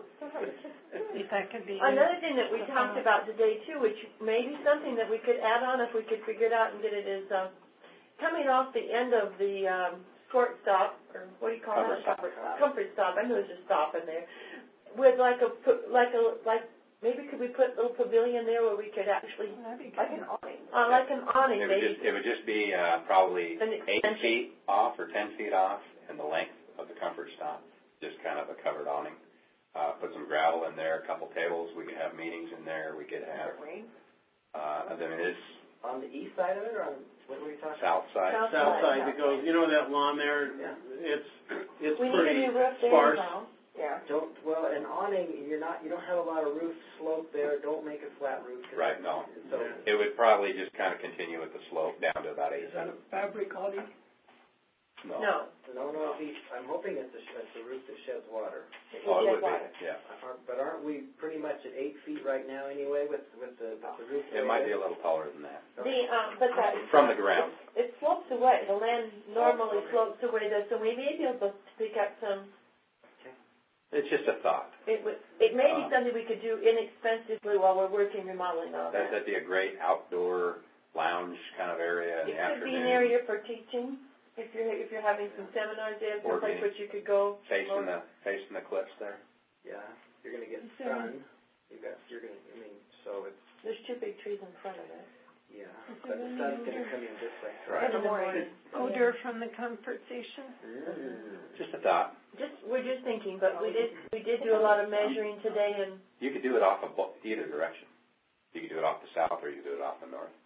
If that could be. Another thing that we talked about today too, which may be something that we could add on if we could figure it out and get it, is um, coming off the end of the um, short stop, or what do you call Comfort it? stop. Comfort stop. Comfort stop. I knew there was a stop in there. With like a like a like maybe could we put a little pavilion there where we could actually Like an awning. uh, like an awning It would maybe. just it would just be uh, probably An eight extension. feet off or ten feet off, and the length of the comfort stop, just kind of a covered awning. Uh, put some gravel in there, a couple tables. We could have meetings in there. We could have. Uh, I mean, it's On the east side of it, or on, what were you talking south about? side. South South side. side that goes, you know that lawn there? Yeah. It's, it's We need a pretty new roof there sparse. now. Yeah. Don't, well, an awning, you're not, you don't have a lot of roof slope there. Don't make a flat roof. 'cause Right, no. So, It would probably just kind of continue with the slope down to about eight Is that feet. a fabric awning? No. No. no, no, it'd be, I'm hoping it's a, it's a roof. roof that sheds water. Oh, it Shed would be, water. yeah. Are, but aren't we pretty much at eight feet right now anyway with, with the, with the roof? It might be a little taller than that. The, um, but that. From the ground. It, it slopes away. The land normally slopes away, though, so we may be able to pick up some. It's just a thought. It would. It may be Uh, something we could do inexpensively while we're working remodeling on That, that. that'd be a great outdoor lounge kind of area in It the could be afternoon. an area for teaching. If you're if you're having some seminars there, Board someplace meeting. which you could go. Facing the, facing the cliffs there. Yeah, you're going to get Is there- sun. You got, you're going to, I mean, so it's, There's two big trees in front of it. yeah. Is But there the any sun's going to odor? come in this way. Right. In the morning. Odor from the comfort station? Just a thought. Just we're just thinking, but we did we did do a lot of measuring today, and You could do it off of bo- either direction. You could do it off the south or you could do it off the north.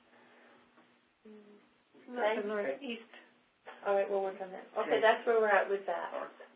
Not the northeast. all right, we'll work on that. Okay, that's where we're at with that.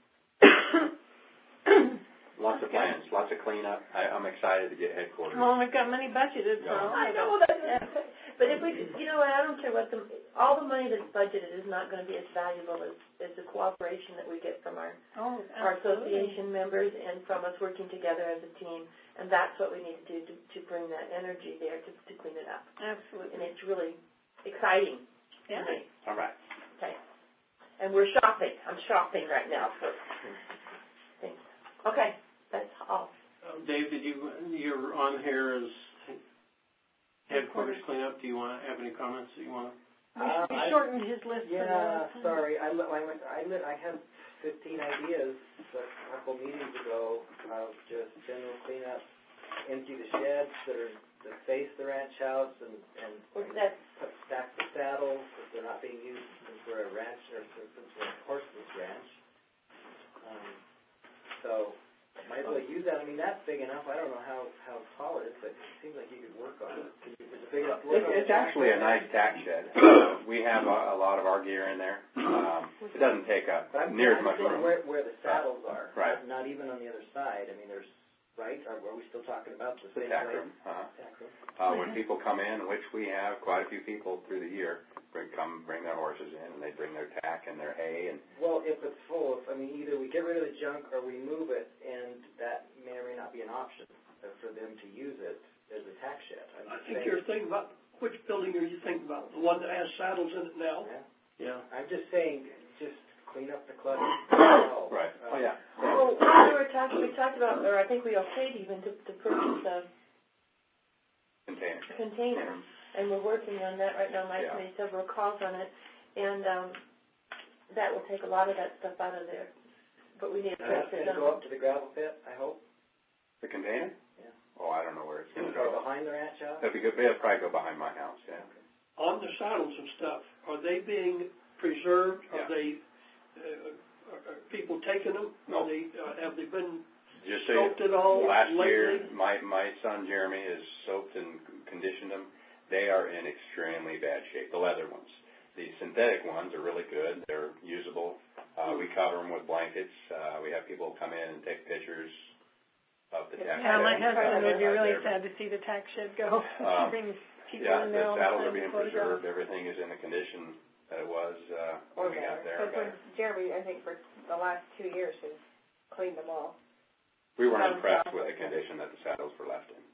Lots of plans, lots of cleanup. I, I'm excited to get headquarters. Well, we've got money budgeted for all I of know it. that, but if we, you know what, I don't care what the, all the money that's budgeted is not going to be as valuable as, as the cooperation that we get from our, Oh, our absolutely. association members and from us working together as a team. And that's what we need to do to, to bring that energy there to, to clean it up. And Absolutely. it's really exciting Yeah. to me. All right. Okay. And we're shopping. I'm shopping right now for things. Okay, that's all. Um, Dave, did you, you're on here as headquarters cleanup. Do you want to have any comments that you want to? We, Uh, we I- shortened his list. for the Yeah, last time. sorry. I, li- I, went, I, lit, I had fifteen ideas a couple meetings ago of just general cleanup, empty the sheds that are that face the ranch house, and and What's that? put, stack the saddles if they're not being used since we're a ranch or since we're a horseless ranch. Um, so might as well use that. I mean, that's big enough. I don't know how how tall it is, but it seems like you could work on it. Is it big enough to work It's, on? it's actually a nice tack shed. We have a, a lot of our gear in there. Um, it doesn't take up But I'm, near as I'm much saying room. where, where the saddles are, Right. not, not even on the other side. I mean, there's, right? Are, are we still talking about the The same tack place? room. Uh-huh. Tack room. Uh, when people come in, which we have quite a few people through the year, bring come bring their horses in, and they bring their tack and their hay, and Well, if it's full, if, I mean, either we get rid of the junk or we move it, and that may or may not be an option for them to use it as a tack shed. I'm I just think saying. you're thinking about, which building are you thinking about? The one that has saddles in it now? Yeah. Yeah. I'm just saying, just clean up the clutter. right. Uh, Oh yeah. Well, we were talking, we talked about, or I think we okayed even to, to purchase a Container. container, and we're working on that right now. Mike's Yeah. made several calls on it, and um, that will take a lot of that stuff out of there. But we need to And that's press it going to go down. up to the gravel pit, I hope, The container? Yeah. Oh, I don't know where it's going to or go. behind the ranch house. It'll be good. It'll probably go behind my house. Yeah. On the saddles and stuff, are they being preserved? Are Yeah. they, uh, are, are people taking them? No. Are they, uh, have they been Just so you, soaked at all last lately? year, my my son Jeremy has soaked and conditioned them. They are in extremely bad shape. The leather ones. The synthetic ones are really good. They're usable. Uh, we cover them with blankets. Uh, we have people come in and take pictures of the tack Yeah, my shed. husband would be Out really there. sad to see the tack shed go. Um, Brings people Yeah, in there the all saddles the are time being to photograph. preserved. Everything is in the condition that it was uh, when we got there. Because when Jeremy, I think for the last two years, has cleaned them all. We weren't Sounds impressed awful. with the condition that the saddles were left in.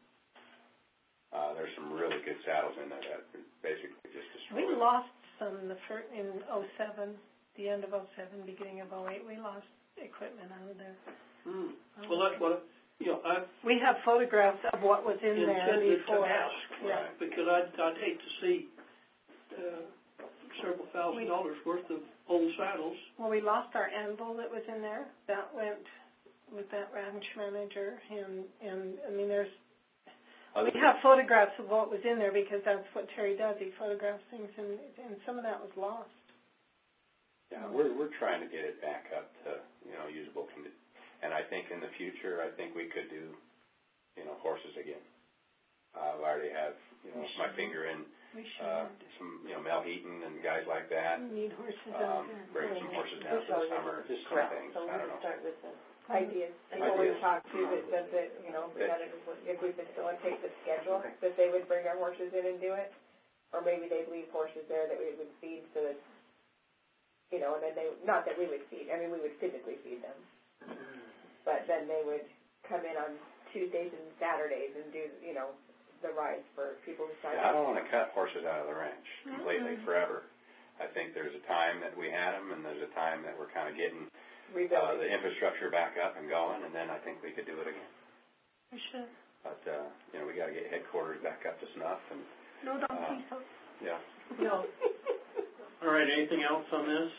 Uh, there's some really good saddles in there that basically just We destroyed. lost some the fir- in oh seven, the end of oh seven, beginning of oh eight. We lost equipment out of there. Hmm. Well, that's what, you know, I've We have photographs of what was in there intended to before. ask, Yeah. because I'd, I'd hate to see uh, several thousand dollars worth of old saddles. Well, we lost our anvil that was in there. That went with that ranch manager, and and I mean, there's Other we have photographs of what was in there because that's what Terry does. He photographs things, and and some of that was lost. Yeah, we're we're trying to get it back up to you know usable condition. And I think in the future, I think we could do you know horses again. Uh, I already have you know my finger in We should uh, some you know Mel Heaton and guys like that. we need horses out Um, there. bring some horses down for the summer, just some Correct. things. So we I don't can know. start with the Ideas. And so Ideas. we talked to that said that, you know, we gotta, if we facilitate the schedule, that they would bring our horses in and do it. Or maybe they'd leave horses there that we would feed so that, you know, and then they, not that we would feed, I mean, we would physically feed them. But then they would come in on Tuesdays and Saturdays and do, you know, the rides for people who started. Yeah, I don't want to cut horses out of the ranch completely mm-hmm. forever. I think there's a time that we had them, and there's a time that we're kind of getting uh, the infrastructure back up and going, and then I think we could do it again. For sure. But, uh, you know, we got to get headquarters back up to snuff. And, no, don't uh, think so. Yeah. No. All right, anything else on this?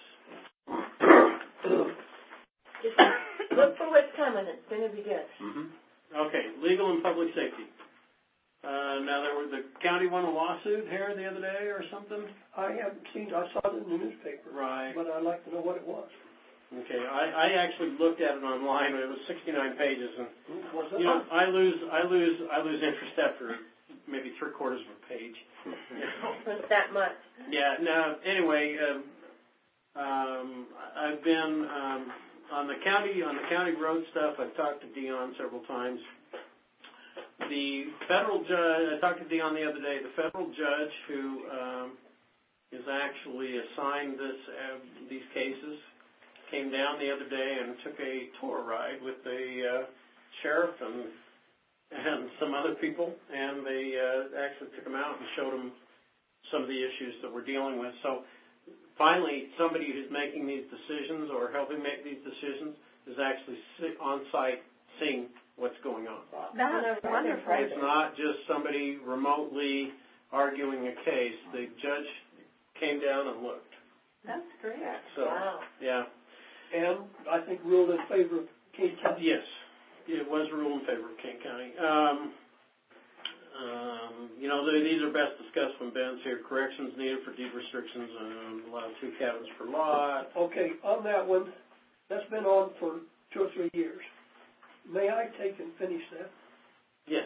Just look for what's coming. It's going to be good. Mm-hmm. Okay, legal and public safety. Uh, now, there was the county won a lawsuit here the other day or something? I haven't seen, I saw it in the newspaper. Right. But I'd like to know what it was. Okay, I, I actually looked at it online. It was sixty-nine pages, and was it? you know, I lose, I lose, I lose interest after maybe three quarters of a page. You know? It's that much. Yeah. No. Anyway, um, um, I've been um, on the county on the county road stuff. I've talked to Dion several times. The federal judge, I talked to Dion the other day. The federal judge who um, is actually assigned this uh, these cases came down the other day and took a tour ride with the uh, sheriff and and some other people, and they uh, actually took them out and showed them some of the issues that we're dealing with. So finally, somebody who's making these decisions or helping make these decisions is actually on site seeing what's going on. That's wonderful. It's not just somebody remotely arguing a case. The judge came down and looked. That's great. So, wow. Yeah. And I think ruled in favor of Kane County. Yes, it was ruled in favor of Kane County. Um, um, you know, these are best discussed when Ben's here. Corrections needed for deed restrictions and allow two cabins per lot. Okay, on that one, that's been on for two or three years. May I take and finish that? Yes.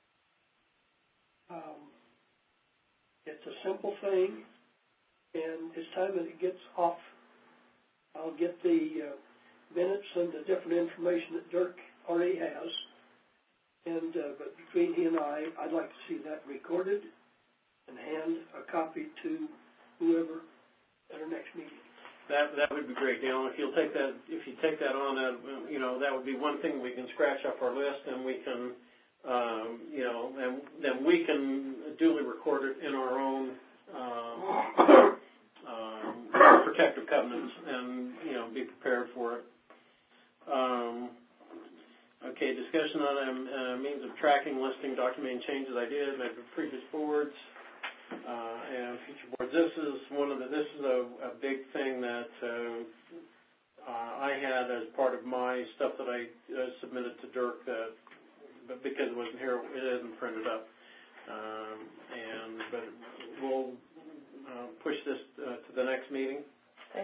Um, it's a simple thing, and it's time that it gets off. I'll get the uh, minutes and the different information that Dirk already has, and uh, but between he and I, I'd like to see that recorded and hand a copy to whoever at our next meeting. That that would be great, Dale. If you'll take that, if you take that on, that you know that would be one thing we can scratch off our list, and we can, um, you know, and then we can duly record it in our own um, um, protective covenants, and you know, be prepared for it. Um, okay, discussion on uh, means of tracking, listing, documenting changes I did made for previous boards. Uh, and future boards. This is one of the. This is a, a big thing that uh, uh, I had as part of my stuff that I uh, submitted to Dirk. That, but because it wasn't here, it isn't printed up. Um, and but we'll uh, push this uh, to the next meeting. Okay.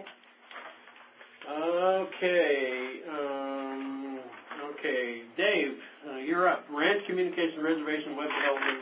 Okay. Um, okay, Dave, uh, you're up. Ranch communication reservation web development.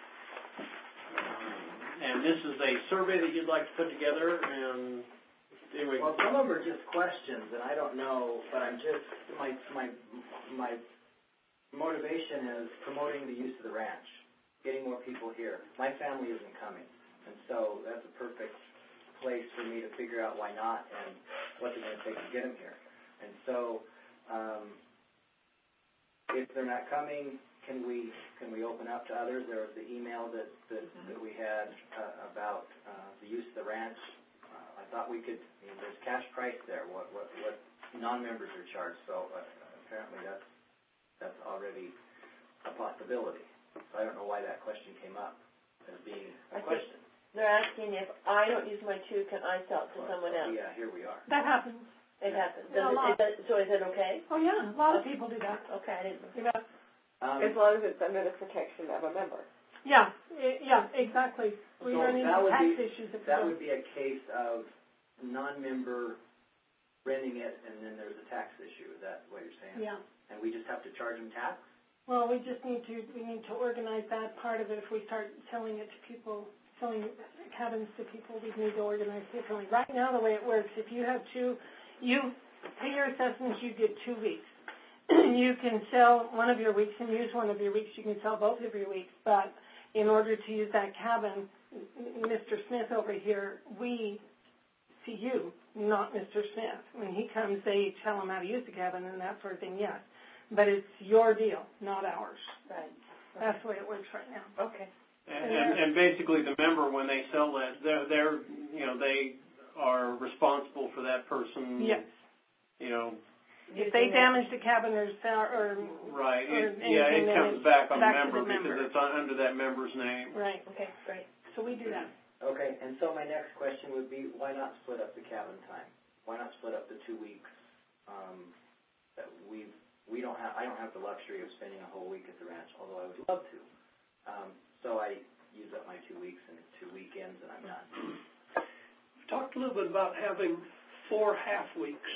And this is a survey that you'd like to put together, and anyway. Well, some of them are just questions, and I don't know, but I'm just, my my my motivation is promoting the use of the ranch, getting more people here. My family isn't coming, and so that's a perfect place for me to figure out why not and what's it going to take to get them here. And so um, if they're not coming, Can we can we open up to others? There was the email that that, mm-hmm. that we had uh, about uh, the use of the ranch. Uh, I thought we could. I mean, there's cash price there. What what what non-members are charged. So uh, apparently that's that's already a possibility. So I don't know why that question came up as being a I question. They're asking if I don't use my two, can I sell it to well, someone else? Yeah, here we are. That happens. It happens. Does yeah, it, it, so is it okay? Oh yeah, a lot of people do that. Okay, I didn't know. Yeah. Um, as long as it's under the protection of a member. Yeah, it, yeah, exactly. We so run into tax be, issues. If that would be a case of non-member renting it, and then there's a tax issue. Is that what you're saying? Yeah. And we just have to charge them tax? Well, we just need to we need to organize that part of it. If we start selling it to people, selling cabins to people, we need to organize differently. Right now, the way it works, if you have two, you pay your assessments, you get two weeks. You can sell one of your weeks and use one of your weeks. You can sell both of your weeks. But in order to use that cabin, Mister Smith over here, we, see you, not Mister Smith. When he comes, they tell him how to use the cabin and that sort of thing, yes. But it's your deal, not ours. Right. That's the way it works right now. Okay. And, and, and basically, the member, when they sell that, they're, they're, you know, they are responsible for that person. Yes. You know. If they damage the cabin or, or right, or it, yeah, it comes back on back the member the because member. it's under that member's name. Right. Okay, great. So we do that. Okay, and so my next question would be, why not split up the cabin time? Why not split up the two weeks? Um, that we we don't have. I don't have the luxury of spending a whole week at the ranch, although I would love to. Um, so I use up my two weeks and two weekends, and I'm done. We've talked a little bit about having four half weeks.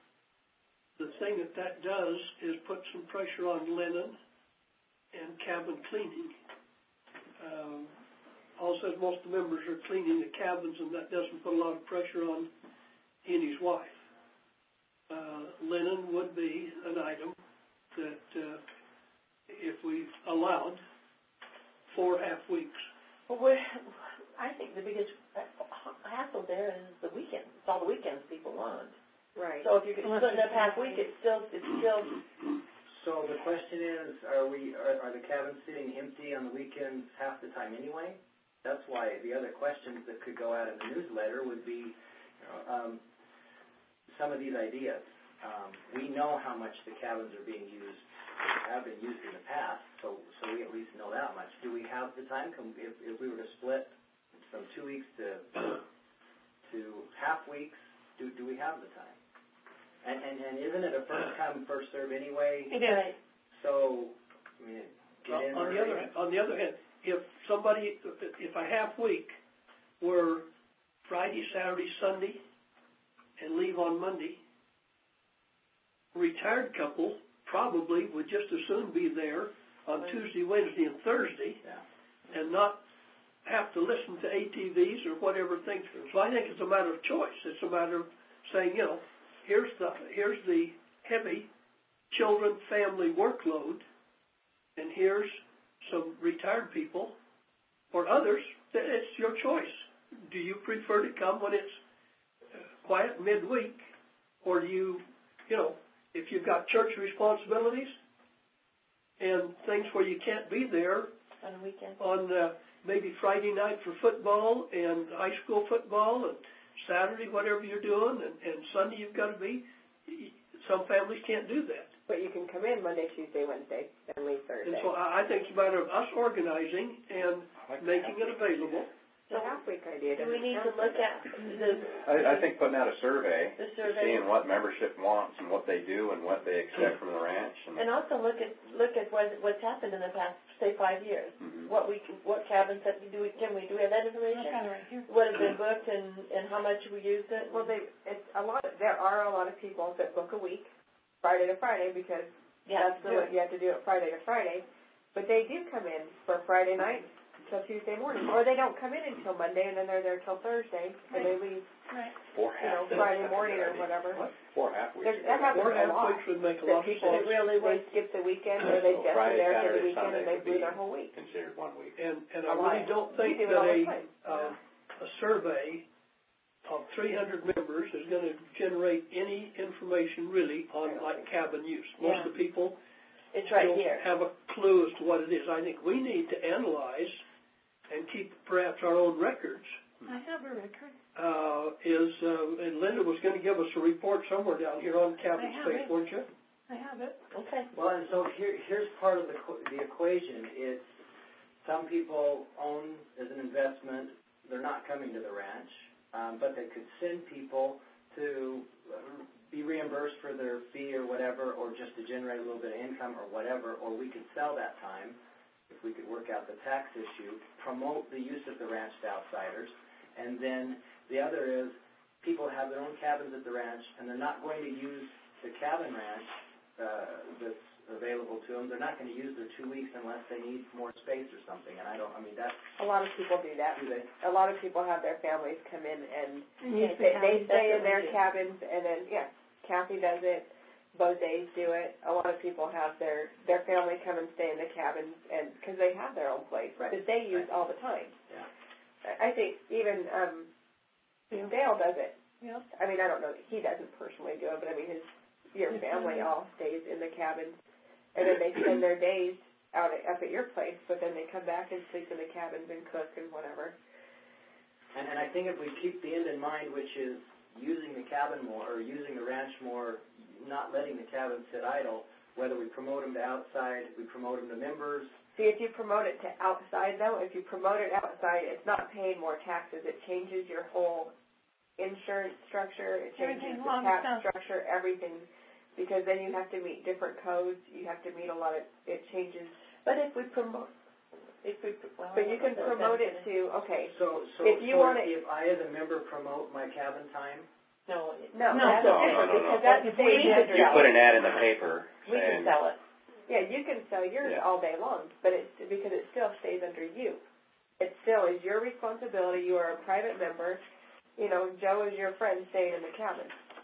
The thing that that does is put some pressure on linen and cabin cleaning. Um, also, most of the members are cleaning the cabins, and that doesn't put a lot of pressure on he and his wife. Uh, linen would be an item that, uh, if we allowed, four half weeks. Well, we're, I think the biggest hassle there is the weekends. It's all the weekends people want. Right. So if you're splitting up half week, it's still, it's still. So the question is, are we are, are the cabins sitting empty on the weekends half the time anyway? That's why the other questions that could go out in the newsletter would be, you know, um, some of these ideas. Um, we know how much the cabins are being used, have been used in the past, so so we at least know that much. Do we have the time? Can, if, if we were to split from two weeks to to half weeks, do do we have the time? And, and, and isn't it a first come, first serve anyway? It is. So, I mean, get Well, in on early. the other on the other hand, if somebody, if a half week were Friday, Saturday, Sunday, and leave on Monday, a retired couple probably would just as soon be there on Tuesday, Wednesday, and Thursday, yeah. and not have to listen to A T Vs or whatever things. So I think it's a matter of choice. It's a matter of saying, you know, here's the here's the heavy children family workload, and here's some retired people or others. It's your choice. Do you prefer to come when it's quiet midweek, or do you, you know, if you've got church responsibilities and things where you can't be there on a weekend, on uh, maybe Friday night for football and high school football, and Saturday whatever you're doing, and, and Sunday you've got to be. Some families can't do that. But you can come in Monday, Tuesday, Wednesday, and leave Thursday. And so I think it's a matter of us organizing and making it available. The half week idea. Do we need to look at the? I, I think putting out a survey, The survey. seeing what membership wants and what they do and what they expect from the ranch, and, And also look at look at what what's happened in the past, say, five years. mm-hmm. What we what cabins that we do we can we do we have that information? Kind of right here. What has been booked and and how much we used it? Well, they it's a lot. Of, there are a lot of people that book a week, Friday to Friday, because yeah, that's the way you have to do it Friday to Friday. But they do come in for Friday night till Tuesday morning, or they don't come in until Monday, and then they're there till Thursday, and they leave, Right. four you know, half Friday morning or whatever. What? Four half weeks. There's, that happens Four a half lot. weeks would make a That lot of people sense. It really they would. skip the weekend, or they So just Friday, there for the Saturday, weekend, Sunday and they would blew be their whole week. Considered one week. And and I A really lot. don't We think do it that all the a time. uh, a survey of three hundred members is going to generate any information really on like cabin use. Most Yeah. of the people It's right don't here. have a clue as to what it is. I think we need to analyze and keep perhaps our own records. I have a record. Uh, is uh, and Linda was going to give us a report somewhere down here on cabin I have space, it. weren't you? I have it. Okay. Well, and so here, here's part of the qu- the equation. It's some people own as an investment. They're not coming to the ranch, um, but they could send people to uh, be reimbursed for their fee or whatever, or just to generate a little bit of income or whatever. Or we could sell that time if we could work out the tax issue, promote the use of the ranch to outsiders, and then the other is people have their own cabins at the ranch, and they're not going to use the cabin ranch uh, that's available to them. They're not going to use their two weeks unless they need more space or something. And I don't. I mean, that's A lot of people do that. do they? A lot of people have their families come in and And use the they, they cabin. stay in That's what their we do. cabins, and then yeah, Kathy does it. Bozes do it. A lot of people have their their family come and stay in the cabins, and because they have their own place Right. that they use all the time. Yeah. I I think even um, Dale does it. Yep. I mean, I don't know that he doesn't personally do it, but I mean, his your family all stays in the cabin, and then they spend their days out at, up at your place, but then they come back and sleep in the cabins and cook and whatever. And, and I think if we keep the end in mind, which is using the cabin more, or using the ranch more, not letting the cabin sit idle, whether we promote them to outside, we promote them to members. See, if you promote it to outside, though, if you promote it outside, it's not paying more taxes. It changes your whole insurance structure. It changes Everything, the tax stuff. structure, everything, because then you have to meet different codes. You have to meet a lot of, it changes. But if we promote, if we, well, But you can promote it to, okay, So, so if you so want it, if I as a member promote my cabin time, no, no, No, that's no, different, no, no, because no. that's We stays can under You sell put it. an ad in the paper we can saying, sell it. Yeah, you can sell yours Yeah. all day long, but it's because it still stays under you. It still is your responsibility. You are a private member. You know, Joe is your friend staying in the cabin.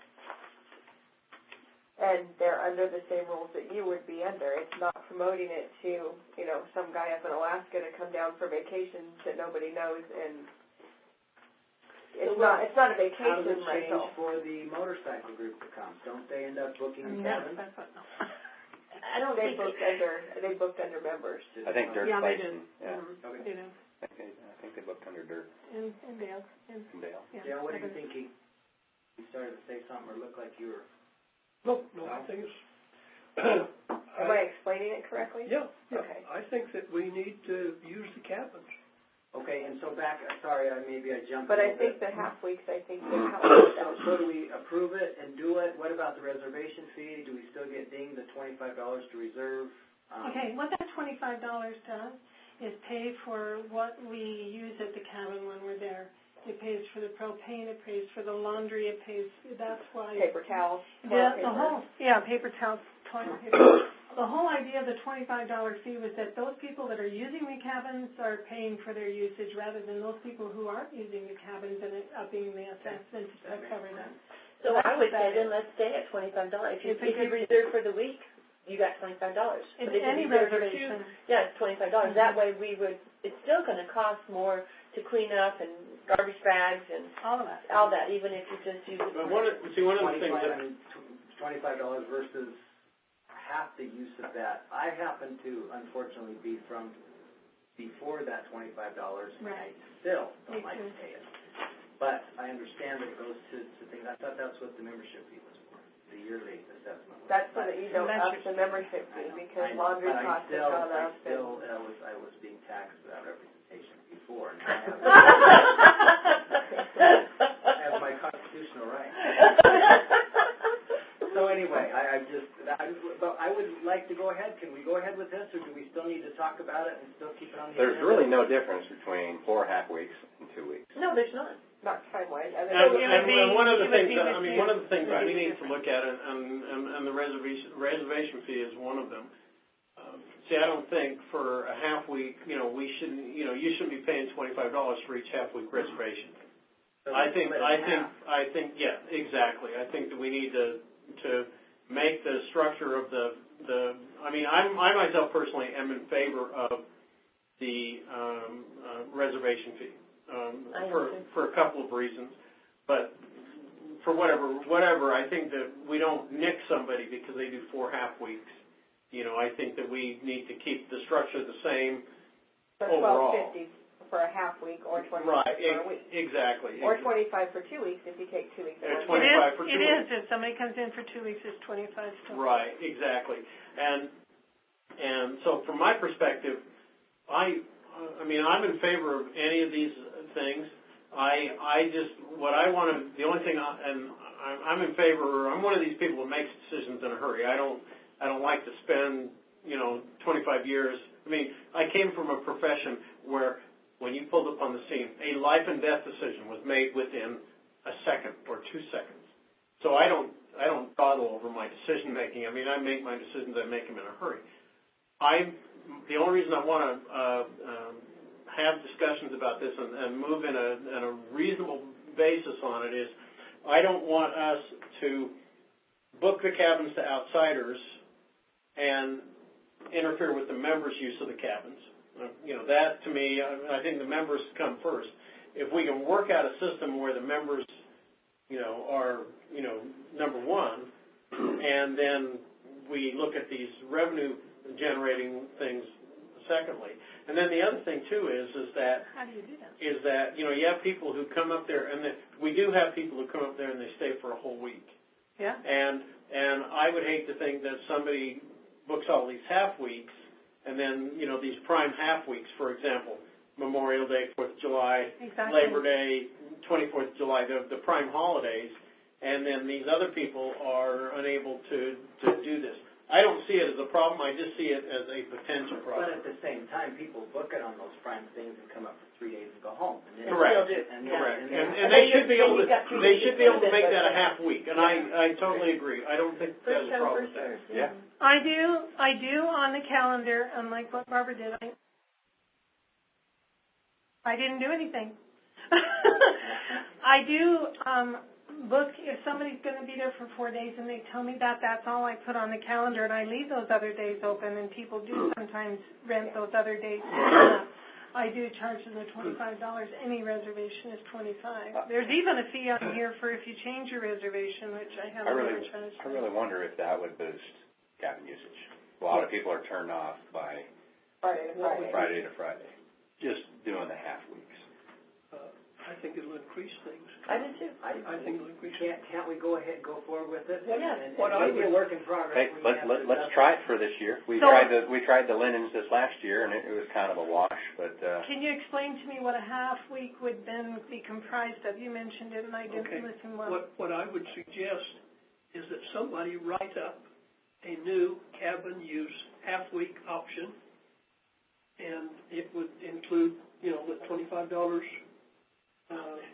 And they're under the same rules that you would be under. It's not promoting it to, you know, some guy up in Alaska to come down for vacation that nobody knows, and it's So not it's not a how does vacation it change rental. for the motorcycle group that comes? Don't they end up booking the No, cabin? that's what, no. I don't They think booked under they booked under members. I think Dirk Yeah, they Clayton. do. Yeah. Mhm. Okay. You know, I think, I think they booked under Dirk and, and Dale. And, and Dale. yeah, Dale, what are you everybody. thinking? You started to say something or looked like you were. No, no, I think it's. Am I explaining it correctly? Yeah, yeah. Okay. I think that we need to use the cabins. Okay, and so back, sorry, I maybe I jumped But a I little think bit. the half weeks, I think would help So, with that. so do we approve it and do it? What about the reservation fee? Do we still get dinged the twenty-five dollars to reserve? Um, Okay, what that twenty-five dollars does is pay for what we use at the cabin when we're there. It pays for the propane, it pays for the laundry, it pays, that's why. Paper towels, The, toilet the paper. whole, yeah, paper towels, toilet paper. The whole idea of the twenty-five dollar fee was that those people that are using the cabins are paying for their usage rather than those people who aren't using the cabins and it upping the assessment to cover them. So I would say that then let's stay at twenty-five dollars. If you, It's a if you good- reserve for the week, you got twenty-five dollars. In But if any you reserve for reservation. two, yeah, it's twenty-five dollars. That way we would, it's still going to cost more to clean up and garbage bags and all of that. all that, even if you just use it. But for- one of, see, one of the things twenty-five, that, I mean, tw- twenty-five dollars versus half the use of that. I happen to unfortunately be from before that twenty-five dollars, and I Right. still Me don't like to too. pay it. But I understand that it goes to, to things. I thought that's what the membership fee was for, the yearly assessment. was. That's so that you don't That's up your- the membership I fee know, because I know, laundry but I costs have still, gone I up. still, and I was, I was being taxed without representation before. Now I have as my constitutional right. So anyway, I, I just, I, but I would like to go ahead. Can we go ahead with this, or do we still need to talk about it and still keep it on the There's agenda? really no difference between four half weeks and two weeks. No, there's not. not time-wise. and, Other than- and, and one of the it would things be that, I mean, with one of the things that Right. we need to look at, and, and, and, and the reservation, reservation fee is one of them. Um, see, I don't think for a half week, you know, we shouldn't, you know, you shouldn't be paying twenty-five dollars for each half week reservation. So I we think, split it I in think, half. I think, yeah, exactly. I think that we need to, to make the structure of the, the, I mean, I'm, I myself personally am in favor of the, um, uh, reservation fee, um, I am for, too. for a couple of reasons. But for whatever, whatever, I think that we don't nick somebody because they do four half weeks. You know, I think that we need to keep the structure the same for overall. twelve fifty for a half week or twenty-five Right, for a ex- week. exactly. Or twenty-five for two weeks if you take two weeks. Yeah, at one It time. twenty-five is, for it two is. weeks. If somebody comes in for two weeks, it's twenty-five still. Right, exactly. And and so from my perspective, I I mean I'm in favor of any of these things. I I just what I want to the only thing I, and I'm, I'm in favor. I'm one of these people who makes decisions in a hurry. I don't I don't like to spend you know twenty-five years. I mean I came from a profession where when you pulled up on the scene, a life and death decision was made within a second or two seconds. So I don't I don't dawdle over my decision making. I mean, I make my decisions. I make them in a hurry. I the only reason I want to uh, um, have discussions about this and, and move in a, in a reasonable basis on it is I don't want us to book the cabins to outsiders and interfere with the members' use of the cabins. Uh, you know, that to me, I, I think the members come first. If we can work out a system where the members you know, are, you know, number one, and then we look at these revenue generating things secondly. And then the other thing too is is that how do you do that? Is that you know you have people who come up there, and the, we do have people who come up there and they stay for a whole week. Yeah. And and I would hate to think that somebody books all these half weeks, and then you know these prime half weeks, for example, Memorial Day, Fourth of July, exactly. Labor Day, twenty-fourth of July, the, the prime holidays, and then these other people are unable to to do this. I don't see it as a problem. I just see it as a potential problem. But at the same time, people book it on those prime things and come up for three days and go home. And Correct. And, Correct. And, and, and, and they should be able to. They should be able to make that a half week. And I, I totally agree. I don't think there's a problem with that. Yeah. I do. I do on the calendar, unlike what Barbara did. I, I didn't do anything. I do. Um, Book, if somebody's going to be there for four days and they tell me that, that's all I put on the calendar, and I leave those other days open, and people do sometimes rent those other days. I do charge them the twenty-five dollars. Any reservation is twenty-five dollars. There's even a fee on here for if you change your reservation, which I haven't I really, ever charged. I really wonder if that would boost cabin usage. A lot of people are turned off by Friday to Friday. Friday to Friday, just doing the half weeks. I think it'll increase things. I do too. I, I think it'll increase. Can't can't we go ahead and go forward with it? Well, yeah. And, and what I maybe would, a work in progress. Hey, let, let, let's try it for this year. We so, tried the we tried the linens this last year, and it, it was kind of a wash. But uh, can you explain to me what a half week would then be comprised of? You mentioned it, and I didn't okay. listen well. What what I would suggest is that somebody write up a new cabin use half week option, and it would include, you know, the twenty-five dollars. Uh,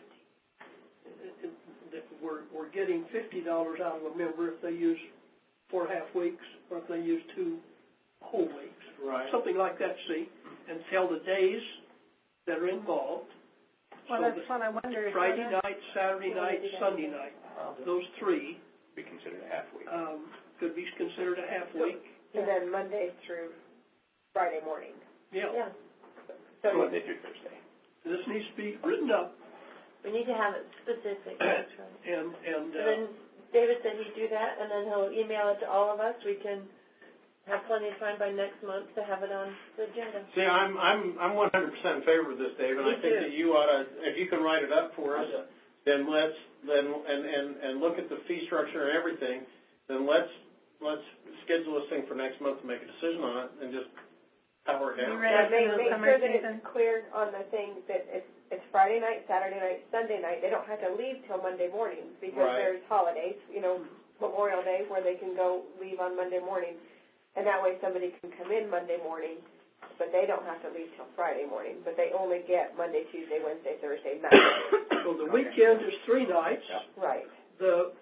that we're, we're getting fifty dollars out of a member if they use four half weeks or if they use two whole weeks. Right. Something like that, see, and tell the days that are involved. Well, so that's that what I wonder. Friday night, Saturday night, Sunday night, those three be considered a half week. um, could be considered a half week. And then Monday through Friday morning. Yeah. Yeah. So Monday through Thursday. This needs to be written up. We need to have it specific. That's right. And and, uh, and then David said he'd do that, and then he'll email it to all of us. We can have plenty of time by next month to have it on the agenda. See, I'm I'm I'm one hundred percent in favor of this, Dave, and Me I think too. that you ought to, if you can write it up for us, then let's then and, and and look at the fee structure and everything. Then let's let's schedule this thing for next month to make a decision on it and just power it down. Yeah, make, make sure that it's clear on the thing that it's it's Friday night, Saturday night, Sunday night. They don't have to leave till Monday morning because right. there's holidays, you know, Memorial Day where they can go leave on Monday morning. And that way somebody can come in Monday morning, but they don't have to leave till Friday morning. But they only get Monday, Tuesday, Wednesday, Thursday night. So the weekend is three nights. Right. The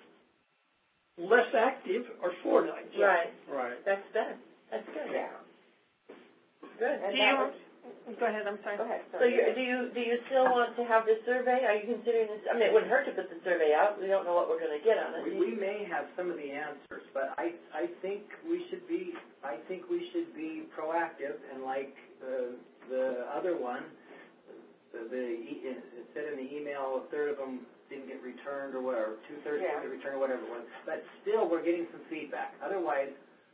less active are four nights. Right. Right. That's better. That's good. Yeah. Good. And Do that you, was, go ahead, I'm sorry. go ahead. So you, do you do you still want to have this survey? Are you considering this? I mean, it wouldn't hurt to put the survey out. We don't know what we're going to get on it. We, we may have some of the answers, but I I think we should be I think we should be proactive and like uh, the other one, the, the it said in the email a third of them didn't get returned or whatever, two thirds Yeah. didn't get returned or whatever it was. But still, we're getting some feedback. Otherwise,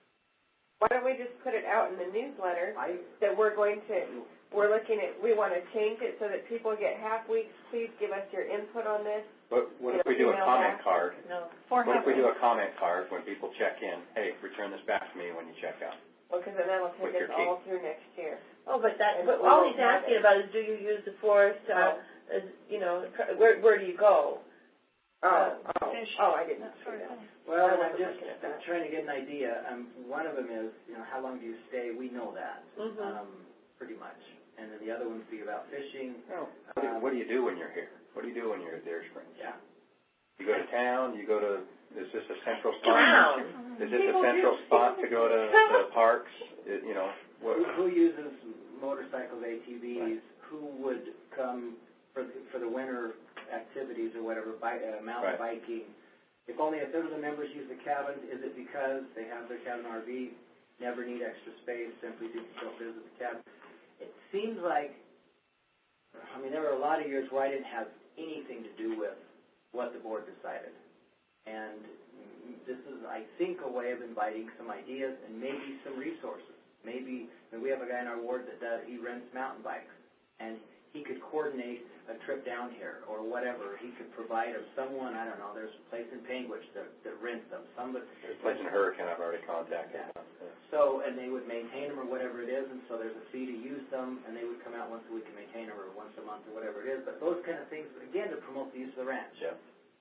why don't we just put it out in the newsletter I that we're going to, we're looking at, we want to change it so that people get half weeks. Please give us your input on this. But what You if know, we do a email comment back. card? No. Four What if half we do weeks. a comment card when people check in? Hey, return this back to me when you check out. Well, because then that'll With take your us all through next year. Oh, but that. And But we all won't he's have asking it. about is, do you use the forest? Uh, is, you know, where where do you go? Oh, oh, Fish. oh, I didn't That see sort of that. thing. Well, I I'm wasn't just looking at I'm that. trying to get an idea. Um, one of them is, you know, how long do you stay? We know that, Mhm. um, pretty much. And then the other ones be about fishing. Oh, what, do, Um, what do you do when you're here? What do you do when you're at Deer Springs? Yeah. You go to town. You go to. Is this a central spot? Town. Is this a central spot to go to the parks? It, you know. What, Who, who uses motorcycles, A T Vs? Right. Who would come for the, for the winter activities or whatever, bi- uh, mountain Right. biking? If only a third of the members use the cabin, is it because they have their cabin R V, never need extra space, simply don't visit the cabin? It seems like, I mean, there were a lot of years where I didn't have anything to do with what the board decided. And this is, I think, a way of inviting some ideas and maybe some resources. Maybe, I mean, we have a guy in our ward that does, he rents mountain bikes, and he could coordinate a trip down here or whatever. He could provide of someone, I don't know, there's a place in Panguitch that, that rents them. Somebody, There's a place in Hurricane I've already contacted. Yeah. So, and they would maintain them or whatever it is, and so there's a fee to use them, and they would come out once a week and maintain them or once a month or whatever it is. But those kind of things, again, to promote the use of the ranch. Yeah.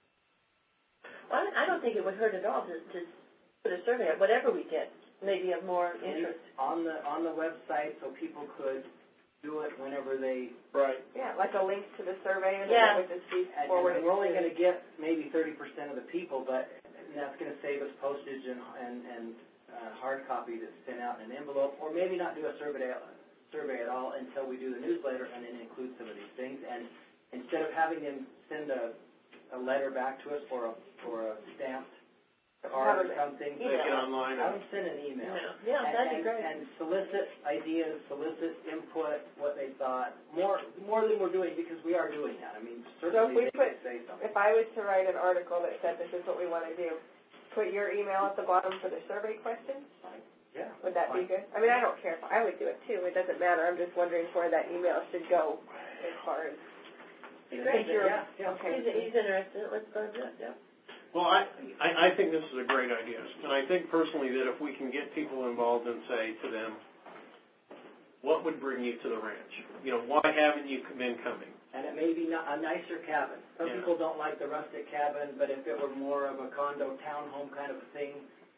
Well, I don't think it would hurt at all to, to put a survey up, whatever we get, maybe of more interest. On the, on the website so people could do it whenever they... Right. Yeah, like a link to the survey and Yeah. then it would just be And, forwarded. and we're only going to get maybe thirty percent of the people, but and that's going to save us postage and, and, and uh, hard copy that's sent out in an envelope, or maybe not do a survey, survey at all until we do the newsletter and then include some of these things. And instead of having them send a, a letter back to us for a, for a stamped card or something, Take it online. have them send an email. Yeah, and, that'd be and, great. and solicit ideas, solicit input, what they thought, more more than we're doing, because we are doing that. I mean, So if certainly we they put, could say something. if I was to write an article that said this is what we want to do, put your email at the bottom for the survey questions, Yeah. would that be good? I mean, I don't care. If I would do it too. It doesn't matter. I'm just wondering where that email should go as far as. Great. Yeah, yeah. Okay. He's, he's interested. Let's go do it. Yeah. Well, I, I, I think this is a great idea. And I think personally that if we can get people involved and say to them, what would bring you to the ranch? You know, why haven't you been coming? And it may be not a nicer cabin. Some Yeah. people don't like the rustic cabin, but if it were more of a condo townhome kind of a thing,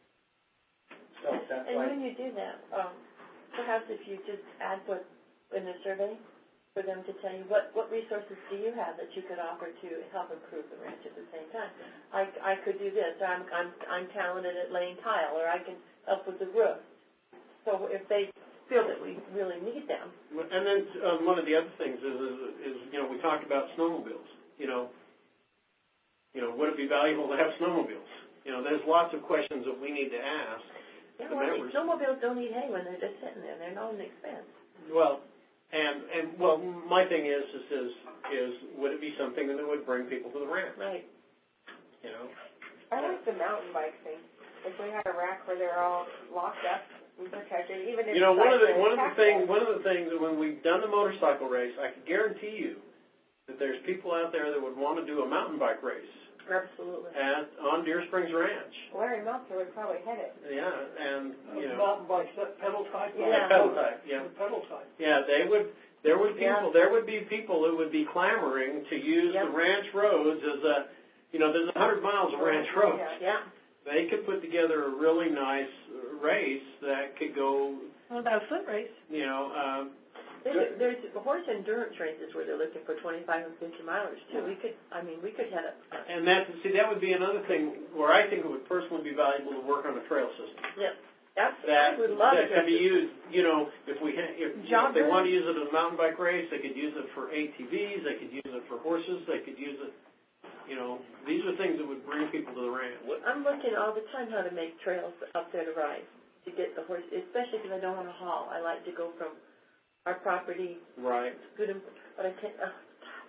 so that's And why. when you do that, um, perhaps if you just add what in the survey for them to tell you what, what resources do you have that you could offer to help improve the ranch at the same time. I, I could do this. I'm, I'm, I'm talented at laying tile, or I can help with the roof. So if they feel that we really need them. And then uh, one of the other things is, is, is, you know, we talked about snowmobiles. You know, you know, would it be valuable to have snowmobiles? You know, there's lots of questions that we need to ask. Yeah, the well, members. snowmobiles don't need hay when they're just sitting there. They're not an expense. Well, and and well, my thing is, is is is would it be something that would bring people to the ranch? Right. You know. I like the mountain bike thing. If we had a rack where they're all locked up and protected, even if You know, one of the it's one of the like things one of the things that when we've done the motorcycle race, I can guarantee you that there's people out there that would want to do a mountain bike race Absolutely. at on Deer Springs Ranch. Larry Meltzer would probably hit it. Yeah, and you know, Mountain bikes, that pedal type? Yeah. pedal type. Yeah, The pedal type. yeah, they would. There would Yeah. people. There would be people who would be clamoring to use Yep. the ranch roads as a, you know, there's a hundred miles of ranch roads. Yeah. They could put together a really nice uh, race that could go, What about a foot race? you know, um, There's, there's horse endurance races where they're looking for twenty-five and fifty milers too. We could, I mean, we could head up. and that see that would be another thing where I think it would personally be valuable to work on a trail system. Yeah. That's, That I would love that it. could be used, you know, if we ha- if, if they Joggers. want to use it as a mountain bike race, they could use it for A T Vs, they could use it for horses, they could use it, you know, these are things that would bring people to the ranch. I'm looking all the time how to make trails up there to ride to get the horse, especially because I don't want to haul. I like to go from our property. Right. Good, and- but I can't. Uh,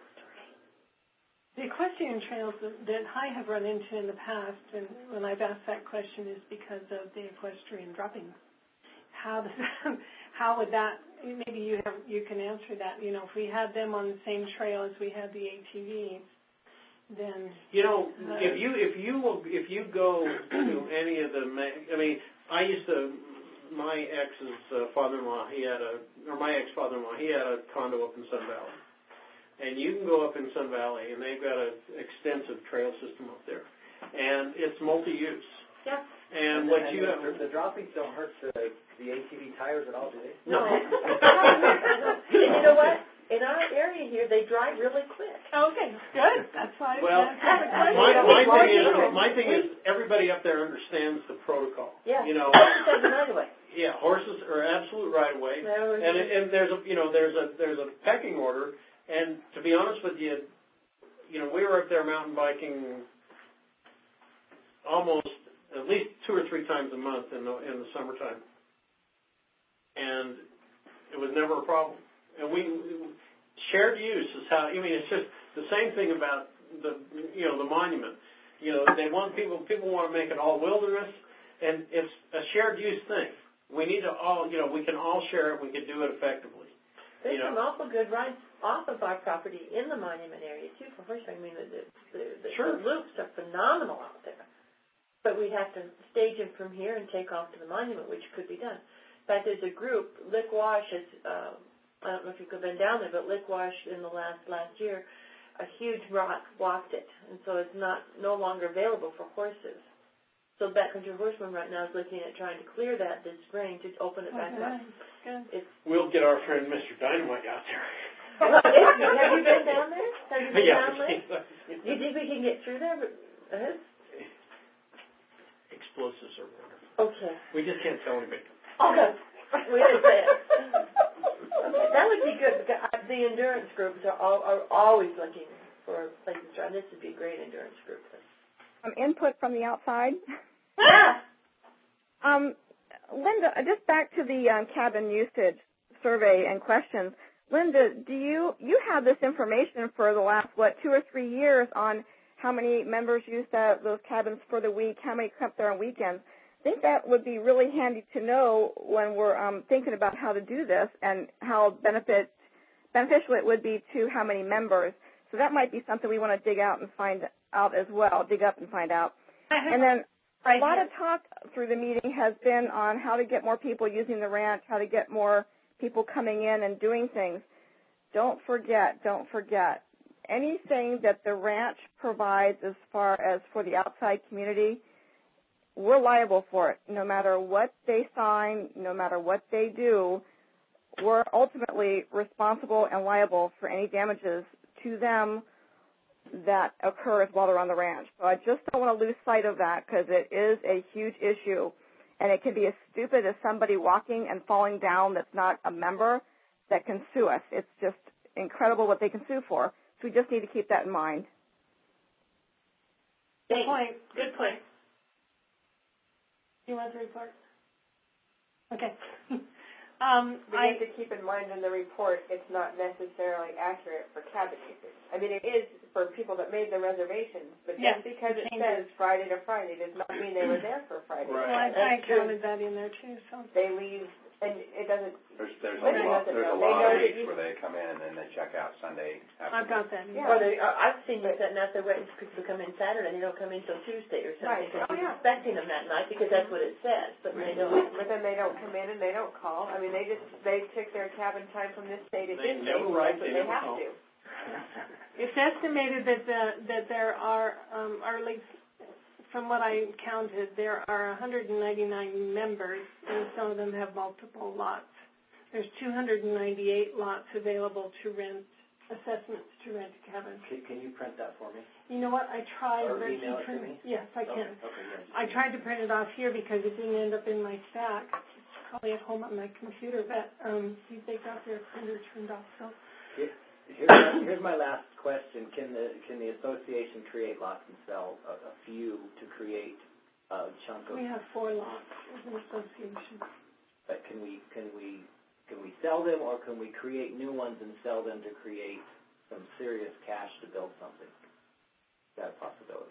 The equestrian trails that, that I have run into in the past, and when I've asked that question, is because of the equestrian dropping. How does that, how would that? Maybe you have you can answer that. You know, if we had them on the same trail as we had the A T Vs, then You know, uh, if you if you will if you go to any of the, ma- I mean, I used to. My ex's uh, father-in-law, he had a, or my ex-father-in-law, he had a condo up in Sun Valley. And you can go up in Sun Valley, and they've got an extensive trail system up there. And it's multi-use. Yeah. And, And what the, you and have... the, the droppings don't hurt the, the A T V tires at all, do they? No. And you know what? In our area here, they drive really quick. okay, good. That's why. Well, that's the my, question. my thing is, my thing is, everybody up there understands the protocol. Yeah. You know, Horses have the right of way. yeah, horses are absolute right of way. And, and there's a, you know, there's a, there's a pecking order. And to be honest with you, you know, we were up there mountain biking almost at least two or three times a month in the in the summertime, and it was never a problem. And we shared use is how I mean it's just the same thing about the, you know, the monument. You know, they want people, people want to make it all wilderness, and it's a shared use thing. We need to all, you know, we can all share it, we can do it effectively. There's you know. some awful good rides off of our property in the monument area, too, for horse riding. I mean, the, the, the, sure. the loops are phenomenal out there. But we'd have to stage them from here and take off to the monument, which could be done. In fact, there's a group, Lick Wash, is, uh, I don't know if you've been down there, but Lick Wash in the last last year, a huge rock blocked it, and so it's not no longer available for horses. So Backcountry Horseman right now is looking at trying to clear that this spring to open it back okay. up. Good. It's, we'll get our friend Mister Dynamite out there. well, it's, have you been down there? Have you been yeah, down there? Do you think we can get through there? Uh-huh. Explosives are wonderful. Okay. We just can't tell anybody. Okay. We understand. Okay, that would be good. Because the endurance groups are, all, are always looking for places to run. This would be a great endurance group. Um, input from the outside. Yeah. um, Linda, just back to the um, cabin usage survey and questions. Linda, do you you have this information for the last what two or three years on how many members use that, those cabins for the week, how many come there on weekends? I think that would be really handy to know when we're um, thinking about how to do this and how benefit, beneficial it would be to how many members. So that might be something we want to dig out and find out as well, dig up and find out. And then a lot of talk through the meeting has been on how to get more people using the ranch, how to get more people coming in and doing things. Don't forget, don't forget. Anything that the ranch provides as far as for the outside community, we're liable for it. No matter what they sign, no matter what they do, we're ultimately responsible and liable for any damages to them that occurs while they're on the ranch. So I just don't want to lose sight of that because it is a huge issue. And it can be as stupid as somebody walking and falling down that's not a member that can sue us. It's just incredible what they can sue for. So we just need to keep that in mind. Good point. Good point. You want to report? Okay. um, we I have to keep in mind in the report it's not necessarily accurate for cabin users. I mean, it is for people that made the reservations, but yes, just because it it says Friday to Friday does not mean they were there for Friday. Right. Well, I, I counted that in there too. So they leave, and it doesn't. There's, there's Right. a lot, there's a They lot know of that weeks you- where they come in and they check out Sunday afternoon. I've got that. Yeah. Or they, uh, I've seen you sitting out there waiting for people to come in Saturday, and they don't come in until Tuesday or something Right. because Oh, you're yeah. expecting them that night because that's what it says, but they don't. But then they don't come in and they don't call. I mean, they just they took their cabin time from this day to They this day. never so write, that's what they they never have call. to. it's estimated that the, that there are, um, or at least from what I counted, there are one hundred ninety-nine members, and some of them have multiple lots. There's two hundred ninety-eight lots available to rent, assessments to rent a cabin. Can, can you print that for me? You know what? I tried. Or but email he it to print- me? Yes, I can. Okay, okay, yeah. I tried to print it off here because it didn't end up in my stack. It's probably at home on my computer, but um, they got their printer turned off. So Here, here's, my, here's my last question. Can the can the association create lots and sell a, a few to create a chunk of? we have four lots as an association. But can we can we can we sell them, or can we create new ones and sell them to create some serious cash to build something? Is that a possibility?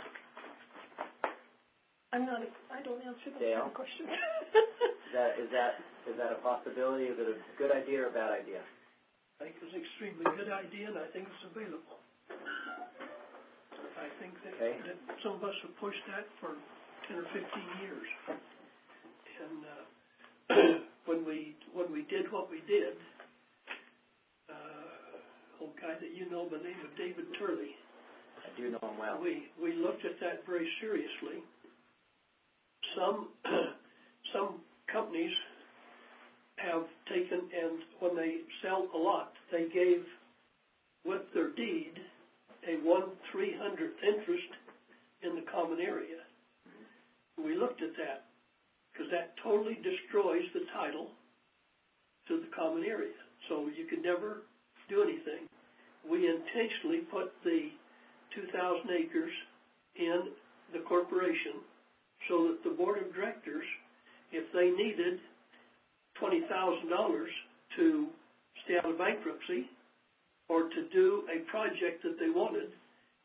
I'm not. I don't answer that Dale? kind of question. Is that is that is that a possibility? Is it a good idea or a bad idea? I think it's an extremely good idea, and I think it's available. I think that, Okay. that some of us have pushed that for ten or fifteen years. And uh, when we when we did what we did, uh, old guy that you know by the name of David Turley, I do know him well. we we looked at that very seriously. Some some companies have taken, and when they sell a lot, they gave with their deed a one three hundredth interest in the common area. We looked at that because that totally destroys the title to the common area. So you could never do anything. We intentionally put the two thousand acres in the corporation so that the board of directors, if they needed twenty thousand dollars to stay out of bankruptcy or to do a project that they wanted,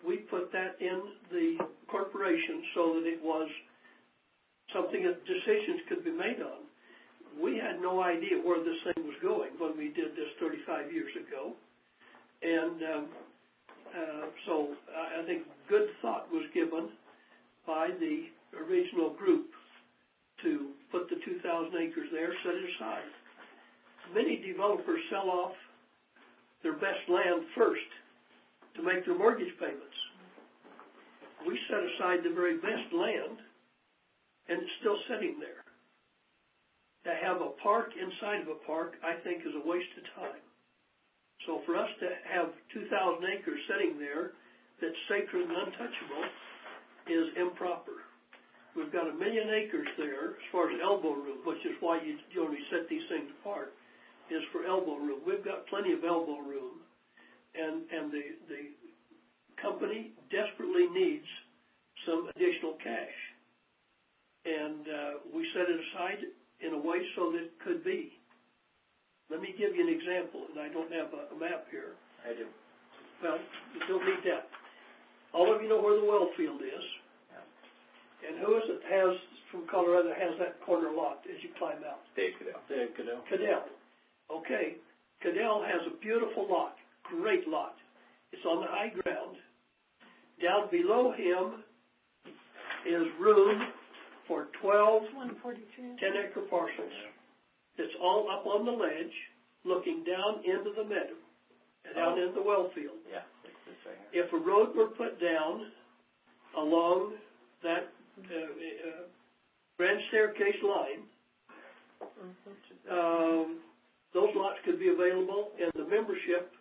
we put that in the corporation so that it was something that decisions could be made on. We had no idea where this thing was going when we did this thirty-five years ago. And um, uh, so I think good thought was given by the original group to put the two thousand acres there, set it aside. Many developers sell off their best land first to make their mortgage payments. We set aside the very best land, and it's still sitting there. To have a park inside of a park, I think, is a waste of time. So for us to have two thousand acres sitting there that's sacred and untouchable is improper. We've got a million acres there as far as elbow room, which is why you only set these things apart, is for elbow room. We've got plenty of elbow room, and, and the, the company desperately needs some additional cash. And uh, we set it aside in a way so that it could be. Let me give you an example, and I don't have a, a map here. I do. Well, you don't need that. All of you know where the well field is. Yeah. And who is it has, from Colorado, has that corner lot as you climb out? Dave Cadell. Dave Cadell. Cadell. Okay. Cadell has a beautiful lot, great lot. It's on the high ground. Down below him is room for twelve ten-acre parcels. It's all up on the ledge, looking down into the meadow and down Oh. into the well field. Yeah, it's this right here. If a road were put down along that uh, uh, grand staircase line, Mm-hmm. um, those lots could be available, and the membership,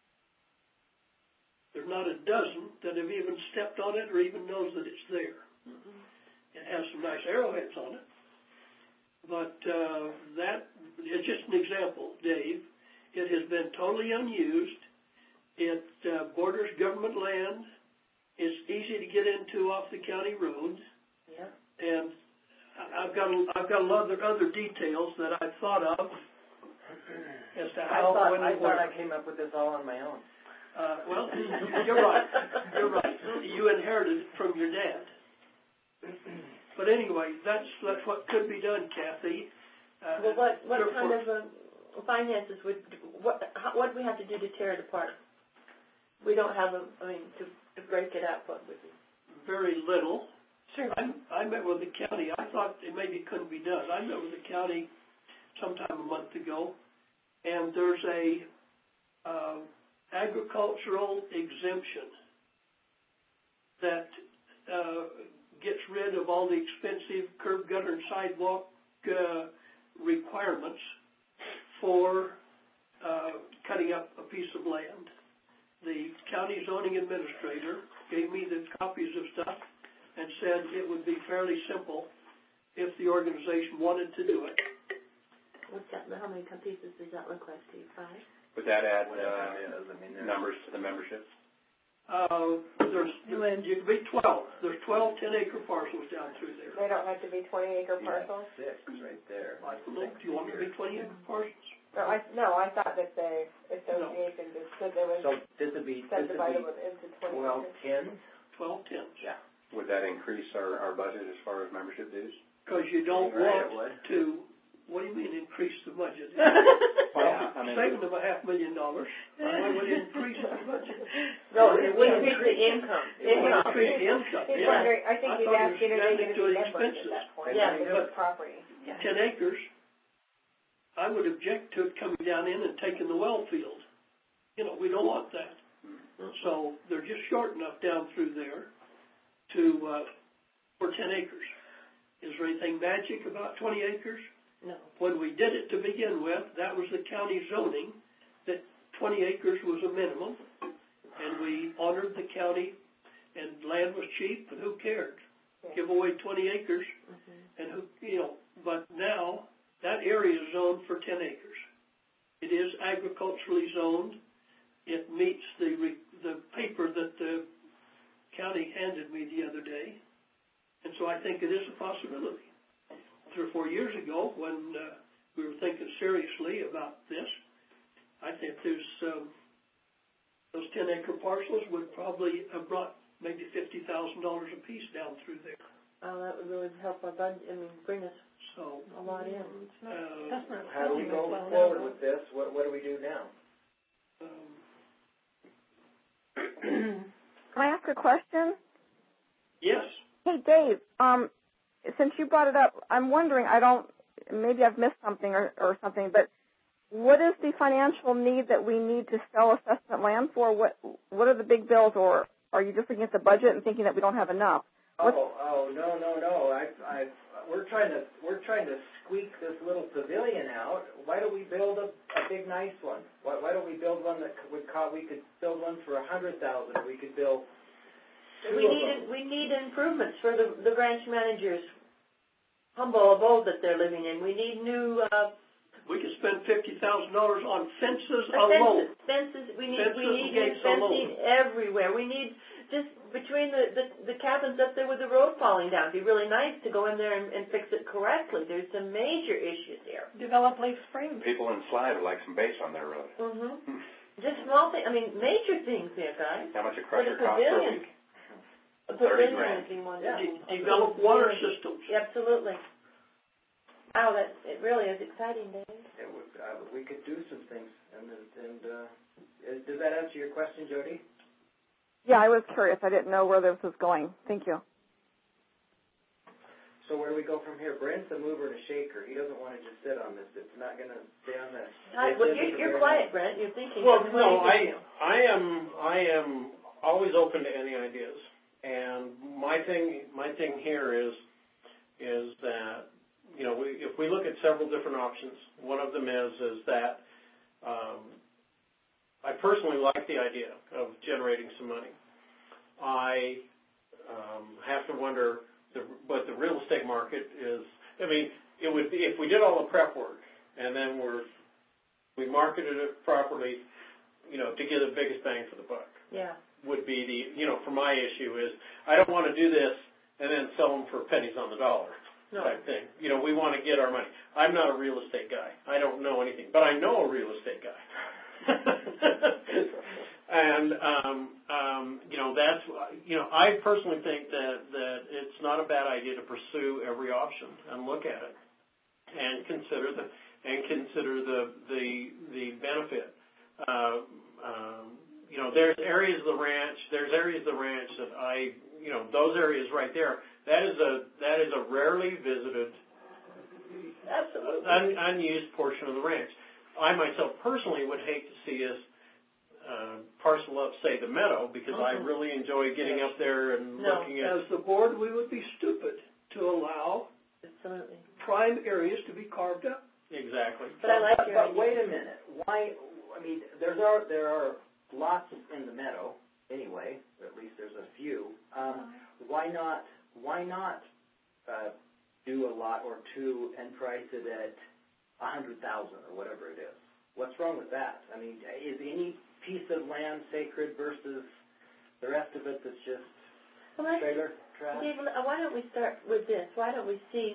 there's not a dozen that have even stepped on it or even knows that it's there. Mm-hmm. It has some nice arrowheads on it. But uh, that is just an example, Dave. It has been totally unused. It uh, borders government land. It's easy to get into off the county roads. Yeah. And I've got I've got a lot of other details that I've thought of as to I how thought, when I and thought where. I came up with this all on my own. Uh, well, you're right. You're right. You inherited it from your dad. But anyway, that's that's what could be done, Kathy. Uh, Well, what, what for- kind for- of uh, finances would, what, how, what do we have to do to tear it apart? We don't have a, I mean, to, to break it up, what would we? Very little. Sure. I, I met with the county. I thought it maybe couldn't be done. I met with the county sometime a month ago, and there's a uh, agricultural exemption that uh, gets rid of all the expensive curb, gutter, and sidewalk uh, requirements for uh, cutting up a piece of land. The county zoning administrator gave me the copies of stuff and said it would be fairly simple if the organization wanted to do it. What's that, how many pieces does that request to you, five? Would that add Whatever uh, it is, I mean, there's- numbers to the membership? Uh, there's, you can be twelve. There's twelve ten-acre parcels down through there. They don't have to be twenty acre You have parcels? six right there. I don't know. Do you want them to be twenty-acre parcels? No, I, no, I thought that the association just said there was So this would be, this would subdividable be into twenty twelve acres. tens? Twelve tens. Yeah. Would that increase our, our budget as far as membership dues? Because you don't Right, it want would. to, what do you mean increase the budget? Well, I mean, Saving them a half million dollars. Why would it increase the budget? No, it would increase the income. It would Income. increase the income. He's Yeah. wondering, I think I he's thought you asking, were are they adding going to to be the members at expenses. that point? Yeah. Because of the property. Ten acres, I would object to it coming down in and taking the well field. You know, we don't want that. So they're just short enough down through there to, uh, for ten acres. Is there anything magic about twenty acres? No. When we did it to begin with, that was the county zoning, that twenty acres was a minimum, and we honored the county, and land was cheap, and who cared? Yeah. Give away twenty acres, Mm-hmm. and who, you know, but now that area is zoned for ten acres. It is agriculturally zoned. It meets the re, the paper that the county handed me the other day, and so I think it is a possibility. Three or four years ago, when uh, we were thinking seriously about this, I think there's um, those ten acre parcels would probably have brought maybe fifty thousand dollars a piece down through there. Oh, that would really help our budget, I mean, bring us So, a lot in. uh, That's not How do we selling go as well forward now. with this? What, what do we do now? um, Can I ask a question? yes, Hey, Dave, um, since you brought it up, I'm wondering, I don't, maybe I've missed something or, or something, but what is the financial need that we need to sell assessment land for? What What are the big bills, or are you just looking at the budget and thinking that we don't have enough? What's, Oh, oh, no, no, no. I, I, we're trying to, we're trying to squeak this little pavilion out. Why don't we build a, a big, nice one? Why, why don't we build one that would cost? We could build one for a hundred thousand. We could build two We of need, them. we need improvements for the, the branch managers' humble abode that they're living in. We need new, uh, we could spend fifty thousand dollars on fences fences, alone. fences, we need, Fences we need and new gates fencing alone. everywhere. We need, just between the, the, the cabins up there with the road falling down, it'd be really nice to go in there and, and fix it correctly. There's some major issues here. Develop Lake Springs. People in Slide would like some base on their road. Mm-hmm. Just small things, I mean, major things there, guys. How much a For the crusher costs per pavilion. week? A thirty pavilion grand. would be one. Yeah. De- develop water systems. Absolutely. Wow, that, it really is exciting, Dave. It would, uh, we could do some things. And, and uh, is- does that answer your question, Jody? yeah, I was curious. I didn't know where this was going. Thank you. So where do we go from here? Brent's a mover and a shaker. He doesn't want to just sit on this. It's not going to stay on this. Hi, well, you're, you're quiet, Brent. You're thinking. Well, What no, do you I, do? I am, I am always open to any ideas. And my thing, my thing here is, is that, you know, we, if we look at several different options, one of them is, is that, um, I personally like the idea of generating some money. I, um, have to wonder the, what the real estate market is. I mean, it would be, if we did all the prep work and then we're, we marketed it properly, you know, to get the biggest bang for the buck. Yeah. Would be the, you know, for my issue is I don't want to do this and then sell them for pennies on the dollar No. type thing. You know, we want to get our money. I'm not a real estate guy. I don't know anything, but I know a real estate guy. and, um, um, you know, that's, you know, I personally think that, that it's not a bad idea to pursue every option and look at it and consider the, and consider the, the, the benefit. Uh, um, you know, there's areas of the ranch, there's areas of the ranch that I, you know, those areas right there, that is a, that is a rarely visited, Absolutely. un, unused portion of the ranch. I myself personally would hate to see us uh, parcel up, say, the meadow, because I Mhm. really enjoy getting up there and No. looking at. As the board, we would be stupid to allow Absolutely. prime areas to be carved up. Exactly. But I like but, your but idea. wait a minute. Why? I mean, there's are there are lots in the meadow anyway. Or at least there's a few. Um, why not? Why not uh, do a lot or two and price it at a hundred thousand or whatever it is? What's wrong with that? I mean, is any piece of land sacred versus the rest of it that's just Well, let's, trailer trash? Dave, why don't we start with this? Why don't we see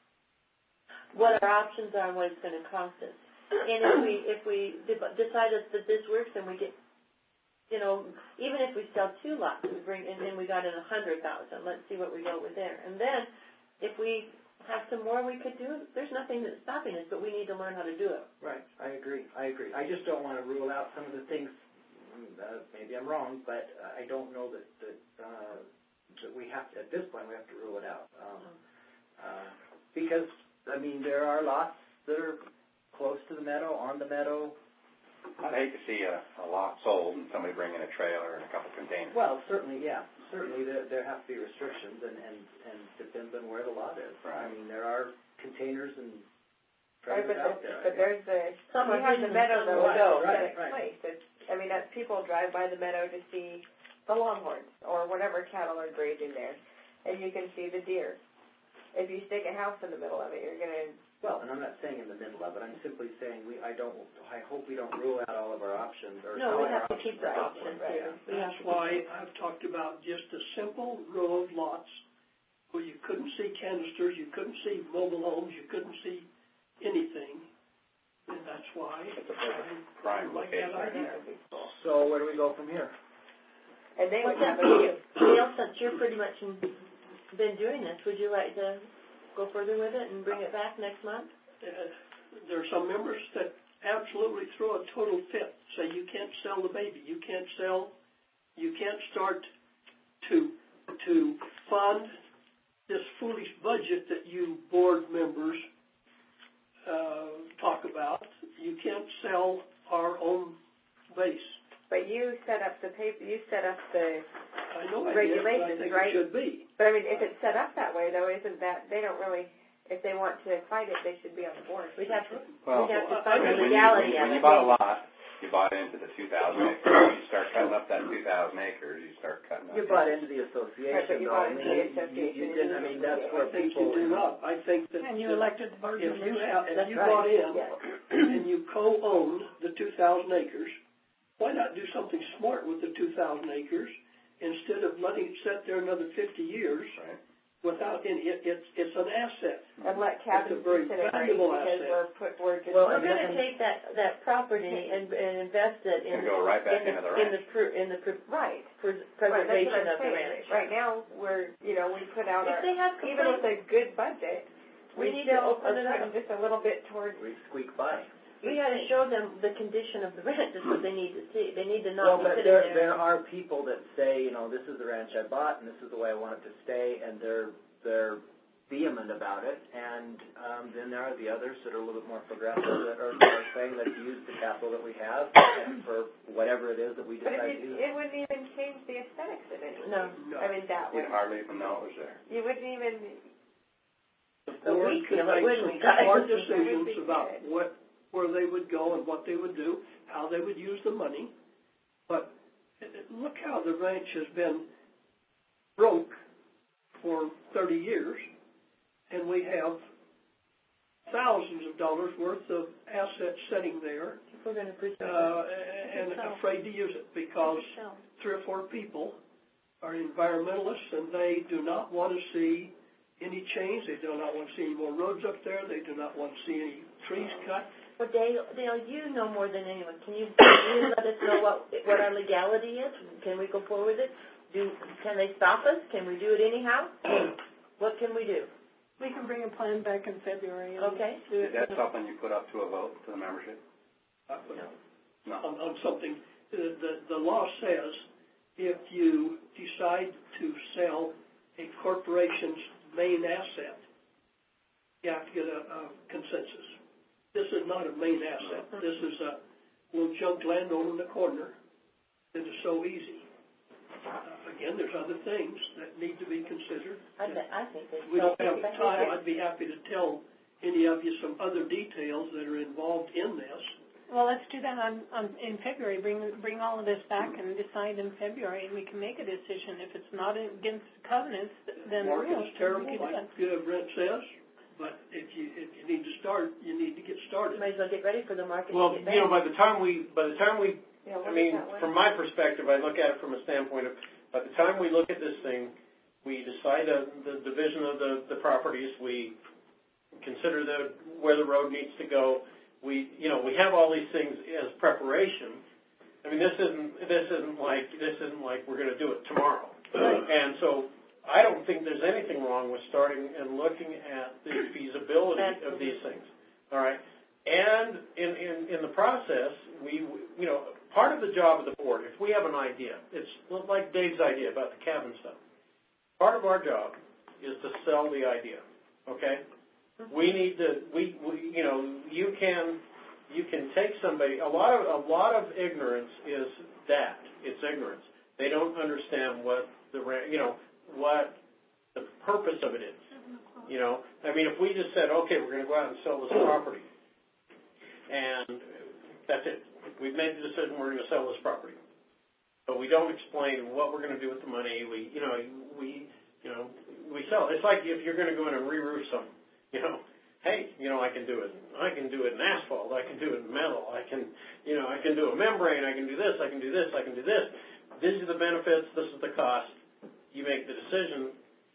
what our options are and what it's going to cost us? And if we if we de- decide that this works, then we get, you know, even if we sell two lots, we bring and then we got in a hundred thousand. Let's see what we go with there. And then if we have some more we could do, there's nothing that's stopping us, but we need to learn how to do it. Right. I agree. I agree. I just don't want to rule out some of the things. Uh, maybe I'm wrong, but uh, I don't know that that, uh, that we have to, at this point we have to rule it out um, uh, because I mean there are lots that are close to the meadow, on the meadow. I'd hate to see a, a lot sold and somebody bring in a trailer and a couple containers. Well, certainly, yeah. Certainly there, there have to be restrictions, and, and, and depends on where the lot is. Right. I mean, there are containers and Right, trailers but, out the, there. I but guess. there's the, Some you are have hidden the meadow and though, some Right, go right, that right. place. It's, I mean, that's people drive by the meadow to see the longhorns or whatever cattle are grazing there, and you can see the deer. If you stick a house in the middle of it, you're gonna. Well, and I'm not saying in the middle of it. I'm simply saying we. I don't. I hope we don't rule out all of our options. Or No, some we of our have to keep the options. options Right. here. We have That's to why I've talked about just a simple row of lots where you couldn't see canisters, you couldn't see mobile homes, you couldn't see anything. And that's why It's a perfect I prime like that location. idea. So where do we go from here? And they would What's have that a for you? Dale, since you're pretty much in, been doing this, would you like to go further with it and bring it back next month? Uh, there are some members that absolutely throw a total fit. Say you can't sell the baby. You can't sell. You can't start to to fund this foolish budget that you board members uh, talk about. You can't sell our own base. But you set up the paper, you set up the I know I regulations, did, but I think right? it should be. But I mean, if it's set up that way, though, isn't that, they don't really, if they want to fight it, they should be on the board. We'd have to, Well, we'd have to I- find I the when legality you, of when it. you bought a lot, you bought into the two thousand acres. You start cutting up that two thousand acres. You start cutting up. You bought into the Right, but association, you though. bought I into mean, the you- association You didn't, I mean, that's where I think people. you do not. I think that And you that elected the board if members. you have, if That's you right. bought in Yes. and you co-own the two thousand acres, why not do something smart with the two thousand acres instead of letting it sit there another fifty years Right. without any, it, it's, it's an asset. And let It's cabins a very disintegrate valuable because asset. we're put, we're just. Well, We're and going to then- take that, that property and, and invest it in And go right back in into the in the ranch. pr- in the pr- Right. pres- Right, that's what preservation I'm of the saying. ranch. Right now, we're, you know, we put out If our, they have even with complaints, a good budget, we we need to still are open it putting up. just a little bit towards. We squeak by. We got to show them the condition of the ranch. Is what they need to see. They need to Well, not but be sitting there, there. there are people that say, you know, this is the ranch I bought and this is the way I want it to stay, and they're, they're vehement about it. And um, then there are the others that are a little bit more progressive that are, are saying, let's use the capital that we have for whatever it is that we But decide it, to use. it wouldn't even change the aesthetics of anything. No. No. I mean, that You'd would, hardly even know it was there. you wouldn't even, The But board we could feel it, make wouldn't we, some guys? smart It would decisions be about good. what, where they would go and what they would do, how they would use the money. But uh, look how the ranch has been broke for thirty years, and we have thousands of dollars worth of assets sitting there If we're going to preserve uh, it. and afraid to use it because three or four people are environmentalists and they do not want to see any change. They do not want to see any more roads up there. They do not want to see any trees cut. Well, Dale, Dale, you know more than anyone. Can you, can you let us know what what our legality is? Can we go forward with it? Do can they stop us? Can we do it anyhow? What can we do? We can bring a plan back in February. And Okay. do Is it. that something you put up to a vote for the membership? Uh, No. on, on something. The, the, the law says if you decide to sell a corporation's main asset, you have to get a, a consensus. This is not a main asset. This is a little junk land over in the corner that is so easy. Uh, again, there's other things that need to be considered. I, bet- I think they We don't have I think time. they- I'd be happy to tell any of you some other details that are involved in this. Well, let's do that on, on in February. Bring bring all of this back and decide in February, and we can make a decision. If it's not against covenants, then Market rules, is terrible, we can do like that. uh, Brent says, but if you if you need to start, you need to get started. Might as well get ready for the market. Well, to get you know, back. by the time we, by the time we, you know, I look mean, at that way. from my perspective, I look at it from a standpoint of, by the time we look at this thing, we decide uh, the division of the, the properties, we consider the, where the road needs to go. We, you know, we have all these things as preparation. I mean, this isn't, this isn't like, this isn't like we're going to do it tomorrow. And so I don't think there's anything wrong with starting and looking at the feasibility Absolutely. of these things. All right. And in, in, in the process, we, you know, part of the job of the board, if we have an idea, it's like Dave's idea about the cabin stuff. Part of our job is to sell the idea, okay? We need to, we, we, you know, you can, you can take somebody, a lot of, a lot of ignorance is that, it's ignorance. They don't understand what the, you know, what the purpose of it is. You know, I mean, if we just said, okay, we're going to go out and sell this property, and that's it. We've made the decision we're going to sell this property. But we don't explain what we're going to do with the money. We, you know, we, you know, we sell. It's like if you're going to go in and re-roof something, you know, hey, you know, I can do it. I can do it in asphalt. I can do it in metal. I can, you know, I can do a membrane. I can do this. I can do this. I can do this. These are the benefits. This is the cost. You make the decision.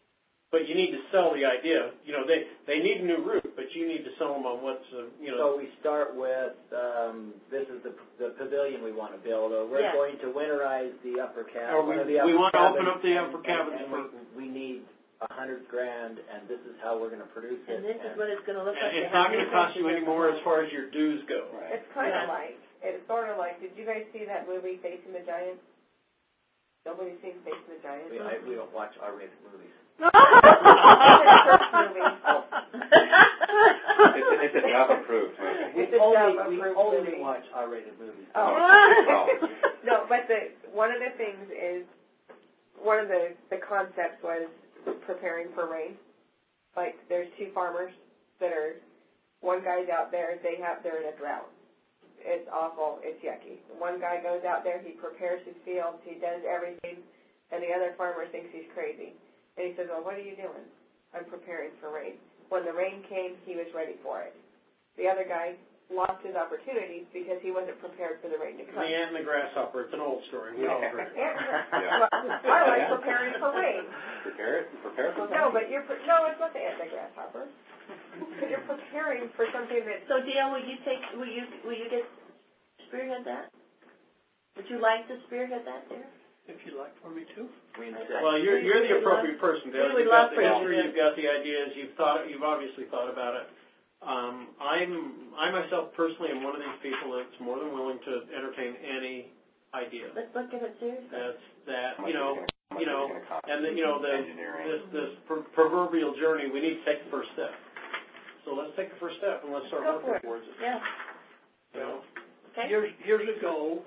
but you need to sell the idea. You know, they they need a new roof, but you need to sell them on what's uh, you know. So we start with um, this is the the pavilion we want to build, or we're Yeah. going to winterize the upper cabin. Or we, one of the upper we want to cabins, open up the and, upper cabins and, and for. we, we need a hundred grand, and this is how we're going to produce it. And this is what it's going to look like. It's not going to cost you any more as far as your dues go. Right. It's kind of yeah. like, it's sort of like, did you guys see that movie, Facing the Giant? Nobody's seen Facing the Giant? We, I, we don't watch R-rated movies. It's the first movie. Oh. it's, it's a dub approved movie. We It's a only, dub we approved only movie. watch R-rated movies. Oh. Oh. No, but the one of the things is, one of the, the concepts was preparing for rain. Like, there's two farmers that are, one guy's out there, they have, they're in a drought. It's awful, it's yucky. One guy goes out there, he prepares his fields, he does everything, and the other farmer thinks he's crazy. And he says, well, what are you doing? I'm preparing for rain. When the rain came, he was ready for it. The other guy lost his opportunity because he wasn't prepared for the rain to come. The ant and the grasshopper, it's an old story. We all agree. Yeah. Well, I like preparing for rain. Prepare it, prepare for No, but you're, pre- no, it's not the ant and the grasshopper. But you're preparing for something that... So, Dale, will you take, will you, will you get, spearhead that? Would you like to spearhead that there? If you'd like for me to. Well, you're, you're the appropriate person, Dale. We would You've got love the for you to history, do it. you've got the ideas, you've thought, you've obviously thought about it. Um, I'm, I myself personally am one of these people that's more than willing to entertain any idea. Let's look at it seriously. That's that, you know, you know, and the, you know, the, this, this per- proverbial journey, we need to take the first step. So let's take the first step and let's start Go working for it. towards it. Yeah. You know? Okay. Years, years ago,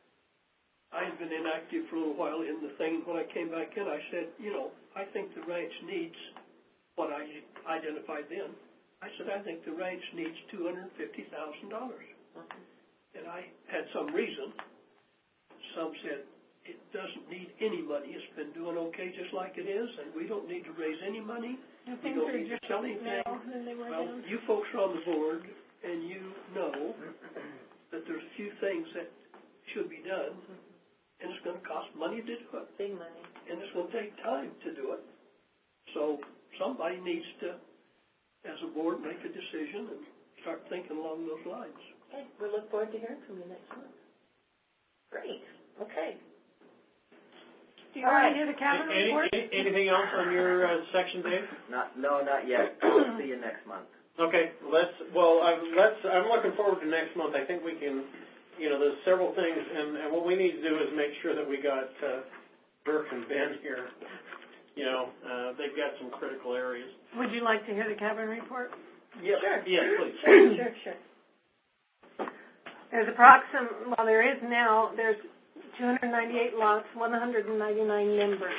I'd been inactive for a little while in the thing. When I came back in, I said, you know, I think the ranch needs what I identified then. I said, I think the ranch needs two hundred fifty thousand dollars. And I had some reason. Some said, it doesn't need any money. It's been doing okay just like it is, and we don't need to raise any money. We don't need to sell anything. Well, you folks are on the board, and you know that there's a few things that should be done, and it's going to cost money to do it. Big money. And it's going to take time to do it. So somebody needs to, as a board, make a decision and start thinking along those lines. Okay. We look forward to hearing from you next month. Great. Okay. Do you All want right. to hear the cabin Any, report? any, anything else on your uh, section, Dave? Not, no, not yet. We'll see you next month. Okay, let's. Well, I'm, let's. I'm looking forward to next month. I think we can. You know, there's several things, and, and what we need to do is make sure that we got uh, Dirk and Ben here. You know, uh, they've got some critical areas. Would you like to hear the cabin report? Yes. Sure. Yes, please. Sure, sure, sure. There's approximate, well, there is now, there's two hundred ninety-eight lots, one hundred ninety-nine members.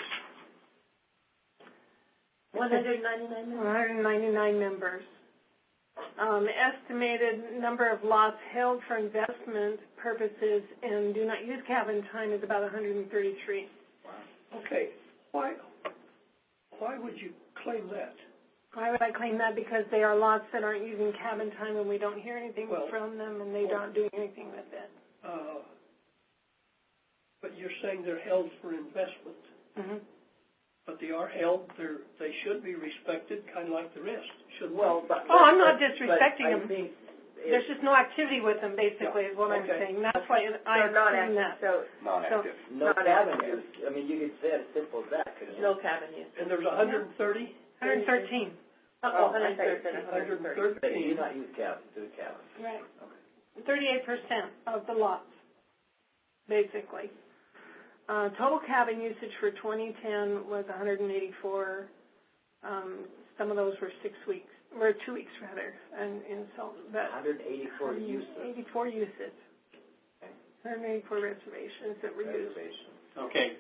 one hundred ninety-nine members? one hundred ninety-nine members. Um, estimated number of lots held for investment purposes and do not use cabin time is about one hundred thirty-three. Okay. Why, why would you claim that? Why would I claim that? Because they are lots that aren't using cabin time and we don't hear anything Well, from them and they well, aren't doing anything with it. Uh, but you're saying they're held for investment. Mm-hmm. But they are held, they're, they should be respected, kind of like the rest. Should Well, but, Oh, I'm not but- disrespecting but I them. think There's just no activity with them, basically, Yeah. is what I'm Okay. saying. That's why I They're not assume active, that. so Non-active. no Not cabin active. use. I mean, you could say it as simple as that, couldn't you? No cabin use. And there's one hundred thirty? one hundred thirteen. Oh, I thought you said one hundred one hundred thirty. That do thirteen. not use cabin, do cabin. Right. thirty-eight percent of the lots, basically. Uh, total cabin usage for twenty ten was one hundred eighty-four. Um, some of those were six weeks, or two weeks rather, and, and so that one hundred eighty-four uses. eighty-four uses. Okay. one hundred eighty-four reservations that were used. Reservation. Okay.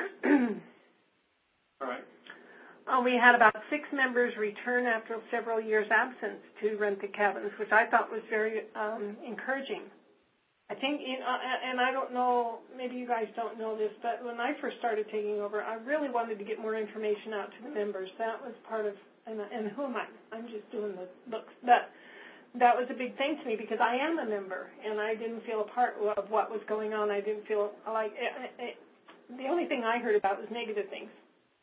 All right. Uh, we had about six members return after several years' absence to rent the cabins, which I thought was very um, encouraging. I think, you know, and I don't know, maybe you guys don't know this, but when I first started taking over, I really wanted to get more information out to the members. That was part of, and, and who am I? I'm just doing the looks. But that was a big thing to me because I am a member, and I didn't feel a part of what was going on. I didn't feel like, it, it, the only thing I heard about was negative things.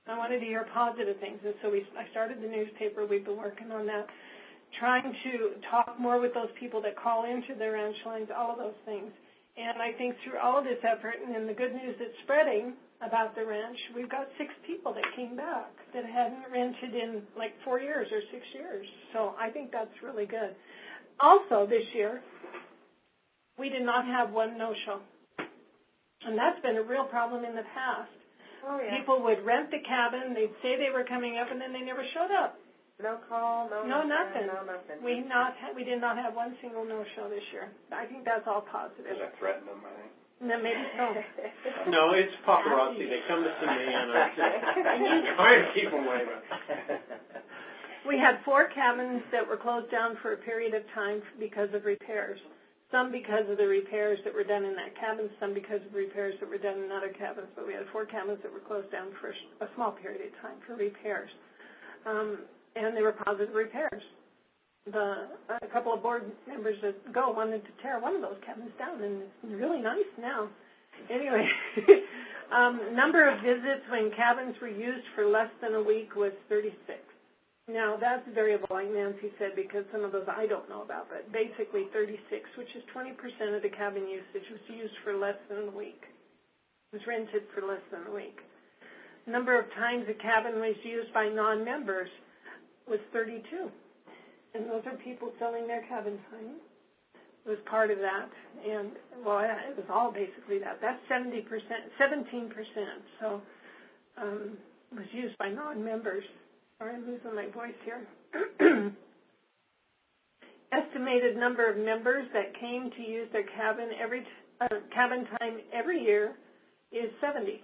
I wanted to hear positive things, and so we, I started the newspaper. We've been working on that, trying to talk more with those people that call into their ranch lines, all of those things. And I think through all of this effort and in the good news that's spreading about the ranch, we've got six people that came back that hadn't rented in like four years or six years. So I think that's really good. Also this year, we did not have one no-show. And that's been a real problem in the past. Oh, yeah. People would rent the cabin, they'd say they were coming up, and then they never showed up. No call, no, No, nothing. nothing. No, nothing. We not ha- we did not have one single no-show this year. I think that's all positive. Does that threaten them, I think? No, maybe so. No, it's paparazzi. They come to see me, and I'm just trying to keep them away. We had four cabins that were closed down for a period of time because of repairs. Some because of the repairs that were done in that cabin, some because of repairs that were done in other cabins. But we had four cabins that were closed down for a small period of time for repairs. Um, and they were positive repairs. The, a couple of board members ago wanted to tear one of those cabins down, and it's really nice now. Anyway, um, number of visits when cabins were used for less than a week was thirty-six. Now, that's variable, like Nancy said, because some of those I don't know about, but basically thirty-six, which is twenty percent of the cabin usage, was used for less than a week. It was rented for less than a week. Number of times a cabin was used by non-members was thirty-two. And those are people selling their cabin time. It was part of that. And, well, it was all basically that. That's seventy percent, seventeen percent. So um, it was used by non-members. Sorry, I'm losing my voice here. Estimated number of members that came to use their cabin every uh, cabin time every year is seventy.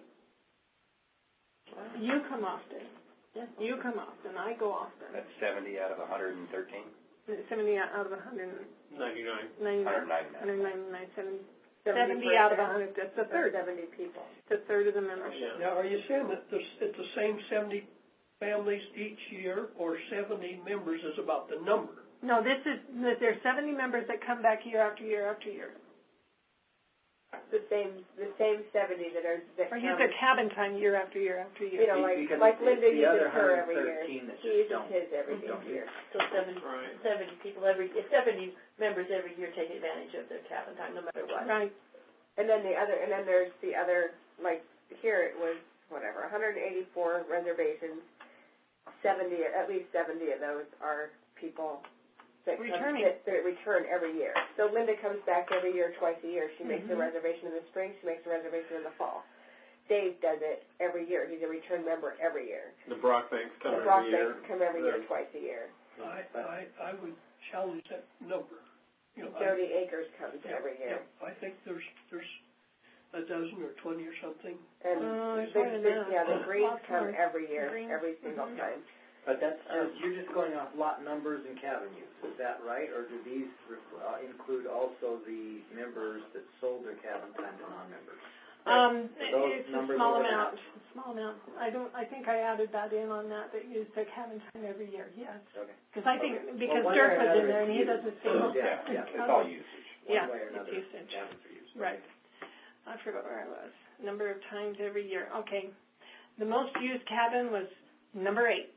You come often. You come often. I go often. That's seventy out of one hundred thirteen? seventy out of one hundred ninety-nine. ninety-nine. one ninety-nine. seventy, seventy out of one hundred. That's a third. seventy people. It's a third of the membership. Yeah. Now, are you saying that this, it's the same seventy families each year, or seventy members is about the number? No, this is that there are seventy members that come back year after year after year. The same, the same seventy that are that Or come, use their cabin time year after year after year. You know, like Because like it's Linda the other uses her every year. one hundred thirteen that She just uses don't- his every don't year. So seventy, Right. seventy people every, seventy members every year take advantage of their cabin time, no matter what. Right. And then the other, and then there's the other, like here it was whatever, one hundred eighty-four reservations. seventy, at least seventy of those are people that Returning. Come, that, that return every year. So Linda comes back every year, twice a year. She makes Mm-hmm. a reservation in the spring. She makes a reservation in the fall. Dave does it every year. He's a return member every year. The Brockbanks come The every year. Brockbanks come every year, Right. twice a year. I, I, I would challenge that number. You know, Jody Akers comes I, every year. yeah, I think there's there's a dozen or twenty or something. And Oh, there's the, more than the, that. yeah, the Greens Lots come more. every year, Greens. every single Mhm. time. But that's just, you're just going off lot numbers and cabin use, is that right? Or do these uh, include also the members that sold their cabin time to non-members? Um, Those it's a numbers small overlap? amount. Small amount. I don't. I think I added that in on that. That used their cabin time every year. Yes. Okay. Because I think Okay. because Well, one Dirk way or was in another, there and he it's does the usage. same. Yeah, yeah, It's all usage. One Yeah, way or it's another, usage. cabins are used. Right. I forgot where I was. Number of times every year. Okay. The most used cabin was number eight.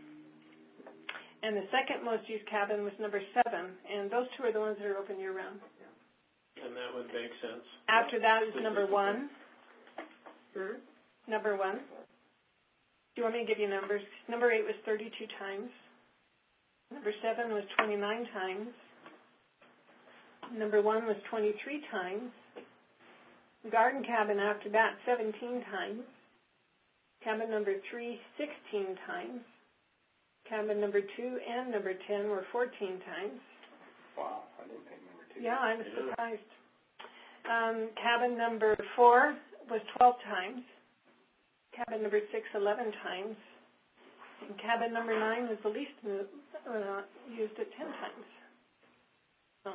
And the second most used cabin was number seven. And those two are the ones that are open year round. And that would make sense. After that is number one. Hmm? Number one. Do you want me to give you numbers? Number eight was thirty-two times. Number seven was twenty-nine times. Number one was twenty-three times. Garden cabin after that, seventeen times. Cabin number three, sixteen times. Cabin number two and number ten were fourteen times. Wow, I didn't think number two. Yeah, I was Yeah. surprised. Um, cabin number four was twelve times. Cabin number six, eleven times. And cabin number nine was the least uh, used at ten times. So.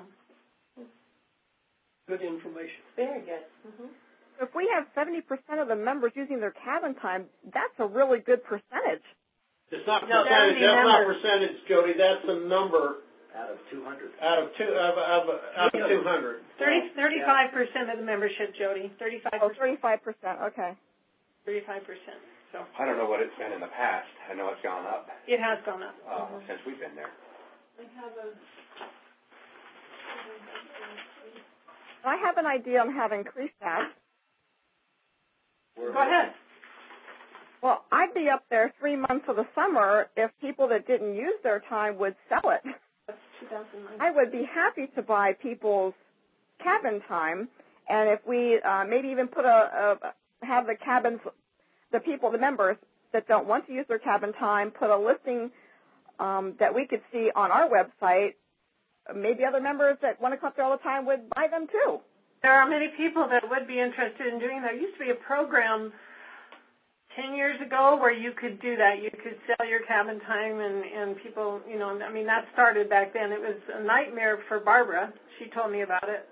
Good information. Very good. Mm-hmm. If we have seventy percent of the members using their cabin time, that's a really good percentage. It's not No, percentage. seventy That's not members. percentage, Jody. That's the number Out of two hundred. out of two of, of, out of two hundred. thirty, thirty-five percent of the membership, Jody. thirty-five Oh, percent. thirty-five percent, okay. thirty-five percent. So I don't know what it's been in the past. I know it's gone up. It has gone up. Uh, mm-hmm. Since we've been there. I have a... I have an idea on how to increase that. Go ahead. Well, I'd be up there three months of the summer if people that didn't use their time would sell it. That's two thousand nine. I would be happy to buy people's cabin time, and if we uh, maybe even put a, a have the cabins, the people, the members that don't want to use their cabin time, put a listing um, that we could see on our website. Maybe other members that want to come up there all the time would buy them too. There are many people that would be interested in doing that. There used to be a program ten years ago where you could do that. You could sell your cabin time, and, and people, you know, I mean, that started back then. It was a nightmare for Barbara. She told me about it.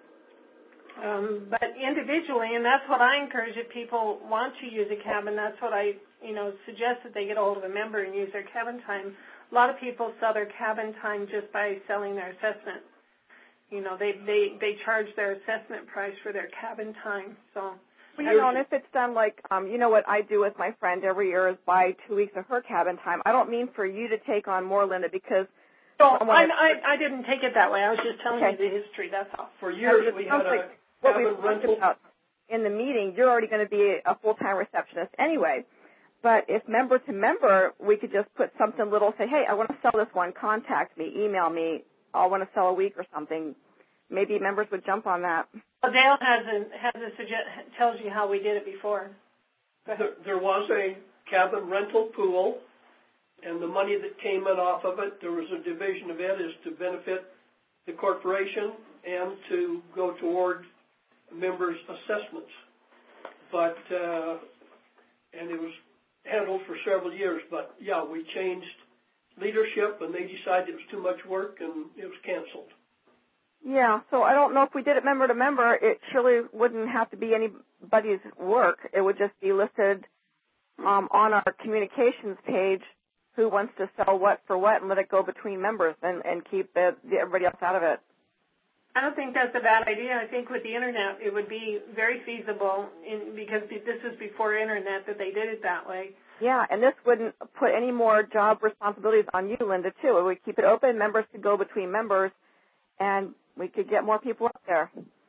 Um, but individually, and that's what I encourage, if people want to use a cabin, that's what I, you know, suggest that they get a hold of a member and use their cabin time. A lot of people sell their cabin time just by selling their assessment. You know, they, they, they charge their assessment price for their cabin time. So, well, you know, and if it's done like, um, you know, what I do with my friend every year is buy two weeks of her cabin time. I don't mean for you to take on more, Linda, because... So I, I, I didn't take it that way. I was just telling okay. you the history, that's all. For years we had like a what we cabin talked rental. about in the meeting. You're already going to be a full-time receptionist anyway. But if member to member, we could just put something little, say, hey, I want to sell this one, contact me, email me, I want to sell a week or something. Maybe members would jump on that. Well, Dale has a, has a suggest, tells you how we did it before. There, there was a cabin rental pool, and the money that came in off of it, there was a division of it is to benefit the corporation and to go toward members' assessments. But, uh, and it was handled for several years, but yeah, we changed leadership and they decided it was too much work and it was canceled. Yeah, so I don't know if we did it member to member, it surely wouldn't have to be anybody's work. It would just be listed um, on our communications page who wants to sell what for what and let it go between members and, and keep the, the, everybody else out of it. I don't think that's a bad idea. I think with the Internet it would be very feasible in, because this was before Internet that they did it that way. Yeah, and this wouldn't put any more job responsibilities on you, Linda, too. It would keep it open. Members could go between members, and we could get more people up there.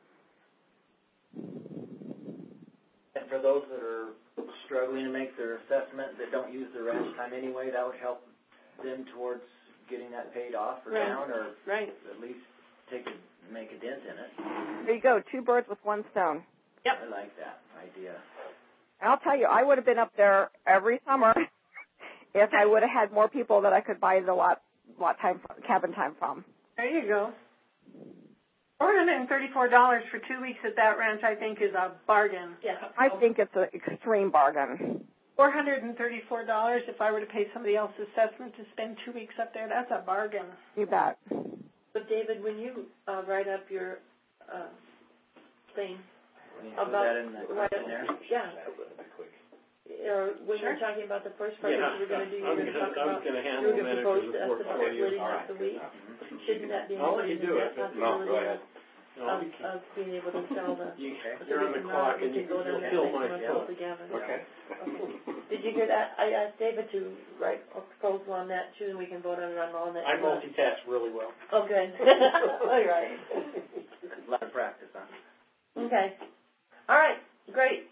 And for those that are struggling to make their assessment that don't use their ranch time anyway, that would help them towards getting that paid off or right. down, or right. at least take a, make a dent in it. There you go, two birds with one stone. Yep. I like that idea. And I'll tell you, I would have been up there every summer if I would have had more people that I could buy the lot, lot time, cabin time from. There you go. four hundred thirty-four dollars for two weeks at that ranch, I think, is a bargain. Yeah. I think it's an extreme bargain. four hundred thirty-four dollars if I were to pay somebody else's assessment to spend two weeks up there, that's a bargain. You bet. But David, when you uh, write up your uh, thing Can you about put that in the write up, questionnaire? yeah, or when Sure. you're talking about the first part Yeah, that you were going to do, you I'm were going to gonna- talk I was about gonna you handle were going to manager's propose to us report about for you. splitting All up right. the week. Shouldn't that be I'll let you included do in it, that but- No, possibility go ahead. No, of, of being able to sell the? you, so you're we on the can, clock uh, we and you can go can down there kill next my month phone. all together. Okay. Did you hear that? I asked David to write a proposal on that too, and we can vote on it on all next I month. multitask really well. Oh, good. All right. A lot of practice on it. Okay. All right. Great.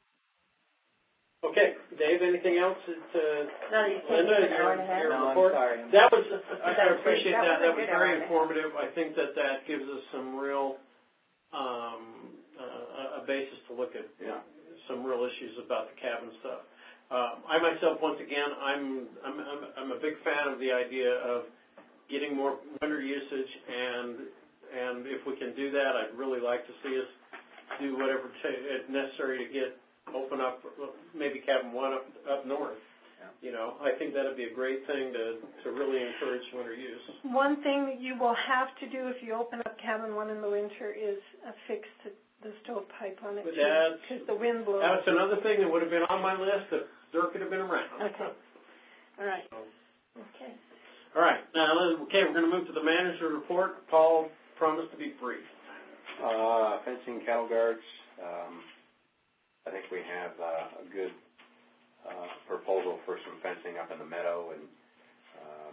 Okay, Dave, anything else that, uh, Now that you've taken Linda, an hour and a half. your, your No, I'm report? sorry. That was, I, I That was appreciate great. that. That That was was a good hour very and a half. informative. I think that that gives us some real, um, uh, a basis to look at Yeah. some real issues about the cabin stuff. Um, I myself, once again, I'm, I'm, I'm, I'm a big fan of the idea of getting more winter usage, and, and if we can do that, I'd really like to see us do whatever t- necessary to get open up, maybe cabin one up, up north. Yeah. You know, I think that would be a great thing to, to really encourage winter use. One thing that you will have to do if you open up cabin one in the winter is affix the, the stovepipe on it But that's- because the wind blows. That's another thing that would have been on my list if Dirk had been around. Okay. All right. Okay. All right. Now, let's- okay, we're going to move to the manager report. Paul promised to be brief. Uh, fencing, cattle guards. Um, I think we have uh, a good uh, proposal for some fencing up in the meadow, and um,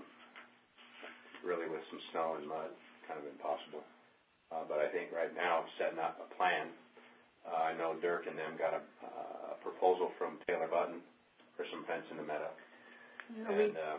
really with some snow and mud, kind of impossible. Uh, but I think right now, setting up a plan. Uh, I know Dirk and them got a, uh, a proposal from Taylor Button for some fence in the meadow. Yeah, and we, um,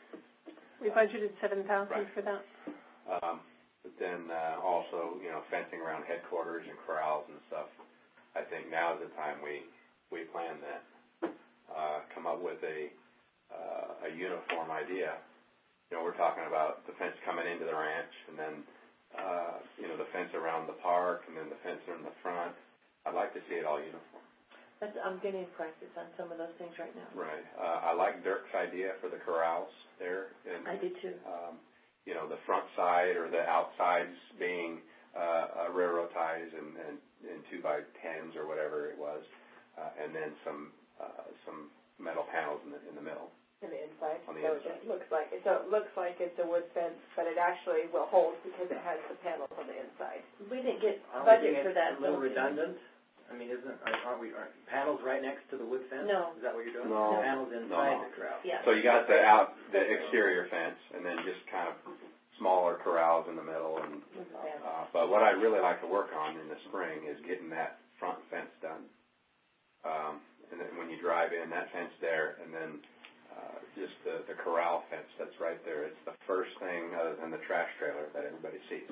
we budgeted seven thousand right. for that. Um, but then uh, also, you know, fencing around headquarters and corrals and stuff. I think now is the time we we plan that. Uh, come up with a uh, a uniform idea. You know, we're talking about the fence coming into the ranch, and then uh, you know the fence around the park, and then the fence in the front. I'd like to see it all uniform. That's, I'm getting practice on some of those things right now. Right. Uh, I like Dirk's idea for the corrals there. And, I do too. Um, you know, the front side or the outsides being uh, uh, railroad ties and, and, and two by tens or whatever it was, uh, and then some uh, some metal panels in the in the middle. In the inside. On the so inside. it looks like so it looks like it's a wood fence, but it actually will hold because it has the panels on the inside. We didn't get Aren't budget we for that. A little though, redundant. I mean, isn't aren't we aren't panels right next to the wood fence? No. Is that what you're doing? No. Panels inside No. the corral. Yeah. So you got the out the exterior fence, and then just kind of smaller corrals in the middle. And uh, but what I'd really like to work on in the spring is getting that front fence done. Um, and then when you drive in, that fence there, and then uh, just the, the corral fence that's right there. It's the first thing other than the trash trailer that everybody sees.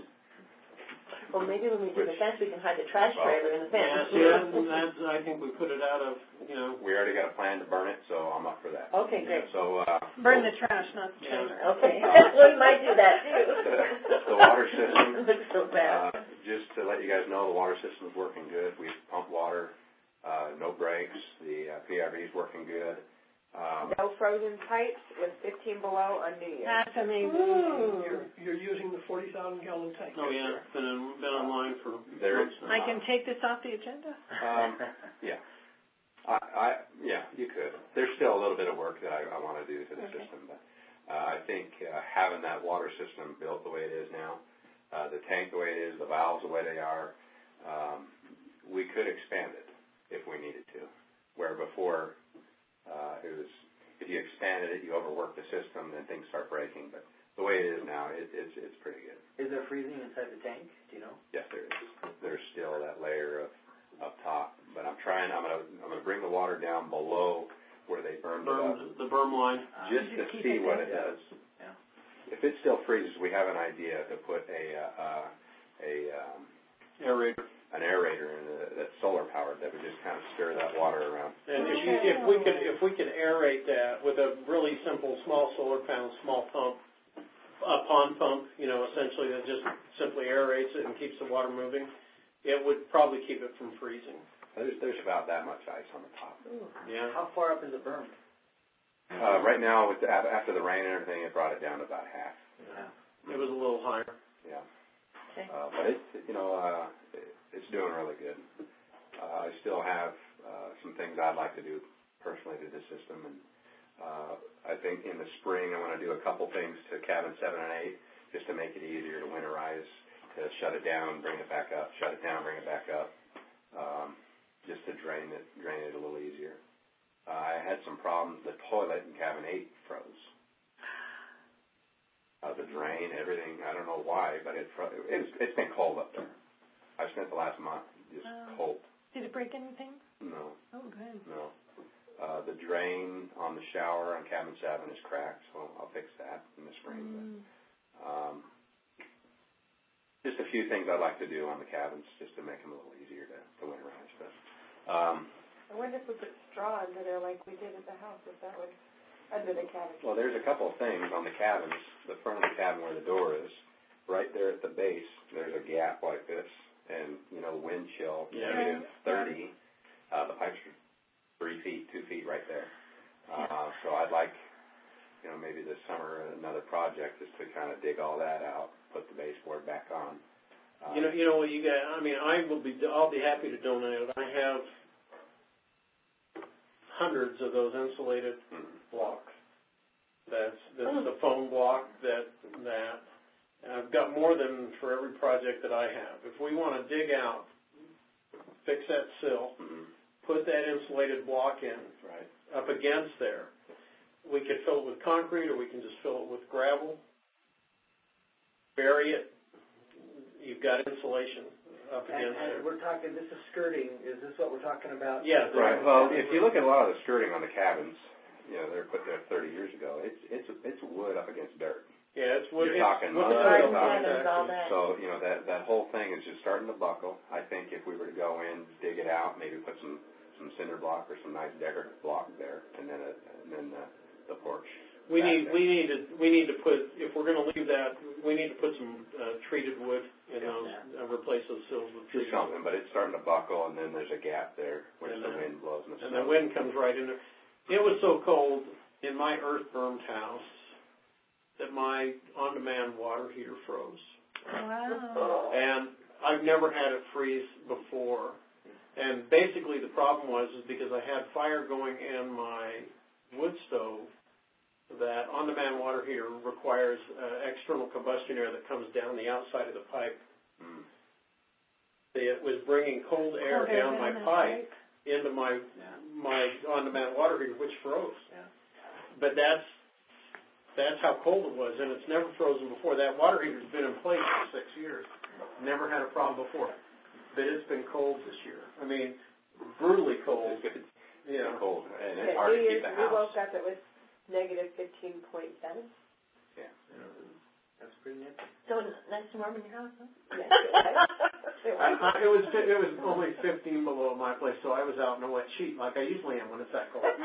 Well, maybe when we do the fence, we can hide the trash trailer in the fence. Yeah, see, that's, I think we put it out of, you know. We already got a plan to burn it, so I'm up for that. Okay, great. So uh, Burn the trash, not the trailer. Okay. We might do that too. the water system. It looks so bad. Uh, just to let you guys know, the water system is working good. We've pumped water, uh, no breaks. The uh, P R V is working good. Um, No frozen pipes with fifteen below on New Year. That's amazing. You're, you're using the forty thousand gallon tank. Oh yeah, been in, been online for There months is- now. I can take this off the agenda. um, yeah. I, I, yeah, you could. There's still a little bit of work that I, I want to do to the Okay. system, but uh, I think uh, having that water system built the way it is now, uh, the tank the way it is, the valves the way they are, um, we could expand it if we needed to. Where before uh, it was, if you expanded it, you overwork the system, then things start breaking. But the way it is now, it, it's it's pretty good. Is there freezing inside the tank? Do you know? Yes, there is. There's still that layer of up top, but I'm trying. I'm gonna I'm gonna bring the water down below where they burned it up, Berm, the berm line. just to Keep see it what there. it does. Yeah. If it still freezes, we have an idea to put a uh, a um, Aerator. an aerator in it that's solar powered that would just kind of stir that water around. And if, you, if we could if we could aerate that with a really simple small solar panel, small pump, a pond pump, you know, essentially that just simply aerates it and keeps the water moving, it would probably keep it from freezing. There's there's about that much ice on the top. Yeah. How far up is it burned? Uh, right now, with the, after the rain and everything, it brought it down to about half. It was a little higher. Yeah. Okay. Uh, but it's you know uh, it, it's doing really good. Uh, I still have uh, some things I'd like to do personally to the system, and uh, I think in the spring I want to do a couple things to cabin seven and eight just to make it easier to winterize, to shut it down, bring it back up, shut it down, bring it back up, um, just to drain it drain it a little easier. Uh, I had some problems. The toilet in cabin eight froze. Uh, the drain, everything. I don't know why, but it fro- it's it's been cold up there. I've spent the last month just Um, cold. Did it break anything? No, Oh, good. no. Uh, the drain on the shower on cabin seven is cracked, so I'll fix that in the spring. Mm. But, um, just a few things I'd like to do on the cabins just to make them a little easier to, to winterize. But um, I wonder if we put straw under there like we did at the house, if that would, under the cabin. well, there's a couple of things on the cabins. The front of the cabin where the door is, right there at the base, there's a gap like this, and you know, wind chill, Yeah. negative thirty. Uh, the pipes are three feet, two feet right there. Uh, so I'd like, you know, maybe this summer another project is to kind of dig all that out, put the baseboard back on. Uh, You know, you know what you got. I mean, I will be. I'll be happy to donate it. I have hundreds of those insulated mhm. blocks. That's that's the foam block that that. And I've got more than for every project that I have. If we want to dig out, fix that sill, Mhm. put that insulated block in Right. up against there. We could fill it with concrete, or we can just fill it with gravel, bury it. You've got insulation up And, against and there. we're talking, this is skirting, is this what we're talking about? Yeah. Right. Well, if you look at a lot of the skirting on the cabins, you know, they're put there thirty years ago. It's it's it's wood up against dirt. Yeah, it's wood. You're it's, talking wood mud, soil you're talking- contact. all that. So, you know, that, that whole thing is just starting to buckle. I think if we were to go in, dig it out, maybe put some, some cinder block or some nice decorative block there, and then a, and then the, the porch. We back need there. we need to we need to put if we're going to leave that we need to put some uh, treated wood in Yeah. those uh, replace those sills with Do treated something, but it's starting to buckle, and then there's a gap there where And the then- wind blows and the and snow. the wind comes right in there. It was so cold in my earth burned house that my on-demand water heater froze. Wow. And I've never had it freeze before. And basically the problem was is because I had fire going in my wood stove, that on-demand water heater requires uh, external combustion air that comes down the outside of the pipe. Mm. It was bringing cold air Cold air down my down the pipe into my Yeah. my on-demand water heater, which froze. Yeah. But that's that's how cold it was, and it's never frozen before. That water heater's been in place for six years. Never had a problem before. But it's been cold this year. I mean, brutally cold. It's good. Yeah. It's cold, and it's Yeah, hard New to Year's, keep the we house. woke up, it was negative fifteen point seven. Yeah. That's pretty nifty. So nice and warm in your house, huh? Yes, I, I, it was it was only fifteen below my place, so I was out in a wet sheet like I usually am when it's that cold.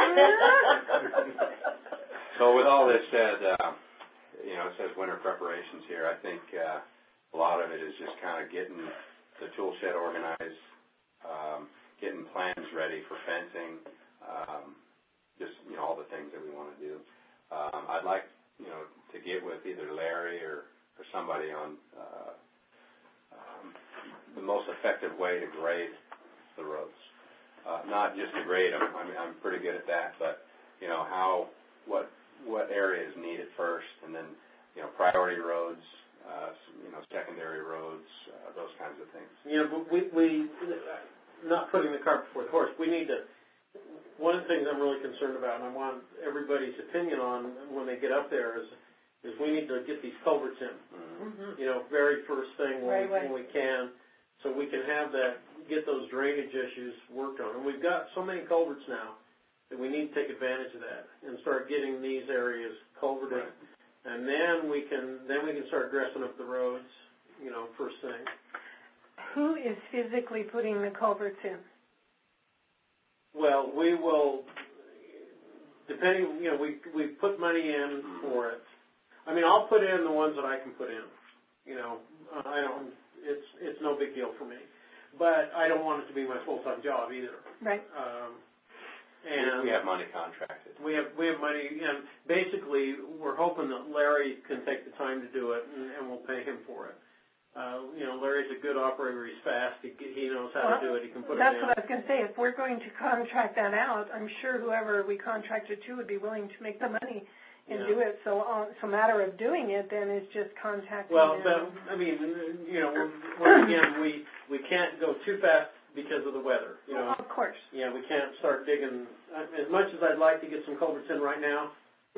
So with all this said, uh, you know, it says winter preparations here. I think uh, a lot of it is just kind of getting the tool shed organized, um, getting plans ready for fencing, um, just, you know, all the things that we want to do. Um, I'd like, you know, to get with either Larry or, or somebody on uh, um, the most effective way to grade the roads. Uh, not just to grade them. I mean, I'm pretty good at that, but, you know, how, what, what areas need it first, and then, you know, priority roads, uh, you know, secondary roads, uh, those kinds of things. Yeah, but we, we, not putting the cart before the horse, we need to, one of the things I'm really concerned about, and I want everybody's opinion on when they get up there, is is we need to get these culverts in, Mm-hmm. you know, very first thing when, Right we, away. when we can, so we can have that, get those drainage issues worked on. And we've got so many culverts now that we need to take advantage of that and start getting these areas culverted. Right. And then we can then we can start dressing up the roads, you know, first thing. Who is physically putting the culverts in? Well, we will, depending, you know, we we put money in for it. I mean, I'll put in the ones that I can put in. You know, uh, I don't. It's it's no big deal for me, but I don't want it to be my full time job either. Right. Um, and we have money contracted. We have we have money, and basically we're hoping that Larry can take the time to do it, and, and we'll pay him for it. Uh, you know, Larry's a good operator. He's fast. He, he knows how Well, to do it. He can put That's it in. what I was going to say. If we're going to contract that out, I'm sure whoever we contracted to would be willing to make the money and Yeah. do it. So, uh, so matter of doing it then is just contacting Well, them. but I mean, you know, once again, we we can't go too fast because of the weather. You know, Well, of course. yeah, we can't start digging. As much as I'd like to get some culverts in right now,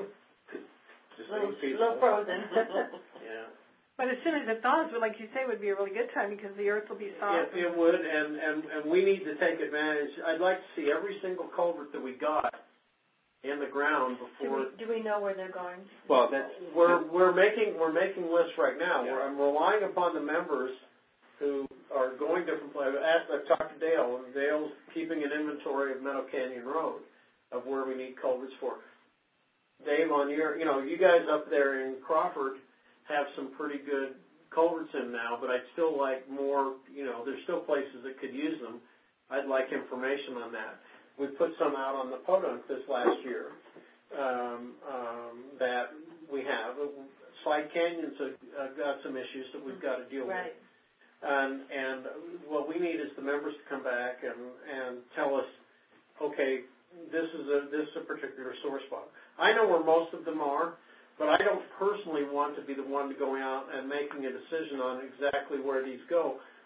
just Little, things people. little frozen. Yeah. But as soon as it thaws, like you say, would be a really good time because the earth will be soft. It, it would, and, and, and we need to take advantage. I'd like to see every single culvert that we got in the ground Do before. we, do we know where they're going? Well, that's We're we're making we're making lists right now. Yeah. Where I'm relying upon the members who are going different places. I've, I've talked to Dale, and Dale's keeping an inventory of Meadow Canyon Road of where we need culverts for. Dave, on your, you know, you guys up there in Crawford have some pretty good culverts in now, but I'd still like more, you know, there's still places that could use them. I'd like information on that. We put some out on the Podunk this last year um, um, that we have. Slide Canyon's uh, got some issues that we've got to deal with. Right. And, and what we need is the members to come back and, and tell us, okay, this is a this is a particular sore spot. I know where most of them are, but I don't personally want to be the one to go out and making a decision on exactly where these go.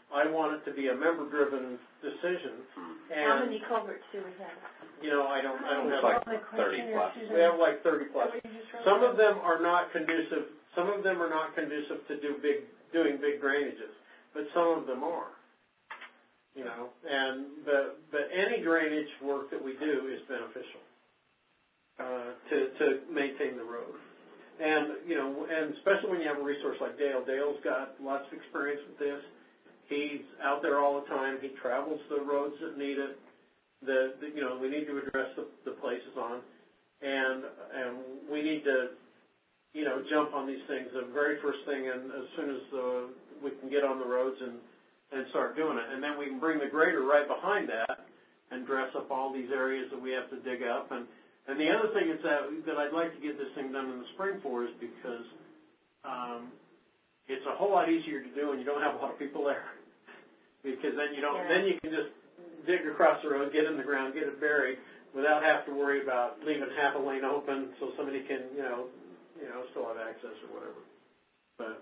I want it to be a member-driven decision. And, How many culverts do we have? you know, I don't, I don't It's have. like thirty plus. We have like thirty plus. Some of them are not conducive, some of them are not conducive to do big, doing big drainages, but some of them are. You know, and, but, but any drainage work that we do is beneficial, uh, to, to maintain the road. And, you know, and especially when you have a resource like Dale. Dale's got lots of experience with this. He's out there all the time. He travels the roads that need it. The, the you know, we need to address the, the places on, and and we need to, you know, jump on these things the very first thing, and as soon as uh, we can get on the roads and and start doing it, and then we can bring the grader right behind that and dress up all these areas that we have to dig up. And and the other thing is that that I'd like to get this thing done in the spring for is because um, it's a whole lot easier to do when you don't have a lot of people there, because then you don't yeah. then you can just dig across the road, get in the ground, get it buried, without having to worry about leaving half a lane open so somebody can, you know, you know, still have access or whatever. But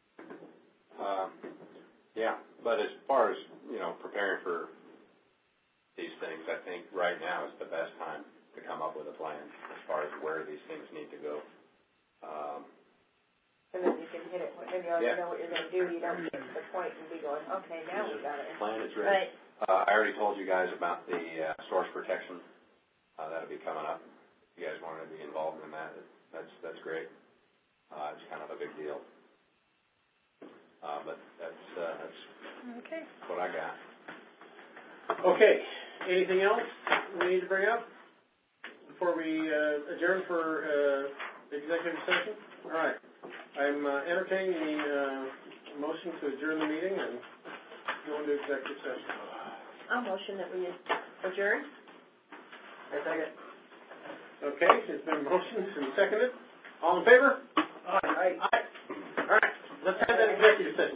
um, yeah, but as far as, you know, preparing for these things, I think right now is the best time to come up with a plan as far as where these things need to go. Um, and then you can hit it when you already yeah. know what you're going to do. You don't get to the point and be going, okay, now we got it. The plan is ready. Right. Uh, I already told you guys about the uh, source protection. Uh, that'll be coming up. If you guys want to be involved in that, that's that's great. Uh, it's kind of a big deal. Uh, but that's uh, that's okay. what I got. Okay. Anything else we need to bring up before we uh, adjourn for uh, executive session? All right. I'm uh, entertaining the uh, motion to adjourn the meeting and go into executive session. I'll motion that we adjourn. I second. Okay, it's been motioned and seconded. All in favor? Aye. Aye. All right, let's have that executive session.